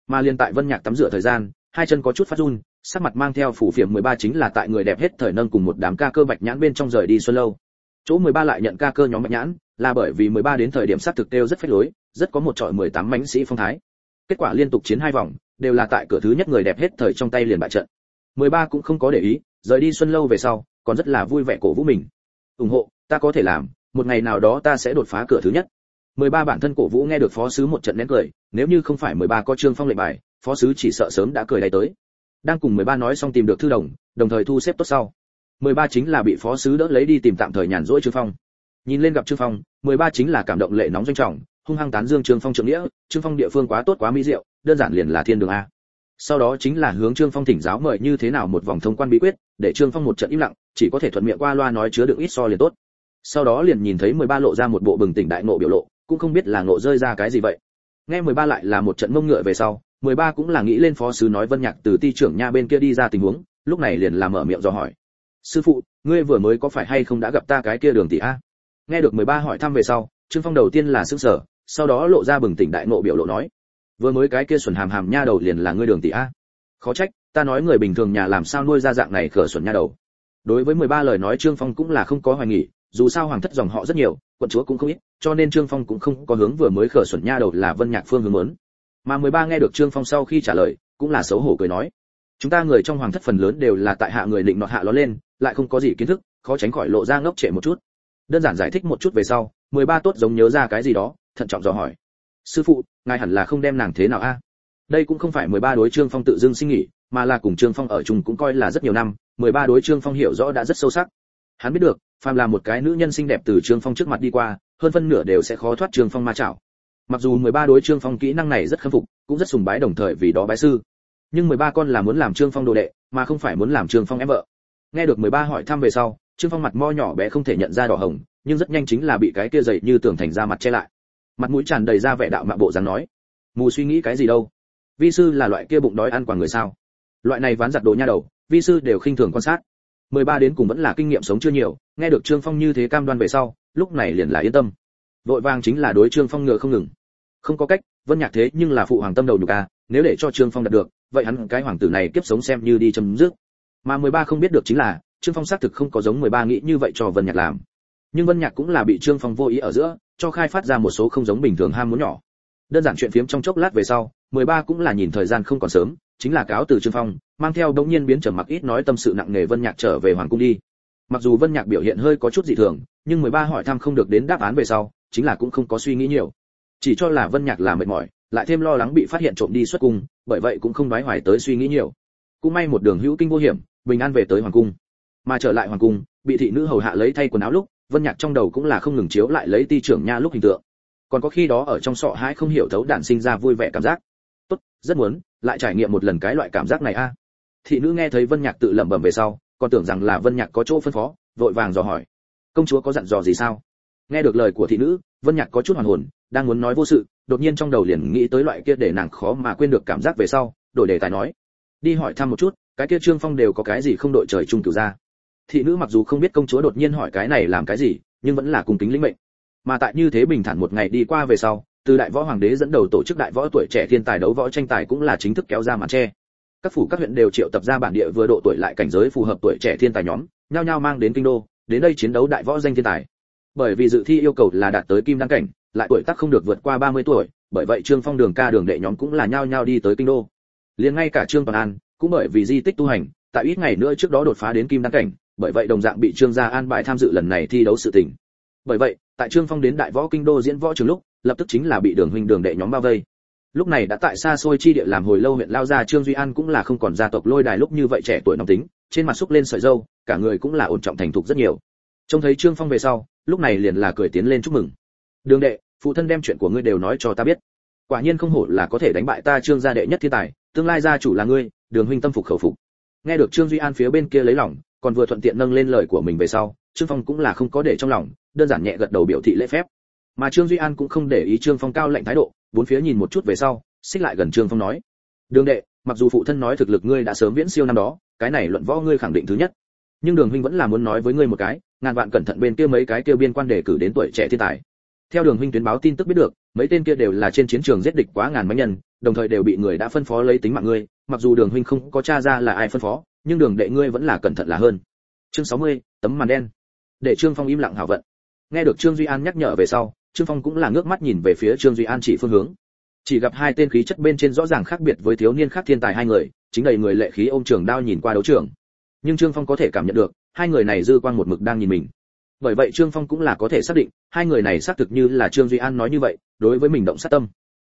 Mà liên tại Vân Nhạc tắm rửa thời gian, hai chân có chút phát run, sắc mặt mang theo phủ phiểm 13 chính là tại người đẹp hết thời nâng cùng một đám ca cơ bạch nhãn bên trong rời đi Xuân Lâu. Chỗ 13 lại nhận ca cơ nhóm bạch nhãn, là bởi vì 13 đến thời điểm sát thực tiêu rất phách lối, rất có một trọi 18 mãnh sĩ phong thái. Kết quả liên tục chiến 2 vòng, đều là tại cửa thứ nhất người đẹp hết thời trong tay liền bại trận. 13 cũng không có để ý, rời đi Xuân Lâu về sau, còn rất là vui vẻ cổ vũ mình. Ủng hộ, ta có thể làm, một ngày nào đó ta sẽ đột phá cửa thứ nhất. 13 bản thân cổ vũ nghe được phó sứ một trận nén cười, nếu như không phải 13 có Trương Phong lệnh bài, phó sứ chỉ sợ sớm đã cười đầy tới. Đang cùng 13 nói xong tìm được thư đồng, đồng thời thu xếp tốt sau. 13 chính là bị phó sứ đỡ lấy đi tìm tạm thời nhàn rỗi Trương Phong. Nhìn lên gặp Trương Phong, 13 chính là cảm động lệ nóng doanh trọng, hung hăng tán dương Trương Phong trưởng nghĩa, Trương Phong địa phương quá tốt quá mỹ diệu, đơn giản liền là thiên đường a. Sau đó chính là hướng Trương Phong thỉnh giáo mời như thế nào một vòng thông quan bí quyết, để Trương Phong một trận im lặng, chỉ có thể thuận miệng qua loa nói chứa đựng ít so liền tốt. Sau đó liền nhìn thấy 13 lộ ra một bộ bừng tỉnh đại ngộ biểu lộ, cũng không biết là ngộ rơi ra cái gì vậy. Nghe 13 lại là một trận mông ngựa về sau, 13 cũng là nghĩ lên phó sứ nói Vân Nhạc từ ty trưởng nha bên kia đi ra tình huống, lúc này liền làm mở miệng dò hỏi. Sư phụ, ngươi vừa mới có phải hay không đã gặp ta cái kia Đường tỷ a? Nghe được 13 hỏi thăm về sau, Trương Phong đầu tiên là sửng sở, sau đó lộ ra bừng tỉnh đại ngộ biểu lộ nói. Vừa mới cái kia xuẩn hàm hàm nha đầu liền là ngươi Đường tỷ a? Khó trách, ta nói người bình thường nhà làm sao nuôi ra dạng này khở xuẩn nha đầu. Đối với 13 lời nói Trương Phong cũng là không có hoài nghi, dù sao hoàng thất dòng họ rất nhiều, quận chúa cũng không ít, cho nên Trương Phong cũng không có hướng vừa mới khở xuẩn nha đầu là Vân Nhạc phương hướng muốn. Mà 13 nghe được Trương Phong sau khi trả lời, cũng là xấu hổ cười nói: "Chúng ta người trong hoàng thất phần lớn đều là tại hạ người định nọt hạ nó lên, lại không có gì kiến thức, khó tránh khỏi lộ ra ngốc trệ một chút." Đơn giản giải thích một chút về sau, 13 tốt giống nhớ ra cái gì đó, thận trọng dò hỏi: "Sư phụ, ngài hẳn là không đem nàng thế nào a?" Đây cũng không phải 13 đối Trương Phong tự dưng sinh nghỉ, mà là cùng Trương Phong ở chung cũng coi là rất nhiều năm, 13 đối Trương Phong hiểu rõ đã rất sâu sắc. Hắn biết được, phàm là một cái nữ nhân xinh đẹp từ Trương Phong trước mặt đi qua, hơn phân nửa đều sẽ khó thoát Trương Phong ma chảo. Mặc dù 13 đối Trương Phong kỹ năng này rất khâm phục, cũng rất sùng bái đồng thời vì đó bái sư. Nhưng 13 con là muốn làm Trương Phong đồ đệ, mà không phải muốn làm Trương Phong em vợ. Nghe được 13 hỏi thăm về sau, Trương Phong mặt mo nhỏ bé không thể nhận ra đỏ hồng, nhưng rất nhanh chính là bị cái kia dày như tường thành ra mặt che lại. Mặt mũi tràn đầy ra vẻ đạo mạo bộ dáng nói: "Mù suy nghĩ cái gì đâu? Vi sư là loại kia bụng đói ăn quả người sao? Loại này ván giặt đồ nha đầu, vi sư đều khinh thường quan sát." 13 đến cùng vẫn là kinh nghiệm sống chưa nhiều, nghe được Trương Phong như thế cam đoan về sau, lúc này liền là yên tâm. Vội vàng chính là đối Trương Phong ngựa không ngừng. Không có cách, Vân Nhạc thế nhưng là phụ hoàng tâm đầu nhục a, nếu để cho Trương Phong đạt được, vậy hắn cái hoàng tử này kiếp sống xem như đi chấm dứt. Mà 13 không biết được chính là, Trương Phong xác thực không có giống 13 nghĩ như vậy cho Vân Nhạc làm. Nhưng Vân Nhạc cũng là bị Trương Phong vô ý ở giữa, cho khai phát ra một số không giống bình thường ham muốn nhỏ. Đơn giản chuyện phiếm trong chốc lát về sau, 13 cũng là nhìn thời gian không còn sớm, chính là cáo từ Trương Phong, mang theo đống nhiên biến trầm mặc ít nói tâm sự nặng nề Vân Nhạc trở về hoàng cung đi. Mặc dù Vân Nhạc biểu hiện hơi có chút dị thường, nhưng 13 hỏi thăm không được đến đáp án về sau, chính là cũng không có suy nghĩ nhiều. Chỉ cho là Vân Nhạc là mệt mỏi, lại thêm lo lắng bị phát hiện trộm đi xuất cung, bởi vậy cũng không nói hoài tới suy nghĩ nhiều. Cũng may một đường hữu kinh vô hiểm, bình an về tới hoàng cung. Mà trở lại hoàng cung, bị thị nữ hầu hạ lấy thay quần áo lúc, Vân Nhạc trong đầu cũng là không ngừng chiếu lại lấy ty trưởng nha lúc hình tượng. Còn có khi đó ở trong sọ hãi không hiểu thấu đản sinh ra vui vẻ cảm giác. Tốt, rất muốn lại trải nghiệm một lần cái loại cảm giác này a. Thị nữ nghe thấy Vân Nhạc tự lẩm bẩm về sau, còn tưởng rằng là Vân Nhạc có chỗ phân phó, vội vàng dò hỏi: "Công chúa có dặn dò gì sao?" Nghe được lời của thị nữ, Vân Nhạc có chút hoàn hồn, đang muốn nói vô sự, đột nhiên trong đầu liền nghĩ tới loại kia để nàng khó mà quên được cảm giác về sau, đổi đề tài nói: "Đi hỏi thăm một chút, cái kia Trương Phong đều có cái gì không đội trời chung cửu ra." Thị nữ mặc dù không biết công chúa đột nhiên hỏi cái này làm cái gì, nhưng vẫn là cung kính lĩnh mệnh. Mà tại như thế bình thản một ngày đi qua về sau, từ đại võ hoàng đế dẫn đầu tổ chức đại võ tuổi trẻ thiên tài đấu võ tranh tài cũng là chính thức kéo ra màn che. Các phủ các huyện đều triệu tập ra bản địa vừa độ tuổi lại cảnh giới phù hợp tuổi trẻ thiên tài nhóm, nhao nhao mang đến kinh đô, đến đây chiến đấu đại võ danh thiên tài. Bởi vì dự thi yêu cầu là đạt tới kim đăng cảnh, lại tuổi tác không được vượt qua 30 tuổi, bởi vậy Trương Phong đường ca đường đệ nhóm cũng là nhao nhao đi tới kinh đô. Liền ngay cả Trương Toàn An, cũng bởi vì di tích tu hành, tại ít ngày nữa trước đó đột phá đến kim đăng cảnh, bởi vậy đồng dạng bị Trương gia an bài tham dự lần này thi đấu sự tình. Bởi vậy, tại Trương Phong đến đại võ kinh đô diễn võ trường lúc, lập tức chính là bị đường huynh đường đệ nhóm bao vây. Lúc này đã tại xa xôi chi địa làm hồi lâu huyện lao gia Trương Duy An cũng là không còn gia tộc lôi đài lúc như vậy trẻ tuổi nóng tính, trên mặt xúc lên sợi râu, cả người cũng là ổn trọng thành thục rất nhiều. Trông thấy Trương Phong về sau, lúc này liền là cười tiến lên chúc mừng. "Đường đệ, phụ thân đem chuyện của ngươi đều nói cho ta biết. Quả nhiên không hổ là có thể đánh bại ta Trương gia đệ nhất thiên tài, tương lai gia chủ là ngươi, đường huynh tâm phục khẩu phục." Nghe được Trương Duy An phía bên kia lấy lòng, còn vừa thuận tiện nâng lên lời của mình về sau, Trương Phong cũng là không có để trong lòng, đơn giản nhẹ gật đầu biểu thị lễ phép. Mà Trương Duy An cũng không để ý Trương Phong cao lạnh thái độ, bốn phía nhìn một chút về sau, xích lại gần Trương Phong nói: "Đường đệ, mặc dù phụ thân nói thực lực ngươi đã sớm viễn siêu năm đó, cái này luận võ ngươi khẳng định thứ nhất, nhưng đường huynh vẫn là muốn nói với ngươi một cái, ngàn vạn cẩn thận bên kia mấy cái kia biên quan đề cử đến tuổi trẻ thiên tài. Theo đường huynh tuyến báo tin tức biết được, mấy tên kia đều là trên chiến trường giết địch quá ngàn mấy nhân, đồng thời đều bị người đã phân phó lấy tính mạng ngươi, mặc dù Đường huynh không có tra ra là ai phân phó, nhưng Đường đệ ngươi vẫn là cẩn thận là hơn. Chương 60, tấm màn đen. Để Trương Phong im lặng hảo vận. Nghe được Trương Duy An nhắc nhở về sau, Trương Phong cũng là ngước mắt nhìn về phía Trương Duy An chỉ phương hướng. Chỉ gặp hai tên khí chất bên trên rõ ràng khác biệt với thiếu niên khác thiên tài hai người, chính đầy người lệ khí ôm trường đao nhìn qua đấu trường. Nhưng Trương Phong có thể cảm nhận được, hai người này dư quang một mực đang nhìn mình. Bởi vậy Trương Phong cũng là có thể xác định, hai người này xác thực như là Trương Duy An nói như vậy, đối với mình động sát tâm.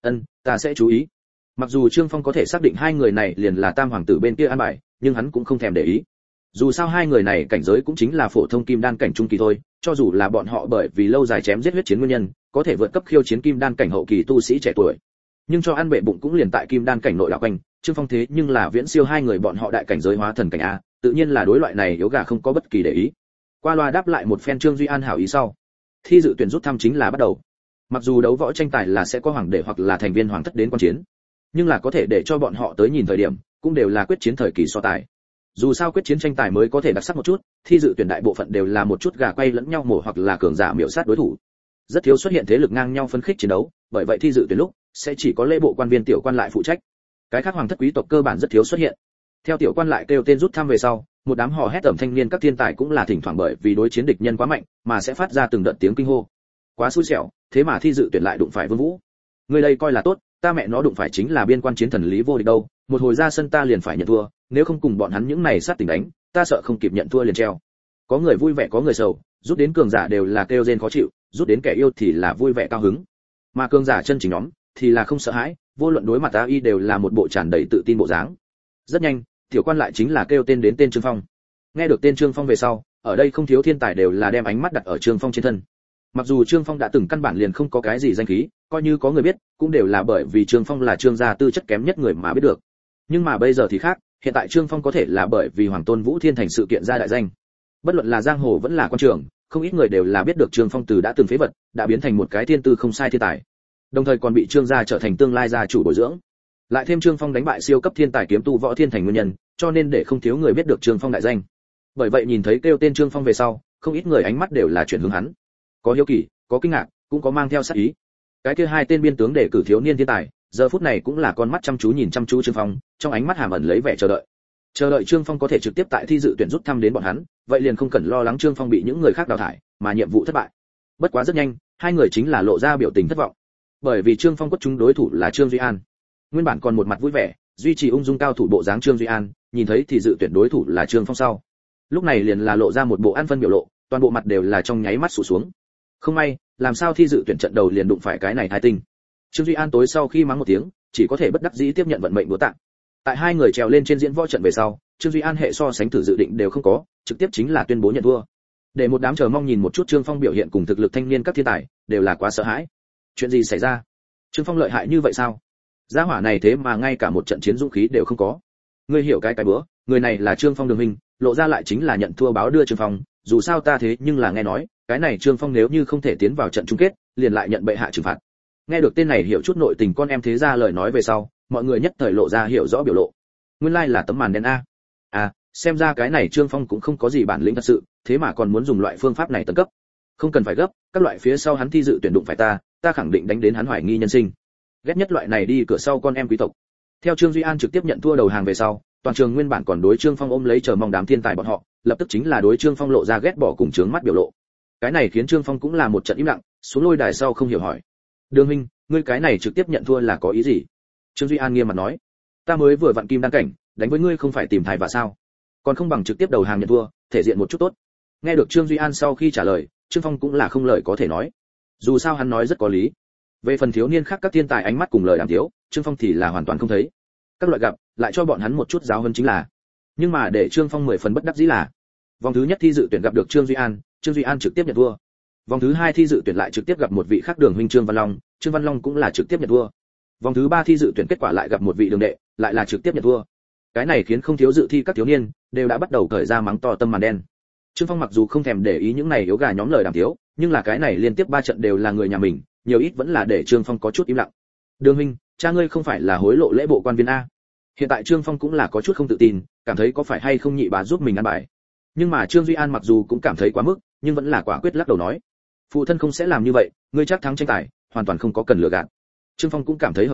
Ta sẽ chú ý. Mặc dù Trương Phong có thể xác định hai người này liền là Tam hoàng tử bên kia an bài, nhưng hắn cũng không thèm để ý. Dù sao hai người này cảnh giới cũng chính là phổ thông kim đan cảnh trung kỳ thôi, cho dù là bọn họ bởi vì lâu dài chém giết huyết chiến nguyên nhân, có thể vượt cấp khiêu chiến kim đan cảnh hậu kỳ tu sĩ trẻ tuổi. Nhưng cho ăn bệ bụng cũng liền tại kim đan cảnh nội đạo quanh, Trương Phong thế nhưng là viễn siêu hai người bọn họ đại cảnh giới hóa thần cảnh a, tự nhiên là đối loại này yếu gà không có bất kỳ để ý. Qua loa đáp lại một phen Trương Duy An hảo ý sau, thi dự tuyển rút thăm chính là bắt đầu. Mặc dù đấu võ tranh tài là sẽ có hoàng đệ hoặc là thành viên hoàng thất đến quan chiến, nhưng là có thể để cho bọn họ tới nhìn thời điểm, cũng đều là quyết chiến thời kỳ so tài. Dù sao quyết chiến tranh tài mới có thể đặc sắc một chút, thi dự tuyển đại bộ phận đều là một chút gà quay lẫn nhau mổ hoặc là cường giả miểu sát đối thủ. Rất thiếu xuất hiện thế lực ngang nhau phân khích chiến đấu, bởi vậy thi dự tuyển lúc sẽ chỉ có lễ bộ quan viên tiểu quan lại phụ trách. Cái khác hoàng thất quý tộc cơ bản rất thiếu xuất hiện. Theo tiểu quan lại kêu tên rút thăm về sau, một đám hò hét ầm thanh niên các thiên tài cũng là thỉnh thoảng bởi vì đối chiến địch nhân quá mạnh, mà sẽ phát ra từng đợt tiếng kinh hô. Quá xui xẻo, thế mà thi dự tuyển lại đụng phải Vương Vũ. Người đây coi là tốt, ta mẹ nó đụng phải chính là biên quan chiến thần Lý Vô Địch đâu, một hồi ra sân ta liền phải nhận thua, nếu không cùng bọn hắn những này sát tình đánh, ta sợ không kịp nhận thua liền treo. Có người vui vẻ có người sầu, rút đến cường giả đều là kêu rên khó chịu, rút đến kẻ yêu thì là vui vẻ cao hứng. Mà cường giả chân chính nhóm thì là không sợ hãi, vô luận đối mặt AI đều là một bộ tràn đầy tự tin bộ dáng. Rất nhanh, tiểu quan lại chính là kêu tên đến tên Trương Phong. Nghe được tên Trương Phong về sau, ở đây không thiếu thiên tài đều là đem ánh mắt đặt ở Trương Phong trên thân. Mặc dù Trương Phong đã từng căn bản liền không có cái gì danh khí, coi như có người biết, cũng đều là bởi vì Trương Phong là Trương gia tư chất kém nhất người mà biết được. Nhưng mà bây giờ thì khác, hiện tại Trương Phong có thể là bởi vì Hoàng Tôn Vũ Thiên thành sự kiện ra đại danh. Bất luận là giang hồ vẫn là quan trường, không ít người đều là biết được Trương Phong từ đã từng phế vật, đã biến thành một cái thiên tư không sai thiên tài. Đồng thời còn bị Trương gia trở thành tương lai gia chủ bồi dưỡng. Lại thêm Trương Phong đánh bại siêu cấp thiên tài kiếm tu Võ Thiên thành nguyên nhân, cho nên để không thiếu người biết được Trương Phong đại danh. Bởi vậy nhìn thấy kêu tên Trương Phong về sau, không ít người ánh mắt đều là chuyển hướng hắn. Có hiếu kỳ, có kinh ngạc, cũng có mang theo sát ý. Cái kia hai tên biên tướng để cử thiếu niên thiên tài, giờ phút này cũng là con mắt chăm chú nhìn chăm chú Trương Phong, trong ánh mắt hàm ẩn lấy vẻ chờ đợi. Chờ đợi Trương Phong có thể trực tiếp tại thi dự tuyển rút thăm đến bọn hắn, vậy liền không cần lo lắng Trương Phong bị những người khác đào thải, mà nhiệm vụ thất bại. Bất quá rất nhanh, hai người chính là lộ ra biểu tình thất vọng. Bởi vì Trương Phong quất trúng đối thủ là Trương Duy An. Nguyên bản còn một mặt vui vẻ, duy trì ung dung cao thủ bộ dáng Trương Duy An, nhìn thấy thì dự tuyển đối thủ là Trương Phong sau. Lúc này liền là lộ ra một bộ ăn phân biểu lộ, toàn bộ mặt đều là trong nháy mắt sụt xuống. Không may, làm sao thi dự tuyển trận đầu liền đụng phải cái này thai tinh. Trương Duy An tối sau khi mắng một tiếng, chỉ có thể bất đắc dĩ tiếp nhận vận mệnh đúa tạng. Tại hai người trèo lên trên diễn võ trận về sau, Trương Duy An hệ so sánh thử dự định đều không có, trực tiếp chính là tuyên bố nhận thua. Để một đám chờ mong nhìn một chút Trương Phong biểu hiện cùng thực lực thanh niên các thiên tài, đều là quá sợ hãi. Chuyện gì xảy ra? Trương Phong lợi hại như vậy sao? Gia hỏa này thế mà ngay cả một trận chiến dũng khí đều không có. Ngươi hiểu cái bữa, người này là Trương Phong đường huynh, lộ ra lại chính là nhận thua báo đưa Trương Phong, dù sao ta thế nhưng là nghe nói, cái này Trương Phong nếu như không thể tiến vào trận chung kết, liền lại nhận bệ hạ trừng phạt. Nghe được tên này hiểu chút nội tình con em thế ra lời nói về sau, mọi người nhất thời lộ ra hiểu rõ biểu lộ. Nguyên lai là tấm màn đen a. Xem ra cái này Trương Phong cũng không có gì bản lĩnh thật sự, thế mà còn muốn dùng loại phương pháp này tấn cấp. Không cần phải gấp, các loại phía sau hắn thi dự tuyển đụng phải ta khẳng định đánh đến hắn hoài nghi nhân sinh. Ghét nhất loại này đi cửa sau con em quý tộc. Theo Trương Duy An trực tiếp nhận thua đầu hàng về sau, toàn trường nguyên bản còn đối Trương Phong ôm lấy chờ mong đám thiên tài bọn họ, lập tức chính là đối Trương Phong lộ ra ghét bỏ cùng trướng mắt biểu lộ. Cái này khiến Trương Phong cũng là một trận im lặng, xuống lôi đài sau không hiểu hỏi: "Đường huynh, ngươi cái này trực tiếp nhận thua là có ý gì?" Trương Duy An nghiêm mặt nói: "Ta mới vừa vặn kim đan cảnh, đánh với ngươi không phải tìm thai và sao? Còn không bằng trực tiếp đầu hàng nhận thua, thể diện một chút tốt." Nghe được Trương Duy An sau khi trả lời, Trương Phong cũng là không lời có thể nói. Dù sao hắn nói rất có lý. Về phần thiếu niên khác các thiên tài ánh mắt cùng lời đàm tiếu, Trương Phong thì là hoàn toàn không thấy. Các loại gặp, lại cho bọn hắn một chút giáo huấn chính là. Nhưng mà để Trương Phong 10 phần bất đắc dĩ là, vòng thứ nhất thi dự tuyển gặp được Trương Duy An trực tiếp nhận thua. Vòng thứ hai thi dự tuyển lại trực tiếp gặp một vị khác đường huynh Trương Văn Long cũng là trực tiếp nhận thua. Vòng thứ ba thi dự tuyển kết quả lại gặp một vị đường đệ, lại là trực tiếp nhận thua. Cái này khiến không thiếu dự thi các thiếu niên đều đã bắt đầu cởi ra mắng to tâm màn đen. Trương Phong mặc dù không thèm để ý những này yếu gà nhóm lời đàm tiếu, nhưng là cái này liên tiếp 3 trận đều là người nhà mình, nhiều ít vẫn là để Trương Phong có chút im lặng. Đường huynh, cha ngươi không phải là hối lộ lễ bộ quan viên a? Hiện tại Trương Phong cũng là có chút không tự tin, cảm thấy có phải hay không nhị bá giúp mình ăn bài. Nhưng mà Trương Duy An mặc dù cũng cảm thấy quá mức, nhưng vẫn là quả quyết lắc đầu nói: "Phụ thân không sẽ làm như vậy, ngươi chắc thắng tranh tài, hoàn toàn không có cần lừa gạt." Trương Phong cũng cảm thấy hợp lý,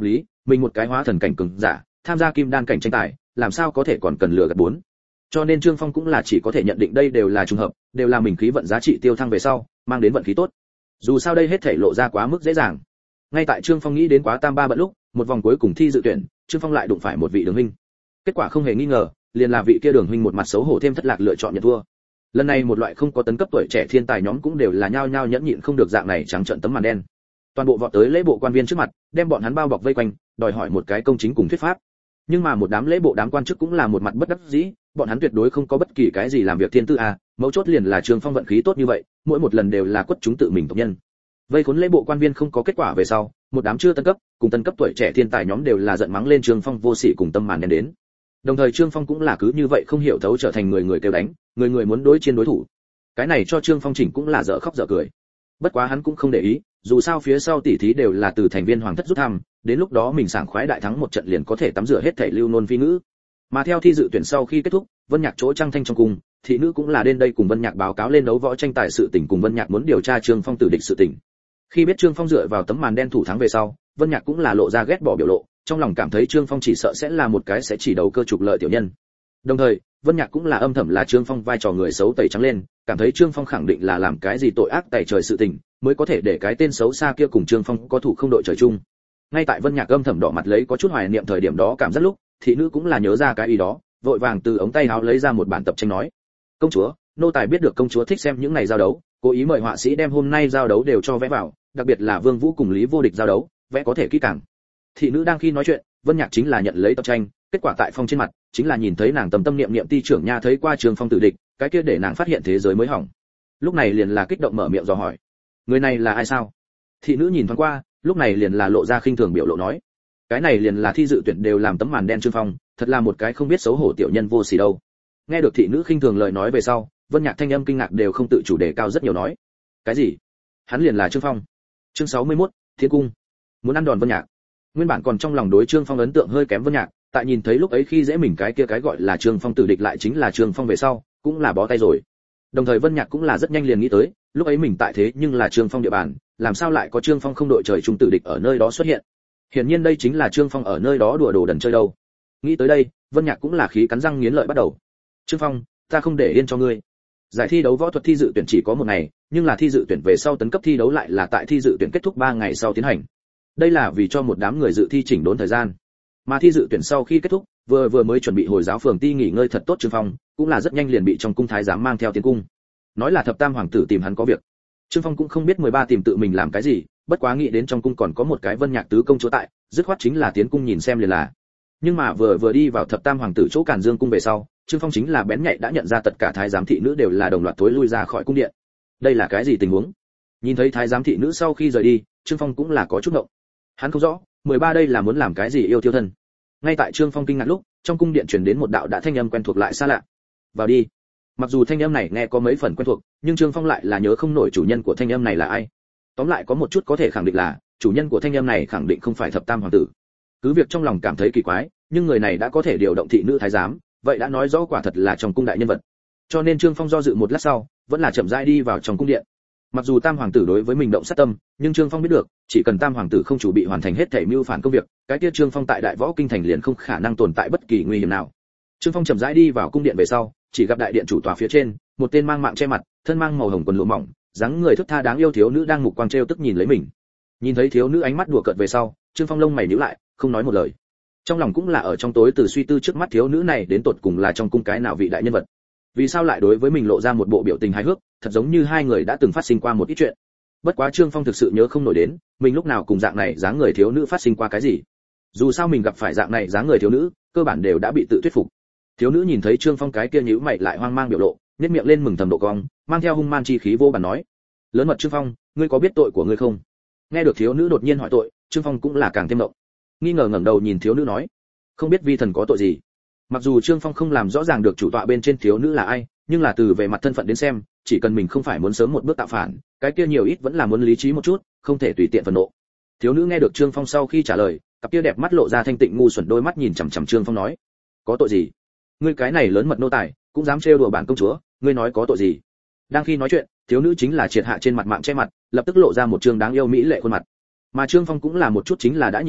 mình một cái hóa thần cảnh cường giả tham gia kim đan cảnh tranh tài, làm sao có thể còn cần lừa gạt bốn. Cho nên Trương Phong cũng là chỉ có thể nhận định đây đều là trùng hợp, đều là mình khí vận giá trị tiêu thăng về sau mang đến vận khí tốt. Dù sao đây hết thảy lộ ra quá mức dễ dàng. Ngay tại Trương Phong nghĩ đến quá tam ba bận lúc, một vòng cuối cùng thi dự tuyển, Trương Phong lại đụng phải một vị đường huynh. Kết quả không hề nghi ngờ, liền là vị kia đường huynh một mặt xấu hổ thêm thất lạc lựa chọn nhận thua. Lần này một loại không có tấn cấp tuổi trẻ thiên tài nhóm cũng đều là nhao nhao nhẫn nhịn không được dạng này trắng trợn tấm màn đen. Toàn bộ vọt tới lễ bộ quan viên trước mặt, đem bọn hắn bao bọc vây quanh, đòi hỏi một cái công chính cùng thuyết pháp. Nhưng mà một đám lễ bộ đám quan chức cũng là một mặt bất đắc dĩ, bọn hắn tuyệt đối không có bất kỳ cái gì làm việc thiên tư à, mấu chốt liền là Trương Phong vận khí tốt như vậy, mỗi một lần đều là quất chúng tự mình tộc nhân. Vây khốn lễ bộ quan viên không có kết quả về sau, một đám chưa tân cấp, cùng tân cấp tuổi trẻ thiên tài nhóm đều là giận mắng lên Trương Phong vô sỉ cùng tâm màn đen đến. Đồng thời Trương Phong cũng là cứ như vậy không hiểu thấu trở thành người người kêu đánh, người người muốn đối chiến đối thủ. Cái này cho Trương Phong chỉnh cũng là dở khóc dở cười. Bất quá hắn cũng không để ý, dù sao phía sau tỷ thí đều là từ thành viên hoàng thất rút thăm, đến lúc đó mình sảng khoái đại thắng một trận liền có thể tắm rửa hết thảy lưu nôn phi ngữ. Mà theo thi dự tuyển sau khi kết thúc, Vân Nhạc chỗ Trang Thanh trong cung, thị nữ cũng là đến đây cùng Vân Nhạc báo cáo lên đấu võ tranh tài sự tình cùng Vân Nhạc muốn điều tra Trương Phong tử địch sự tình. Khi biết Trương Phong dựa vào tấm màn đen thủ thắng về sau, Vân Nhạc cũng là lộ ra ghét bỏ biểu lộ, trong lòng cảm thấy Trương Phong chỉ sợ sẽ là một cái sẽ chỉ đầu cơ trục lợi tiểu nhân. Đồng thời, Vân Nhạc cũng là âm thầm là Trương Phong vai trò người xấu tẩy trắng lên, cảm thấy Trương Phong khẳng định là làm cái gì tội ác tày trời sự tình, mới có thể để cái tên xấu xa kia cùng Trương Phong có thủ không đội trời chung. Ngay tại Vân Nhạc âm thầm đỏ mặt lấy có chút hoài niệm thời điểm đó cảm giác lúc, thị nữ cũng là nhớ ra cái ý đó, vội vàng từ ống tay áo lấy ra một bản tập tranh nói: "Công chúa, nô tài biết được công chúa thích xem những ngày giao đấu, cố ý mời họa sĩ đem hôm nay giao đấu đều cho vẽ vào, đặc biệt là Vương Vũ cùng Lý Vô Địch giao đấu, vẽ có thể kỹ càng." Thị nữ đang khi nói chuyện, Vân Nhạc chính là nhận lấy tập tranh, kết quả tại phong trên mặt, chính là nhìn thấy nàng tâm niệm niệm ti trưởng nha thấy qua Trương Phong tử địch, cái kia để nàng phát hiện thế giới mới hỏng. Lúc này liền là kích động mở miệng dò hỏi: "Người này là ai sao?" Thị nữ nhìn thoáng qua, lúc này liền là lộ ra khinh thường biểu lộ nói: "Cái này liền là thi dự tuyển đều làm tấm màn đen Trương Phong, thật là một cái không biết xấu hổ tiểu nhân vô sỉ đâu." Nghe được thị nữ khinh thường lời nói về sau, Vân Nhạc thanh âm kinh ngạc đều không tự chủ đề cao rất nhiều nói: "Cái gì? Hắn liền là Trương Phong?" Chương 61, Thiên cung. Muốn ăn đòn Vân Nhạc. Nguyên bản còn trong lòng đối Trương Phong ấn tượng hơi kém Vân Nhạc, tại nhìn thấy lúc ấy khi dễ mình cái kia cái gọi là Trương Phong tử địch lại chính là Trương Phong về sau, cũng là bó tay rồi. Đồng thời Vân Nhạc cũng là rất nhanh liền nghĩ tới, lúc ấy mình tại thế nhưng là Trương Phong địa bàn, làm sao lại có Trương Phong không đội trời chung tử địch ở nơi đó xuất hiện? Hiển nhiên đây chính là Trương Phong ở nơi đó đùa đồ đần chơi đâu. Nghĩ tới đây, Vân Nhạc cũng là khí cắn răng nghiến lợi bắt đầu. "Trương Phong, ta không để yên cho ngươi." Giải thi đấu võ thuật thi dự tuyển chỉ có một ngày, nhưng là thi dự tuyển về sau tấn cấp thi đấu lại là tại thi dự tuyển kết thúc 3 ngày sau tiến hành. Đây là vì cho một đám người dự thi chỉnh đốn thời gian. Mà thi dự tuyển sau khi kết thúc, vừa mới chuẩn bị hồi giáo phường ti nghỉ ngơi thật tốt Trương Phong, cũng là rất nhanh liền bị trong cung thái giám mang theo tiến cung. Nói là thập tam hoàng tử tìm hắn có việc. Trương Phong cũng không biết 13 tìm tự mình làm cái gì, bất quá nghĩ đến trong cung còn có một cái Vân Nhạc tứ công chúa tại, dứt khoát chính là tiến cung nhìn xem liền là. Nhưng mà vừa đi vào thập tam hoàng tử chỗ Càn Dương cung về sau, Trương Phong chính là bén nhạy đã nhận ra tất cả thái giám thị nữ đều là đồng loạt thối lui ra khỏi cung điện. Đây là cái gì tình huống? Nhìn thấy thái giám thị nữ sau khi rời đi, Trương Phong cũng là có chút ngộng. Hắn không rõ, 13 đây là muốn làm cái gì yêu thiêu thân. Ngay tại Trương Phong kinh ngạc lúc, trong cung điện truyền đến một đạo đã thanh âm quen thuộc lại xa lạ. "Vào đi." Mặc dù thanh âm này nghe có mấy phần quen thuộc, nhưng Trương Phong lại là nhớ không nổi chủ nhân của thanh âm này là ai. Tóm lại có một chút có thể khẳng định là, chủ nhân của thanh âm này khẳng định không phải thập tam hoàng tử. Cứ việc trong lòng cảm thấy kỳ quái, nhưng người này đã có thể điều động thị nữ thái giám, vậy đã nói rõ quả thật là trong cung đại nhân vật. Cho nên Trương Phong do dự một lát sau, vẫn là chậm rãi đi vào trong cung điện. Mặc dù tam hoàng tử đối với mình động sát tâm, nhưng Trương Phong biết được, chỉ cần tam hoàng tử không chủ bị hoàn thành hết thảy mưu phản công việc, cái kia Trương Phong tại Đại Võ Kinh thành liền không khả năng tồn tại bất kỳ nguy hiểm nào. Trương Phong chậm rãi đi vào cung điện về sau, chỉ gặp đại điện chủ tòa phía trên, một tên mang mạng che mặt, thân mang màu hồng quần lụa mỏng, dáng người thướt tha đáng yêu thiếu nữ đang mục quang trêu tức nhìn lấy mình. Nhìn thấy thiếu nữ ánh mắt đùa cợt về sau, Trương Phong lông mày nhíu lại, không nói một lời. Trong lòng cũng là ở trong tối từ suy tư trước mắt thiếu nữ này đến tột cùng là trong cung cái nào vị đại nhân vật. Vì sao lại đối với mình lộ ra một bộ biểu tình hài hước, thật giống như hai người đã từng phát sinh qua một ít chuyện. Bất quá Trương Phong thực sự nhớ không nổi đến, mình lúc nào cùng dạng này dáng người thiếu nữ phát sinh qua cái gì. Dù sao mình gặp phải dạng này dáng người thiếu nữ, cơ bản đều đã bị tự thuyết phục. Thiếu nữ nhìn thấy Trương Phong cái kia nhíu mày lại hoang mang biểu lộ, nhếch miệng lên mừng thầm độ cong, mang theo hung man chi khí vô bàn nói: "Lớn mật Trương Phong, ngươi có biết tội của ngươi không?" Nghe được thiếu nữ đột nhiên hỏi tội, Trương Phong cũng là càng thêm động. Nghi ngờ ngẩng đầu nhìn thiếu nữ nói: "Không biết vi thần có tội gì?" Mặc dù Trương Phong không làm rõ ràng được chủ tọa bên trên thiếu nữ là ai, nhưng là từ về mặt thân phận đến xem, chỉ cần mình không phải muốn sớm một bước tạo phản, cái kia nhiều ít vẫn là muốn lý trí một chút, không thể tùy tiện phẫn nộ. Thiếu nữ nghe được Trương Phong sau khi trả lời, cặp kia đẹp mắt lộ ra thanh tịnh ngu xuẩn đôi mắt nhìn chằm chằm Trương Phong nói: "Có tội gì? Ngươi cái này lớn mật nô tài, cũng dám trêu đùa bản công chúa, ngươi nói có tội gì?" Đang khi nói chuyện, thiếu nữ chính là triệt hạ trên mặt mạng che mặt, lập tức lộ ra một trương đáng yêu mỹ lệ khuôn mặt. Mà Trương Phong cũng là một chút chính là đã nhìn ra,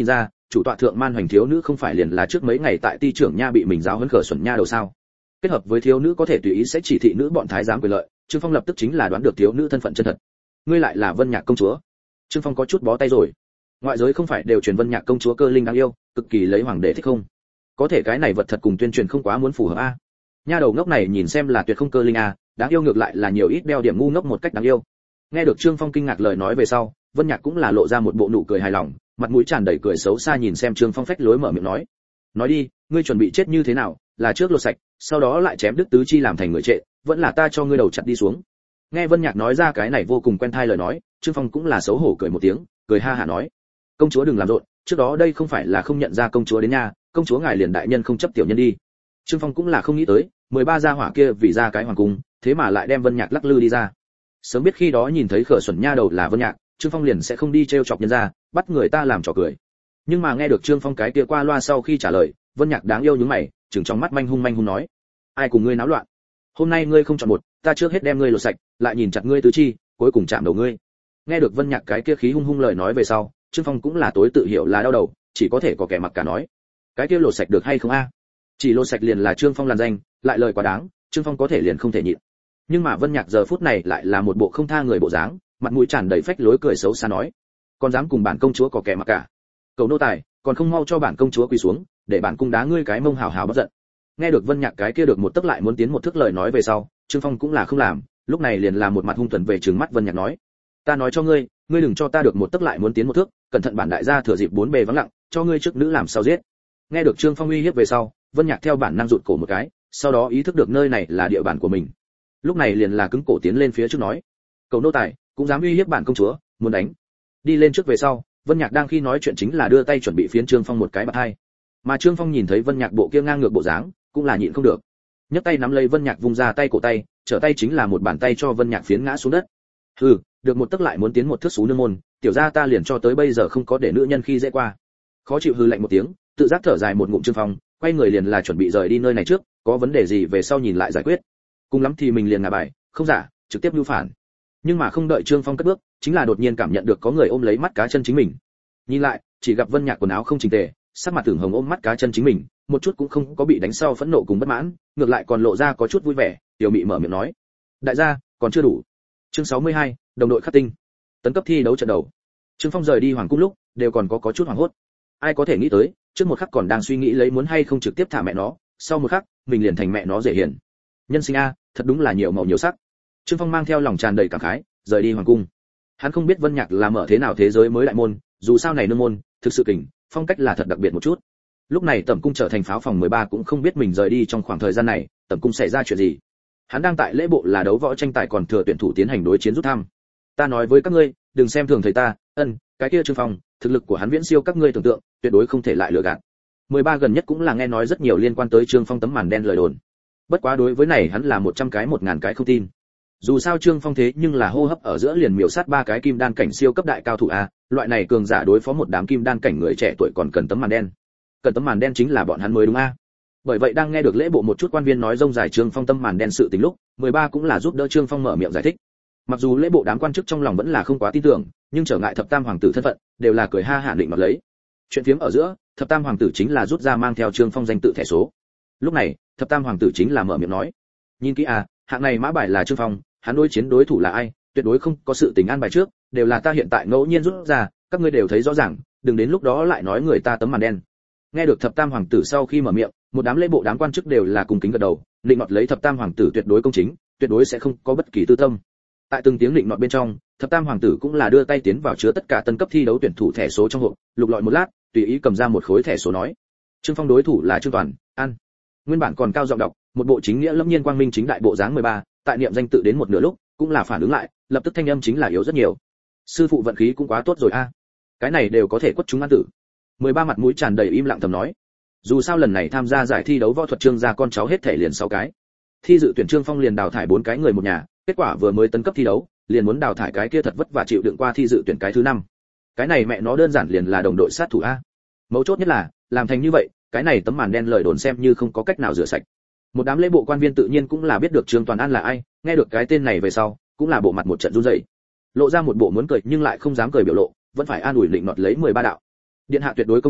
chủ tọa thượng man hoành thiếu nữ không phải liền là trước mấy ngày tại ti trưởng nha bị mình giáo huấn khở xuẩn nha đầu sao? Kết hợp với thiếu nữ có thể tùy ý sẽ chỉ thị nữ bọn thái giám quyền lợi, Trương Phong lập tức chính là đoán được thiếu nữ thân phận chân thật. Ngươi lại là Vân Nhạc công chúa? Trương Phong có chút bó tay rồi. Ngoại giới không phải đều truyền Vân Nhạc công chúa cơ linh đáng yêu, cực kỳ lấy hoàng đế thích không? Có thể cái này vật thật cùng tuyên truyền không quá muốn phù hợp a. Nha đầu ngốc này nhìn xem là tuyệt không cơ linh a, đáng yêu ngược lại là nhiều ít đeo điểm ngu ngốc một cách đáng yêu. Nghe được Trương Phong kinh ngạc lời nói về sau, Vân Nhạc cũng là lộ ra một bộ nụ cười hài lòng, mặt mũi tràn đầy cười xấu xa nhìn xem Trương Phong phách lối mở miệng nói đi, ngươi chuẩn bị chết như thế nào, là trước lột sạch, sau đó lại chém đứt tứ chi làm thành người trệ, vẫn là ta cho ngươi đầu chặt đi xuống. Nghe Vân Nhạc nói ra cái này vô cùng quen thai lời nói, Trương Phong cũng là xấu hổ cười một tiếng, cười ha hả nói, công chúa đừng làm rộn, trước đó đây không phải là không nhận ra công chúa đến nha, công chúa ngài liền đại nhân không chấp tiểu nhân đi. Trương Phong cũng là không nghĩ tới, 13 gia hỏa kia vì ra cái hoàng cung, thế mà lại đem Vân Nhạc lắc lư đi ra. Sớm biết khi đó nhìn thấy khở xuẩn nha đầu là Vân Nhạc, Trương Phong liền sẽ không đi trêu chọc nhân ra, bắt người ta làm trò cười. Nhưng mà nghe được Trương Phong cái kia qua loa sau khi trả lời, Vân Nhạc đáng yêu nhướng mày, trừng trong mắt manh hung nói, ai cùng ngươi náo loạn? Hôm nay ngươi không chọn một, ta trước hết đem ngươi lột sạch, lại nhìn chặt ngươi tứ chi, cuối cùng chạm đầu ngươi. Nghe được Vân Nhạc cái kia khí hung lời nói về sau, Trương Phong cũng là tối tự hiểu là đau đầu, chỉ có thể có kẻ mặc cả nói, cái kia lột sạch được hay không a? Chỉ lột sạch liền là Trương Phong làn danh, lại lời quá đáng, Trương Phong có thể liền không thể nhịn. Nhưng mà Vân Nhạc giờ phút này lại là một bộ không tha người bộ dáng, mặt mũi tràn đầy phách lối cười xấu xa nói, còn dám cùng bản công chúa có kẻ mặc cả? Cầu nô tài, còn không mau cho bản công chúa quỳ xuống, để bản cung đá ngươi cái mông hào hào bất giận. Nghe được Vân Nhạc cái kia được một tức lại muốn tiến một thước lời nói về sau, Trương Phong cũng là không làm, lúc này liền là một mặt hung tuần về trừng mắt Vân Nhạc nói, ta nói cho ngươi, ngươi đừng cho ta được một tức lại muốn tiến một thước, cẩn thận bản đại gia thừa dịp bốn bề vắng lặng, cho ngươi trước nữ làm sao giết. Nghe được Trương Phong uy hiếp về sau, Vân Nhạc theo bản năng rụt cổ một cái, sau đó ý thức được nơi này là địa bàn của mình, lúc này liền là cứng cổ tiến lên phía trước nói, cầu nô tài cũng dám uy hiếp bản công chúa, muốn đánh. Đi lên trước về sau, Vân Nhạc đang khi nói chuyện chính là đưa tay chuẩn bị phiến Trương Phong một cái bạt hai, mà Trương Phong nhìn thấy Vân Nhạc bộ kia ngang ngược bộ dáng, cũng là nhịn không được, nhấc tay nắm lấy Vân Nhạc vung ra tay cổ tay, trở tay chính là một bàn tay cho Vân Nhạc phiến ngã xuống đất. Hừ, được một tức lại muốn tiến một thước xú nương môn, tiểu gia ta liền cho tới bây giờ không có để nữ nhân khi dễ qua. Khó chịu hừ lạnh một tiếng, tự giác thở dài một ngụm Trương Phong, quay người liền là chuẩn bị rời đi nơi này trước, có vấn đề gì về sau nhìn lại giải quyết. Cùng lắm thì mình liền ngả bài, không giả, trực tiếp lưu phản. Nhưng mà không đợi Trương Phong cất bước, chính là đột nhiên cảm nhận được có người ôm lấy mắt cá chân chính mình. Nhìn lại, chỉ gặp Vân Nhạc quần áo không chỉnh tề, sắc mặt tưởng hồng ôm mắt cá chân chính mình, một chút cũng không có bị đánh sau phẫn nộ cùng bất mãn, ngược lại còn lộ ra có chút vui vẻ, tiểu mị mở miệng nói, đại gia, còn chưa đủ. Chương 62, đồng đội khắc tinh. Tấn cấp thi đấu trận đầu. Trương Phong rời đi hoàng cung lúc, đều còn có chút hoảng hốt. Ai có thể nghĩ tới, trước một khắc còn đang suy nghĩ lấy muốn hay không trực tiếp thả mẹ nó, sau một khắc, mình liền thành mẹ nó dễ hiền. Nhân sinh a, thật đúng là nhiều màu nhiều sắc. Trương Phong mang theo lòng tràn đầy cảm khái, rời đi hoàng cung. Hắn không biết Vân Nhạc là mở thế nào thế giới mới đại môn, dù sao này nương môn, thực sự kình, phong cách là thật đặc biệt một chút. Lúc này Tẩm cung trở thành pháo phòng 13 cũng không biết mình rời đi trong khoảng thời gian này, Tẩm cung xảy ra chuyện gì. Hắn đang tại lễ bộ là đấu võ tranh tài còn thừa tuyển thủ tiến hành đối chiến rút thăm. Ta nói với các ngươi, đừng xem thường thầy ta, cái kia Trương Phong, thực lực của hắn viễn siêu các ngươi tưởng tượng, tuyệt đối không thể lại lừa gạt. 13 gần nhất cũng là nghe nói rất nhiều liên quan tới Trương Phong tấm màn đen lời đồn. Bất quá đối với này hắn là 100 cái 1000 cái không tin. Dù sao Trương Phong thế nhưng là hô hấp ở giữa liền miểu sát 3 cái kim đan cảnh siêu cấp đại cao thủ a, loại này cường giả đối phó một đám kim đan cảnh người trẻ tuổi còn cần tấm màn đen. Cần tấm màn đen chính là bọn hắn mới đúng a. Bởi vậy đang nghe được lễ bộ một chút quan viên nói rông dài Trương Phong tấm màn đen sự tình lúc, 13 cũng là giúp đỡ Trương Phong mở miệng giải thích. Mặc dù lễ bộ đám quan chức trong lòng vẫn là không quá tin tưởng, nhưng trở ngại thập tam hoàng tử thân phận, đều là cười ha hả định mặt lấy. Chuyện phiếm ở giữa, thập tam hoàng tử chính là rút ra mang theo Trương Phong danh tự thẻ số. Lúc này, thập tam hoàng tử chính là mở miệng nói, nhìn kỹ à, hạng này mã bài là Trương Phong, hắn đối chiến đối thủ là ai, tuyệt đối không có sự tình an bài trước, đều là ta hiện tại ngẫu nhiên rút ra, các ngươi đều thấy rõ ràng, đừng đến lúc đó lại nói người ta tấm màn đen. Nghe được thập tam hoàng tử sau khi mở miệng, một đám lễ bộ đám quan chức đều là cùng kính gật đầu, định nọt lấy thập tam hoàng tử tuyệt đối công chính, tuyệt đối sẽ không có bất kỳ tư tâm. Tại từng tiếng định nọt bên trong, thập tam hoàng tử cũng là đưa tay tiến vào chứa tất cả tân cấp thi đấu tuyển thủ thẻ số trong hộp, lục lọi một lát, tùy ý cầm ra một khối thẻ số nói, Trương Phong đối thủ là Trương Toàn, ăn. Nguyên bản còn cao giọng đọc, một bộ chính nghĩa lâm nhiên quang minh chính đại bộ dáng 13, tại niệm danh tự đến một nửa lúc, cũng là phản ứng lại, lập tức thanh âm chính là yếu rất nhiều. Sư phụ vận khí cũng quá tốt rồi a. Cái này đều có thể quất chúng ăn tử. 13 mặt mũi tràn đầy im lặng thầm nói. Dù sao lần này tham gia giải thi đấu võ thuật Trương gia con cháu hết thể liền 6 cái. Thi dự tuyển Trương Phong liền đào thải 4 cái người một nhà, kết quả vừa mới tấn cấp thi đấu, liền muốn đào thải cái kia thật vất vả chịu đựng qua thi dự tuyển cái thứ 5. Cái này mẹ nó đơn giản liền là đồng đội sát thủ a. Mấu chốt nhất là, làm thành như vậy, cái này tấm màn đen lời đồn xem như không có cách nào rửa sạch. Một đám lễ bộ quan viên tự nhiên cũng là biết được Trương Toàn An là ai, nghe được cái tên này về sau, cũng là bộ mặt một trận run rẩy, lộ ra một bộ muốn cười nhưng lại không dám cười biểu lộ, vẫn phải an ủi định nọt lấy 13 đạo. Điện hạ tuyệt đối công chính,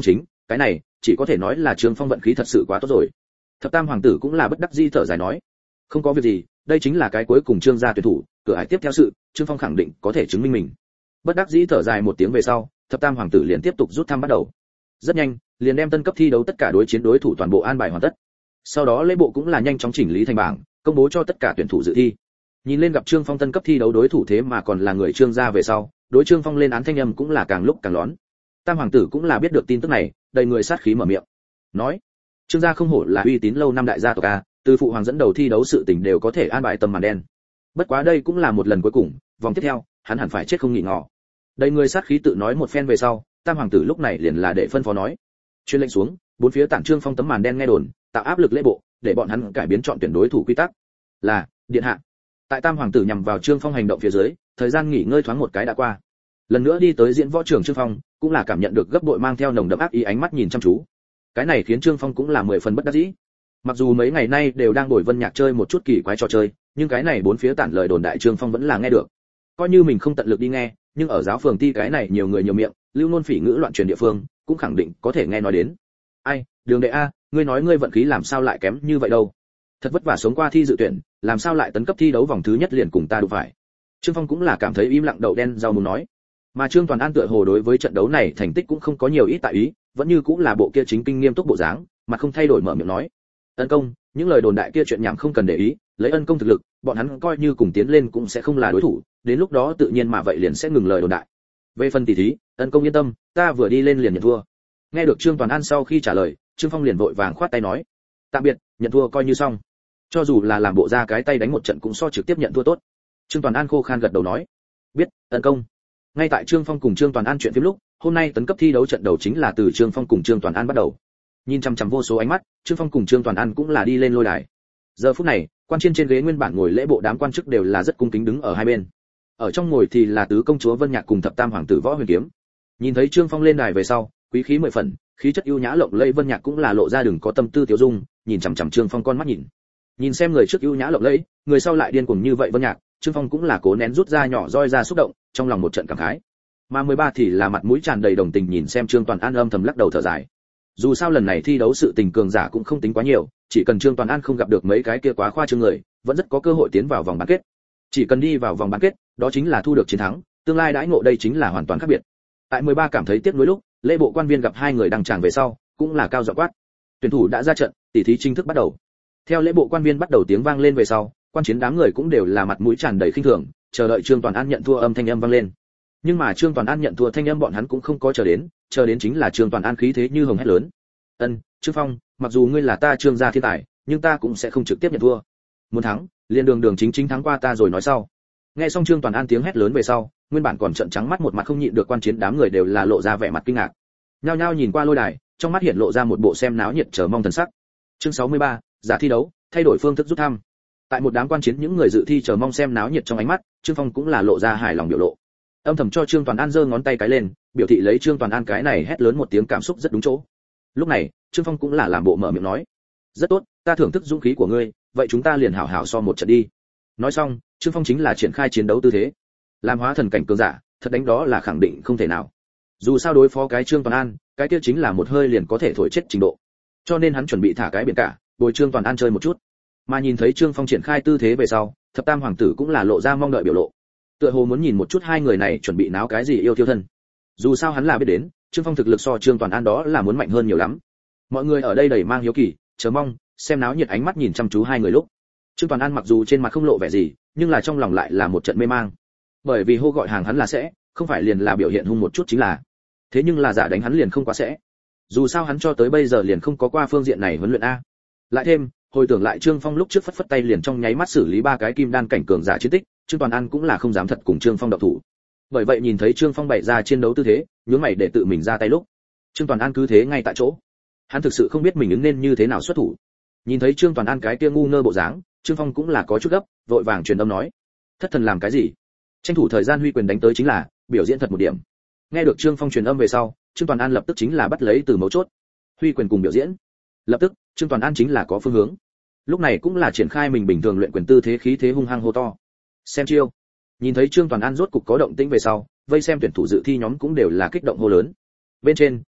cái này chỉ có thể nói là Trương Phong vận khí thật sự quá tốt rồi. Thập Tam hoàng tử cũng là bất đắc dĩ thở dài nói, không có việc gì, đây chính là cái cuối cùng Trương gia tuyển thủ, cửa ải tiếp theo sự, Trương Phong khẳng định có thể chứng minh mình. Bất đắc dĩ thở dài một tiếng về sau, Thập Tam hoàng tử liền tiếp tục rút thăm bắt đầu. Rất nhanh, liền đem tân cấp thi đấu tất cả đối chiến đối thủ toàn bộ an bài hoàn tất. Sau đó lễ bộ cũng là nhanh chóng chỉnh lý thành bảng, công bố cho tất cả tuyển thủ dự thi. Nhìn lên gặp Trương Phong tân cấp thi đấu đối thủ thế mà còn là người Trương gia về sau, đối Trương Phong lên án thanh âm cũng là càng lúc càng lón. Tam hoàng tử cũng là biết được tin tức này, đầy người sát khí mở miệng, nói: Trương gia không hổ là uy tín lâu năm đại gia tộc a, từ phụ hoàng dẫn đầu thi đấu sự tình đều có thể an bài tầm màn đen. Bất quá đây cũng là một lần cuối cùng, vòng tiếp theo, hắn hẳn phải chết không nghỉ ngỏ. Đầy người sát khí tự nói một phen về sau, Tam hoàng tử lúc này liền là để phân phó nói: truyền lệnh xuống, bốn phía tản Trương Phong tấm màn đen nghe đồn, tạo áp lực lễ bộ, để bọn hắn cải biến chọn tuyển đối thủ quy tắc. Là, điện hạ. Tại Tam hoàng tử nhằm vào Trương Phong hành động phía dưới, thời gian nghỉ ngơi thoáng một cái đã qua. Lần nữa đi tới diễn võ trường Trương Phong, cũng là cảm nhận được gấp bội mang theo nồng đậm ác ý ánh mắt nhìn chăm chú. Cái này khiến Trương Phong cũng là 10 phần bất đắc dĩ. Mặc dù mấy ngày nay đều đang đổi Vân Nhạc chơi một chút kỳ quái trò chơi, nhưng cái này bốn phía tản lời đồn đại Trương Phong vẫn là nghe được. Coi như mình không tận lực đi nghe, nhưng ở giáo phường ti cái này nhiều người nhiều miệng, lưu nôn phỉ ngữ loạn truyền địa phương, cũng khẳng định có thể nghe nói đến. Ai, Đường đệ a, ngươi nói ngươi vận khí làm sao lại kém như vậy đâu? Thật vất vả sống qua thi dự tuyển, làm sao lại tấn cấp thi đấu vòng thứ nhất liền cùng ta đụng phải? Trương Phong cũng là cảm thấy im lặng đậu đen rau muống nói. Mà Trương Toàn An tựa hồ đối với trận đấu này thành tích cũng không có nhiều ít tại ý, vẫn như cũng là bộ kia chính kinh nghiêm túc bộ dáng, mà không thay đổi mở miệng nói: Ân công, những lời đồn đại kia chuyện nhảm không cần để ý, lấy Ân công thực lực, bọn hắn coi như cùng tiến lên cũng sẽ không là đối thủ, đến lúc đó tự nhiên mà vậy liền sẽ ngừng lời đồn đại. Về phần tỷ thí, Ân công yên tâm, ta vừa đi lên liền nhận thua. Nghe được Trương Toàn An sau khi trả lời, Trương Phong liền vội vàng khoát tay nói: tạm biệt, nhận thua coi như xong. Cho dù là làm bộ ra cái tay đánh một trận cũng so trực tiếp nhận thua tốt. Trương Toàn An khô khan gật đầu nói: biết, Ân công. Ngay tại Trương Phong cùng Trương Toàn An chuyện phím lúc, hôm nay tấn cấp thi đấu trận đầu chính là từ Trương Phong cùng Trương Toàn An bắt đầu. Nhìn chằm chằm vô số ánh mắt, Trương Phong cùng Trương Toàn An cũng là đi lên lôi đài. Giờ phút này, quan trên ghế nguyên bản ngồi lễ bộ đám quan chức đều là rất cung kính đứng ở hai bên. Ở trong ngồi thì là tứ công chúa Vân Nhạc cùng thập tam hoàng tử Võ Huyền Kiếm. Nhìn thấy Trương Phong lên đài về sau, quý khí 10 phần, khí chất ưu nhã lộng lẫy Vân Nhạc cũng là lộ ra đừng có tâm tư tiểu dung, nhìn chằm chằm Trương Phong con mắt nhìn. Nhìn xem người trước ưu nhã lộng lẫy, người sau lại điên cuồng như vậy Vân Nhạc, Trương Phong cũng là cố nén rút ra nhỏ roi ra xúc động, trong lòng một trận cảm khái. Mà 13 thì là mặt mũi tràn đầy đồng tình nhìn xem Trương Toàn An âm thầm lắc đầu thở dài. Dù sao lần này thi đấu sự tình cường giả cũng không tính quá nhiều, chỉ cần Trương Toàn An không gặp được mấy cái kia quá khoa trương người, vẫn rất có cơ hội tiến vào vòng bán kết. Chỉ cần đi vào vòng bán kết, đó chính là thu được chiến thắng, tương lai đãi ngộ đây chính là hoàn toàn khác biệt. Tại 13 cảm thấy tiếc nuối lúc, lễ bộ quan viên gặp hai người đăng tràng về sau, cũng là cao giọng quát. Tuyển thủ đã ra trận, tỷ thí chính thức bắt đầu. Theo lễ bộ quan viên bắt đầu tiếng vang lên về sau, quan chiến đám người cũng đều là mặt mũi tràn đầy khinh thường, chờ đợi Trương Toàn An nhận thua âm thanh âm vang lên. Nhưng mà Trương Toàn An nhận thua thanh âm bọn hắn cũng không có chờ đến chính là Trương Toàn An khí thế như hồng hét lớn. Trương Phong, mặc dù ngươi là ta Trương gia thiên tài, nhưng ta cũng sẽ không trực tiếp nhận thua. Muốn thắng, liền đường chính thắng qua ta rồi nói sau. Nghe xong Trương Toàn An tiếng hét lớn về sau, nguyên bản còn trợn trắng mắt một mặt không nhịn được quan chiến đám người đều là lộ ra vẻ mặt kinh ngạc. Nhao nhao nhìn qua lôi đài, trong mắt hiện lộ ra một bộ xem náo nhiệt chờ mong thần sắc. Chương 63, giả thi đấu, thay đổi phương thức rút thăm. Tại một đám quan chiến những người dự thi chờ mong xem náo nhiệt trong ánh mắt, Trương Phong cũng là lộ ra hài lòng biểu lộ. Âm thầm cho Trương Toàn An giơ ngón tay cái lên, biểu thị lấy Trương Toàn An cái này hét lớn một tiếng cảm xúc rất đúng chỗ. Lúc này, Trương Phong cũng là làm bộ mở miệng nói: "Rất tốt, ta thưởng thức dũng khí của ngươi, vậy chúng ta liền hảo hảo so một trận đi." Nói xong, Trương Phong chính là triển khai chiến đấu tư thế. Làm hóa thần cảnh cường giả, thật đánh đó là khẳng định không thể nào. Dù sao đối phó cái Trương Toàn An, cái kia chính là một hơi liền có thể thổi chết trình độ. Cho nên hắn chuẩn bị thả cái biển cả, bồi Trương Toàn An chơi một chút. Mà nhìn thấy Trương Phong triển khai tư thế về sau, thập tam hoàng tử cũng là lộ ra mong đợi biểu lộ. Tựa hồ muốn nhìn một chút hai người này chuẩn bị náo cái gì yêu thiêu thân. Dù sao hắn là biết đến, Trương Phong thực lực so Trương Toàn An đó là muốn mạnh hơn nhiều lắm. Mọi người ở đây đầy mang hiếu kỳ, chờ mong, xem náo nhiệt ánh mắt nhìn chăm chú hai người lúc. Trương Toàn An mặc dù trên mặt không lộ vẻ gì, nhưng là trong lòng lại là một trận mê mang. Bởi vì hô gọi hàng hắn là sẽ, không phải liền là biểu hiện hung một chút chính là. Thế nhưng là giả đánh hắn liền không quá sẽ. Dù sao hắn cho tới bây giờ liền không có qua phương diện này huấn luyện a. Lại thêm, hồi tưởng lại Trương Phong lúc trước phất phất tay liền trong nháy mắt xử lý ba cái kim đan cảnh cường giả chiến tích, Trương Toàn An cũng là không dám thật cùng Trương Phong động thủ. Bởi vậy nhìn thấy Trương Phong bày ra chiến đấu tư thế, nhướng mày để tự mình ra tay lúc, Trương Toàn An cứ thế ngay tại chỗ. Hắn thực sự không biết mình ứng nên như thế nào xuất thủ. Nhìn thấy Trương Toàn An cái kia ngu ngơ bộ dáng, Trương Phong cũng là có chút gấp, vội vàng truyền âm nói: "Thất thần làm cái gì? Tranh thủ thời gian huy quyền đánh tới chính là, biểu diễn thật một điểm." Nghe được Trương Phong truyền âm về sau, Trương Toàn An lập tức chính là bắt lấy từ mấu chốt. Huy quyền cùng biểu diễn. Lập tức, Trương Toàn An chính là có phương hướng. Lúc này cũng là triển khai mình bình thường luyện quyền tư thế khí thế hung hăng hô to. Xem chiêu. Nhìn thấy Trương Toàn An rốt cục có động tĩnh về sau, vây xem tuyển thủ dự thi nhóm cũng đều là kích động hô lớn. Bên trên,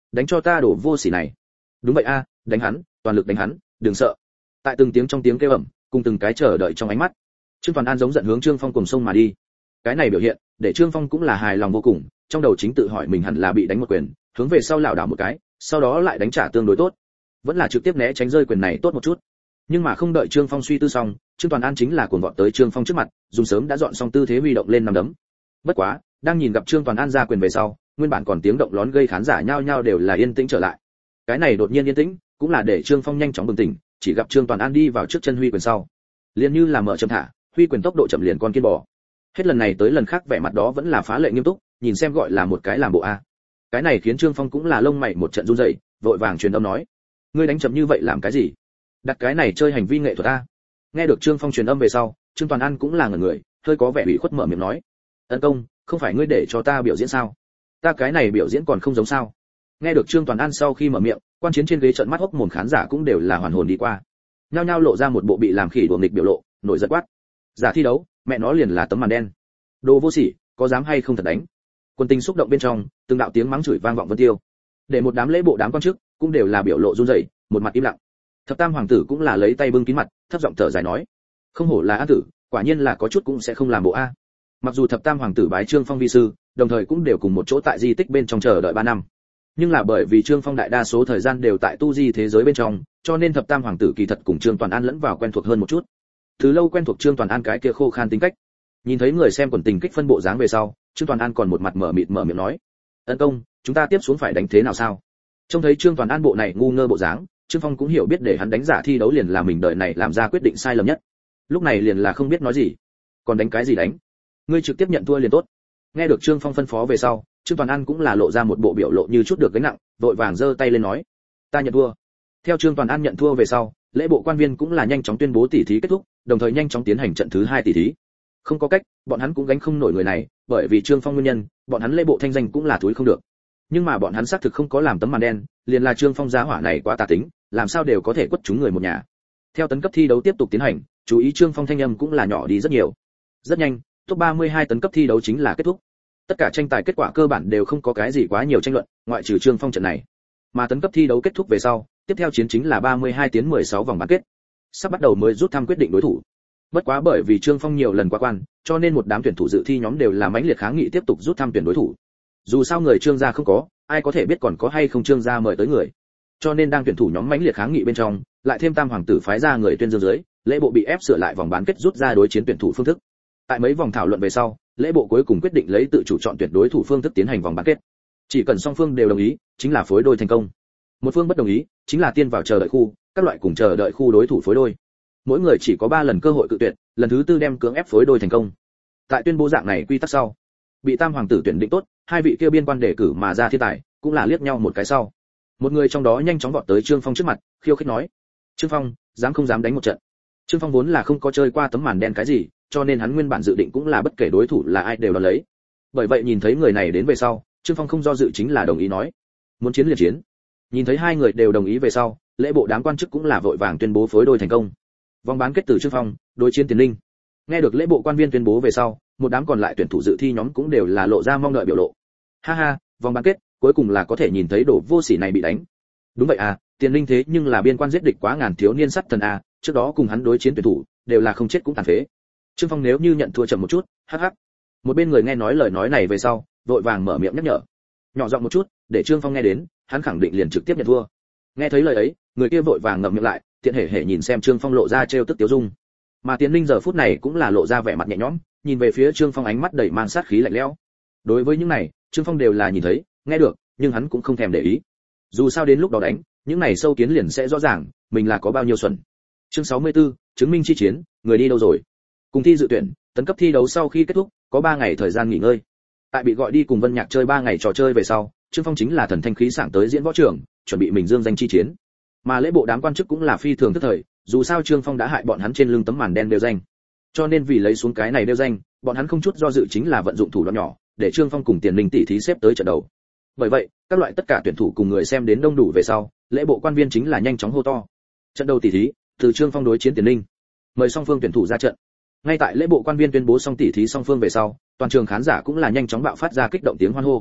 đánh cho ta đổ vô sỉ này. Đúng vậy a, đánh hắn, toàn lực đánh hắn, đừng sợ. Tại từng tiếng trong tiếng kêu ầm, cùng từng cái chờ đợi trong ánh mắt, Trương Toàn An giống giận hướng Trương Phong cùng sông mà đi. Cái này biểu hiện để Trương Phong cũng là hài lòng vô cùng, trong đầu chính tự hỏi mình hẳn là bị đánh một quyền, hướng về sau lảo đảo một cái, sau đó lại đánh trả tương đối tốt, vẫn là trực tiếp né tránh rơi quyền này tốt một chút. Nhưng mà không đợi Trương Phong suy tư xong, Trương Toàn An chính là cuồng vọt tới Trương Phong trước mặt, dùng sớm đã dọn xong tư thế huy động lên nắm đấm. Bất quá, đang nhìn gặp Trương Toàn An ra quyền về sau, nguyên bản còn tiếng động lón gây khán giả nhao nhao đều là yên tĩnh trở lại. Cái này đột nhiên yên tĩnh, cũng là để Trương Phong nhanh chóng bừng tỉnh, chỉ gặp Trương Toàn An đi vào trước chân huy quyền sau, liền như là mở chậm thả, huy quyền tốc độ chậm liền con kiên bò. Hết lần này tới lần khác vẻ mặt đó vẫn là phá lệ nghiêm túc, nhìn xem gọi là một cái làm bộ a. Cái này khiến Trương Phong cũng là lông mày một trận run rẩy, vội vàng truyền âm nói: "Ngươi đánh chậm như vậy làm cái gì? Đặt cái này chơi hành vi nghệ thuật a?" Nghe được Trương Phong truyền âm về sau, Trương Toàn An cũng là ngẩn người, hơi có vẻ ủy khuất mở miệng nói: "Ân công, không phải ngươi để cho ta biểu diễn sao? Ta cái này biểu diễn còn không giống sao?" Nghe được Trương Toàn An sau khi mở miệng, quan chiến trên ghế trợn mắt hốc mồm khán giả cũng đều là hoàn hồn đi qua, nhao nhao lộ ra một bộ bị làm khỉ đùa nghịch biểu lộ, nổi giận quát: "Giả thi đấu, mẹ nó liền là tấm màn đen. Đồ vô sỉ, có dám hay không thật đánh?" Quân tình xúc động bên trong, từng đạo tiếng mắng chửi vang vọng vân tiêu. Để một đám lễ bộ đám quan chức cũng đều là biểu lộ run rẩy, một mặt im lặng. Thập Tam hoàng tử cũng là lấy tay bưng kín mặt, thấp giọng thở dài nói: "Không hổ là An tử, quả nhiên là có chút cũng sẽ không làm bộ a." Mặc dù Thập Tam hoàng tử bái Trương Phong vi sư, đồng thời cũng đều cùng một chỗ tại di tích bên trong chờ đợi 3 năm. Nhưng là bởi vì Trương Phong đại đa số thời gian đều tại tu di thế giới bên trong, cho nên Thập Tam hoàng tử kỳ thật cùng Trương Toàn An lẫn vào quen thuộc hơn một chút. Từ lâu quen thuộc Trương Toàn An cái kia khô khan tính cách. Nhìn thấy người xem quần tình kích phân bộ dáng về sau, Trương Toàn An còn một mặt mở miệng nói: "Ân công, chúng ta tiếp xuống phải đánh thế nào sao?" Trông thấy Trương Toàn An bộ này ngu ngơ bộ dáng, Trương Phong cũng hiểu biết để hắn đánh giả thi đấu liền là mình đời này làm ra quyết định sai lầm nhất. Lúc này liền là không biết nói gì. Còn đánh cái gì đánh? Ngươi trực tiếp nhận thua liền tốt. Nghe được Trương Phong phân phó về sau, Trương Toàn An cũng là lộ ra một bộ biểu lộ như chút được gánh nặng, vội vàng giơ tay lên nói: "Ta nhận thua." Theo Trương Toàn An nhận thua về sau, lễ bộ quan viên cũng là nhanh chóng tuyên bố tỷ thí kết thúc, đồng thời nhanh chóng tiến hành trận thứ 2 tỷ thí. Không có cách, bọn hắn cũng gánh không nổi người này, bởi vì Trương Phong nguyên nhân, bọn hắn lễ bộ thanh danh cũng là thúi không được. Nhưng mà bọn hắn xác thực không có làm tấm màn đen, liền là Trương Phong giá hỏa này quá tà tính, làm sao đều có thể quất chúng người một nhà. Theo tấn cấp thi đấu tiếp tục tiến hành, chú ý Trương Phong thanh âm cũng là nhỏ đi rất nhiều. Rất nhanh, top 32 tấn cấp thi đấu chính là kết thúc. Tất cả tranh tài kết quả cơ bản đều không có cái gì quá nhiều tranh luận, ngoại trừ Trương Phong trận này. Mà tấn cấp thi đấu kết thúc về sau, tiếp theo chiến chính là 32 tiến 16 vòng bán kết. Sắp bắt đầu mới rút thăm quyết định đối thủ. Bất quá bởi vì Trương Phong nhiều lần qua quan, cho nên một đám tuyển thủ dự thi nhóm đều là mãnh liệt kháng nghị tiếp tục rút thăm tuyển đối thủ. Dù sao người Trương gia không có, ai có thể biết còn có hay không Trương gia mời tới người. Cho nên đang tuyển thủ nhóm mãnh liệt kháng nghị bên trong, lại thêm Tam hoàng tử phái ra người tuyên dương dưới, lễ bộ bị ép sửa lại vòng bán kết rút ra đối chiến tuyển thủ phương thức. Tại mấy vòng thảo luận về sau, lễ bộ cuối cùng quyết định lấy tự chủ chọn tuyển đối thủ phương thức tiến hành vòng bán kết. Chỉ cần song phương đều đồng ý, chính là phối đôi thành công. Một phương bất đồng ý, chính là tiên vào chờ đợi khu, các loại cùng chờ đợi khu đối thủ phối đôi. Mỗi người chỉ có 3 lần cơ hội cự tuyệt, lần thứ 4 đem cưỡng ép phối đôi thành công. Tại tuyên bố dạng này quy tắc sau, bị Tam hoàng tử tuyển định tốt, hai vị kia biên quan đề cử mà ra thiên tài, cũng là liếc nhau một cái sau. Một người trong đó nhanh chóng vọt tới Trương Phong trước mặt, khiêu khích nói: "Trương Phong, dám không dám đánh một trận?" Trương Phong vốn là không có chơi qua tấm màn đen cái gì, cho nên hắn nguyên bản dự định cũng là bất kể đối thủ là ai đều đón lấy. Bởi vậy nhìn thấy người này đến về sau, Trương Phong không do dự chính là đồng ý nói: "Muốn chiến liền chiến." Nhìn thấy hai người đều đồng ý về sau, lễ bộ đám quan chức cũng là vội vàng tuyên bố phối đôi thành công. Vòng bán kết từ Trương Phong đối chiến Tiền Linh. Nghe được lễ bộ quan viên tuyên bố về sau, một đám còn lại tuyển thủ dự thi nhóm cũng đều là lộ ra mong đợi biểu lộ. Ha ha, vòng bán kết, cuối cùng là có thể nhìn thấy đồ vô sỉ này bị đánh. Đúng vậy à, Tiền Linh thế nhưng là biên quan giết địch quá ngàn thiếu niên sắt thần à, trước đó cùng hắn đối chiến tuyển thủ, đều là không chết cũng tàn phế. Trương Phong nếu như nhận thua chậm một chút, hắc hắc. Một bên người nghe nói lời nói này về sau, vội vàng mở miệng nhắc nhở. Nhỏ giọng một chút, để Trương Phong nghe đến, hắn khẳng định liền trực tiếp nhận thua. Nghe thấy lời ấy, người kia vội vàng ngậm miệng lại, tiện hề nhìn xem Trương Phong lộ ra trêu tức tiêu dung. Mà Tiền Linh giờ phút này cũng là lộ ra vẻ mặt nhẹ nhõm, nhìn về phía Trương Phong ánh mắt đầy mang sát khí lạnh lẽo. Đối với những này, Trương Phong đều là nhìn thấy, nghe được, nhưng hắn cũng không thèm để ý. Dù sao đến lúc đó đánh, những này sâu kiến liền sẽ rõ ràng, mình là có bao nhiêu xuẩn. Chương 64, chứng minh chi chiến, người đi đâu rồi? Cùng thi dự tuyển, tấn cấp thi đấu sau khi kết thúc, có 3 ngày thời gian nghỉ ngơi. Tại bị gọi đi cùng Vân Nhạc chơi 3 ngày trò chơi về sau, Trương Phong chính là thần thanh khí sảng tới diễn võ trường, chuẩn bị mình dương danh chi chiến. Mà lễ bộ đám quan chức cũng là phi thường tức thời, dù sao Trương Phong đã hại bọn hắn trên lưng tấm màn đen đeo danh. Cho nên vì lấy xuống cái này đeo danh, bọn hắn không chút do dự chính là vận dụng thủ đoạn nhỏ, để Trương Phong cùng Tiền Linh tỷ thí xếp tới trận đầu. Bởi vậy, các loại tất cả tuyển thủ cùng người xem đến đông đủ về sau, lễ bộ quan viên chính là nhanh chóng hô to. Trận đầu tỷ thí, từ Trương Phong đối chiến Tiền Linh. Mời song phương tuyển thủ ra trận. Ngay tại lễ bộ quan viên tuyên bố xong tỷ thí song phương về sau, toàn trường khán giả cũng là nhanh chóng bạo phát ra kích động tiếng hoan hô.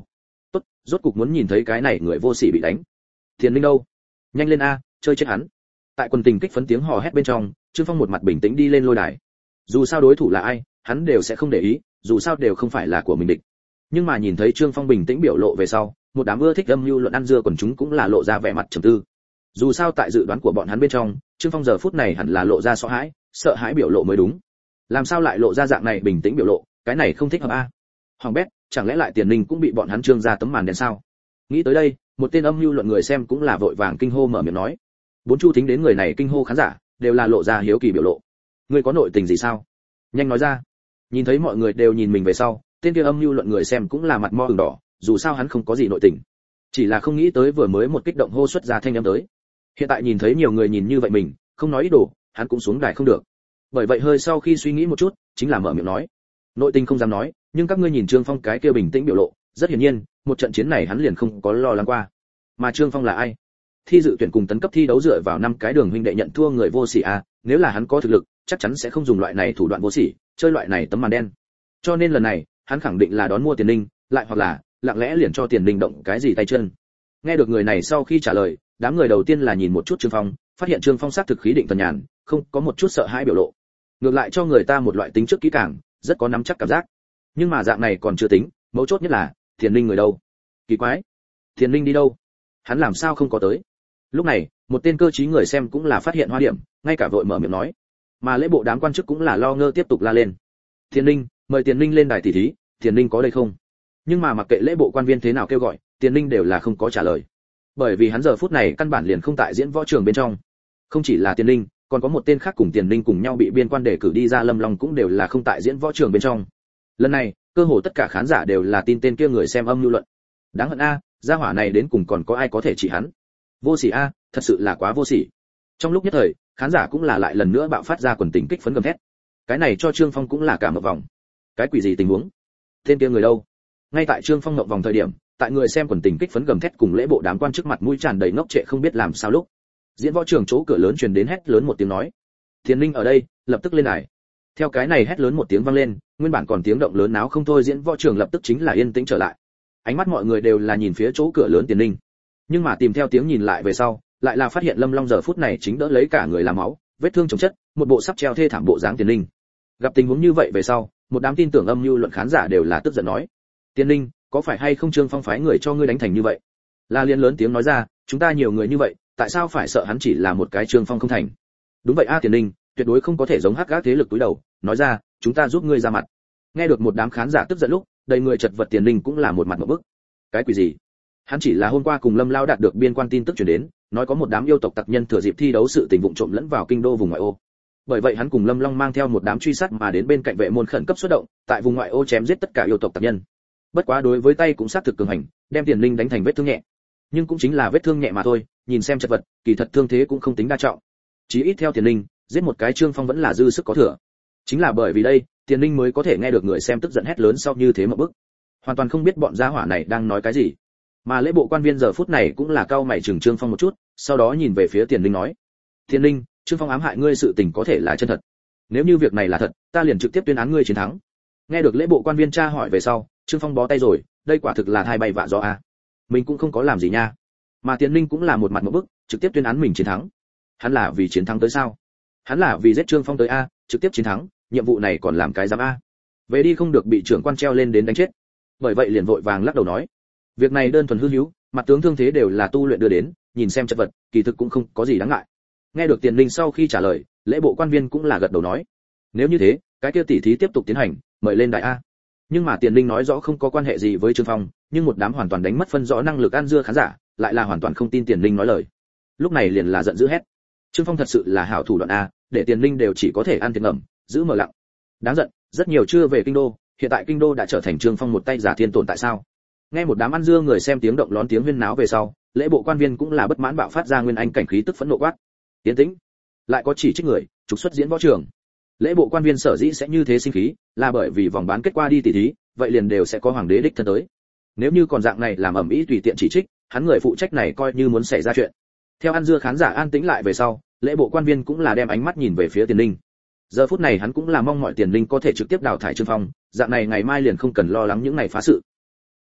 tốt, rốt cục muốn nhìn thấy cái này người vô sỉ bị đánh. Tiền Linh đâu? Nhanh lên a, chơi chết hắn. Tại quần tình kích phấn tiếng hò hét bên trong, Trương Phong một mặt bình tĩnh đi lên lôi đài. Dù sao đối thủ là ai, hắn đều sẽ không để ý, dù sao đều không phải là của mình địch. Nhưng mà nhìn thấy Trương Phong bình tĩnh biểu lộ về sau, một đám ưa thích âm mưu luận ăn dưa quần chúng cũng là lộ ra vẻ mặt trầm tư. Dù sao tại dự đoán của bọn hắn bên trong, Trương Phong giờ phút này hẳn là lộ ra sợ hãi biểu lộ mới đúng. Làm sao lại lộ ra dạng này bình tĩnh biểu lộ, cái này không thích hợp a. Hoàng bét, chẳng lẽ lại Tiền Linh cũng bị bọn hắn trương ra tấm màn đen sao? Nghĩ tới đây, một tên âm mưu luận người xem cũng là vội vàng kinh hô mở miệng nói. Bốn chu thính đến người này kinh hô khán giả, đều là lộ ra hiếu kỳ biểu lộ. Ngươi có nội tình gì sao? Nhanh nói ra. Nhìn thấy mọi người đều nhìn mình về sau, tên kia âm mưu luận người xem cũng là mặt mo ửng đỏ, dù sao hắn không có gì nội tình, chỉ là không nghĩ tới vừa mới một kích động hô xuất ra thanh âm tới. Hiện tại nhìn thấy nhiều người nhìn như vậy mình, không nói ý đồ, hắn cũng xuống đài không được. Bởi vậy hơi sau khi suy nghĩ một chút, chính là mở miệng nói. Nội tình không dám nói, nhưng các ngươi nhìn Trương Phong cái kia bình tĩnh biểu lộ, rất hiển nhiên, một trận chiến này hắn liền không có lo lắng qua. Mà Trương Phong là ai? Thi dự tuyển cùng tấn cấp thi đấu dựa vào 5 cái đường huynh đệ nhận thua người vô sỉ a, nếu là hắn có thực lực, chắc chắn sẽ không dùng loại này thủ đoạn vô sỉ, chơi loại này tấm màn đen. Cho nên lần này, hắn khẳng định là đón mua Tiền Linh, lại hoặc là lặng lẽ liền cho Tiền Linh động cái gì tay chân. Nghe được người này sau khi trả lời, đám người đầu tiên là nhìn một chút Trương Phong, phát hiện Trương Phong xác thực khí định thần nhàn, không có một chút sợ hãi biểu lộ. Ngược lại cho người ta một loại tính trước kỹ càng, rất có nắm chắc cảm giác. Nhưng mà dạng này còn chưa tính, mấu chốt nhất là, Tiền Linh người đâu? Kỳ quái, Tiền Linh đi đâu? Hắn làm sao không có tới? Lúc này, một tên cơ trí người xem cũng là phát hiện hoa điểm, ngay cả vội mở miệng nói. Mà lễ bộ đám quan chức cũng là lo ngơ tiếp tục la lên. Tiền Linh, mời Tiền Linh lên đài tỷ thí, Tiền Linh có đây không? Nhưng mà mặc kệ lễ bộ quan viên thế nào kêu gọi, Tiền Linh đều là không có trả lời. Bởi vì hắn giờ phút này căn bản liền không tại diễn võ trường bên trong. Không chỉ là Tiền Linh, còn có một tên khác cùng Tiền Linh cùng nhau bị biên quan đề cử đi ra Lâm Long cũng đều là không tại diễn võ trường bên trong. Lần này, cơ hồ tất cả khán giả đều là tin tên kia người xem âm lưu luận. Đáng hận a, gia hỏa này đến cùng còn có ai có thể chỉ hắn? Vô sỉ a, thật sự là quá vô sỉ. Trong lúc nhất thời, khán giả cũng là lại lần nữa bạo phát ra quần tình kích phấn gầm thét. Cái này cho Trương Phong cũng là cả một vòng. Cái quỷ gì tình huống? Tên kia người đâu? Ngay tại Trương Phong ngậm vòng thời điểm, tại người xem quần tình kích phấn gầm thét cùng lễ bộ đám quan trước mặt mũi tràn đầy ngốc trệ không biết làm sao lúc. Diễn võ trường chỗ cửa lớn truyền đến hét lớn một tiếng nói: "Tiền Linh ở đây, lập tức lên đài." Theo cái này hét lớn một tiếng vang lên, nguyên bản còn tiếng động lớn náo không thôi diễn võ trường lập tức chính là yên tĩnh trở lại. Ánh mắt mọi người đều là nhìn phía chỗ cửa lớn Tiền Linh. Nhưng mà tìm theo tiếng nhìn lại về sau, lại là phát hiện Lâm Long giờ phút này chính đỡ lấy cả người làm máu, vết thương chồng chất, một bộ sắp treo thê thảm bộ dáng Tiền Linh. Gặp tình huống như vậy về sau, một đám tin tưởng âm mưu luận khán giả đều là tức giận nói: "Tiền Linh, có phải hay không Trương Phong phái người cho ngươi đánh thành như vậy?" La Liên lớn tiếng nói ra: "Chúng ta nhiều người như vậy, tại sao phải sợ hắn chỉ là một cái Trương Phong không thành?" "Đúng vậy a Tiền Linh, tuyệt đối không có thể giống hắc gác thế lực túi đầu, nói ra, chúng ta giúp ngươi ra mặt." Nghe được một đám khán giả tức giận lúc, đầy người chật vật Tiền Linh cũng là một mặt ngộp bức. Cái quỷ gì? Hắn chỉ là hôm qua cùng Lâm Lao đạt được biên quan tin tức truyền đến, nói có một đám yêu tộc tặc nhân thừa dịp thi đấu sự tình vụng trộm lẫn vào kinh đô vùng ngoại ô. Bởi vậy hắn cùng Lâm Long mang theo một đám truy sát mà đến bên cạnh vệ môn khẩn cấp xuất động, tại vùng ngoại ô chém giết tất cả yêu tộc tặc nhân. Bất quá đối với tay cũng sát thực cường hành, đem Tiền Linh đánh thành vết thương nhẹ. Nhưng cũng chính là vết thương nhẹ mà thôi, nhìn xem chật vật, kỳ thật thương thế cũng không tính đa trọng. Chí ít theo Tiền Linh, giết một cái Trương Phong vẫn là dư sức có thừa. Chính là bởi vì đây, Tiền Linh mới có thể nghe được người xem tức giận hét lớn sau như thế một bức. Hoàn toàn không biết bọn gia hỏa này đang nói cái gì. Mà lễ bộ quan viên giờ phút này cũng là cau mày chừng Trương Phong một chút, sau đó nhìn về phía Tiền Linh nói: "Tiền Linh, Trương Phong ám hại ngươi sự tình có thể là chân thật. Nếu như việc này là thật, ta liền trực tiếp tuyên án ngươi chiến thắng." Nghe được lễ bộ quan viên tra hỏi về sau, Trương Phong bó tay rồi, đây quả thực là thai bay vạ gió a. Mình cũng không có làm gì nha. Mà Tiền Linh cũng là một mặt một bức, trực tiếp tuyên án mình chiến thắng. Hắn là vì chiến thắng tới sao? Hắn là vì giết Trương Phong tới a, trực tiếp chiến thắng, nhiệm vụ này còn làm cái dám a. Về đi không được bị trưởng quan treo lên đến đánh chết. Bởi vậy liền vội vàng lắc đầu nói: "Việc này đơn thuần hư hữu, mặt tướng thương thế đều là tu luyện đưa đến, nhìn xem chất vật, kỳ thực cũng không có gì đáng ngại." Nghe được Tiền Linh sau khi trả lời, lễ bộ quan viên cũng là gật đầu nói: "Nếu như thế, cái kia tỷ thí tiếp tục tiến hành, mời lên đại a." Nhưng mà Tiền Linh nói rõ không có quan hệ gì với Trương Phong, nhưng một đám hoàn toàn đánh mất phân rõ năng lực ăn dưa khán giả, lại là hoàn toàn không tin Tiền Linh nói lời. Lúc này liền là giận dữ hét: "Trương Phong thật sự là hảo thủ đoạn a, để Tiền Linh đều chỉ có thể ăn tiền ngậm, giữ mở lặng. Đáng giận, rất nhiều chưa về kinh đô, hiện tại kinh đô đã trở thành Trương Phong một tay giả thiên tồn tại sao?" Nghe một đám ăn dưa người xem tiếng động lón tiếng huyên náo về sau, lễ bộ quan viên cũng là bất mãn bạo phát ra nguyên anh cảnh khí tức phẫn nộ quát: "Tiến tĩnh!" Lại có chỉ trích người, trục xuất diễn võ trường. Lễ bộ quan viên sở dĩ sẽ như thế sinh khí, là bởi vì vòng bán kết qua đi tỷ thí, vậy liền đều sẽ có hoàng đế đích thân tới. Nếu như còn dạng này làm ầm ĩ tùy tiện chỉ trích, hắn người phụ trách này coi như muốn xảy ra chuyện. Theo ăn dưa khán giả an tĩnh lại về sau, lễ bộ quan viên cũng là đem ánh mắt nhìn về phía Tiền Linh. Giờ phút này hắn cũng là mong mọi Tiền Linh có thể trực tiếp đào thải Trương Phong, dạng này ngày mai liền không cần lo lắng những này phá sự,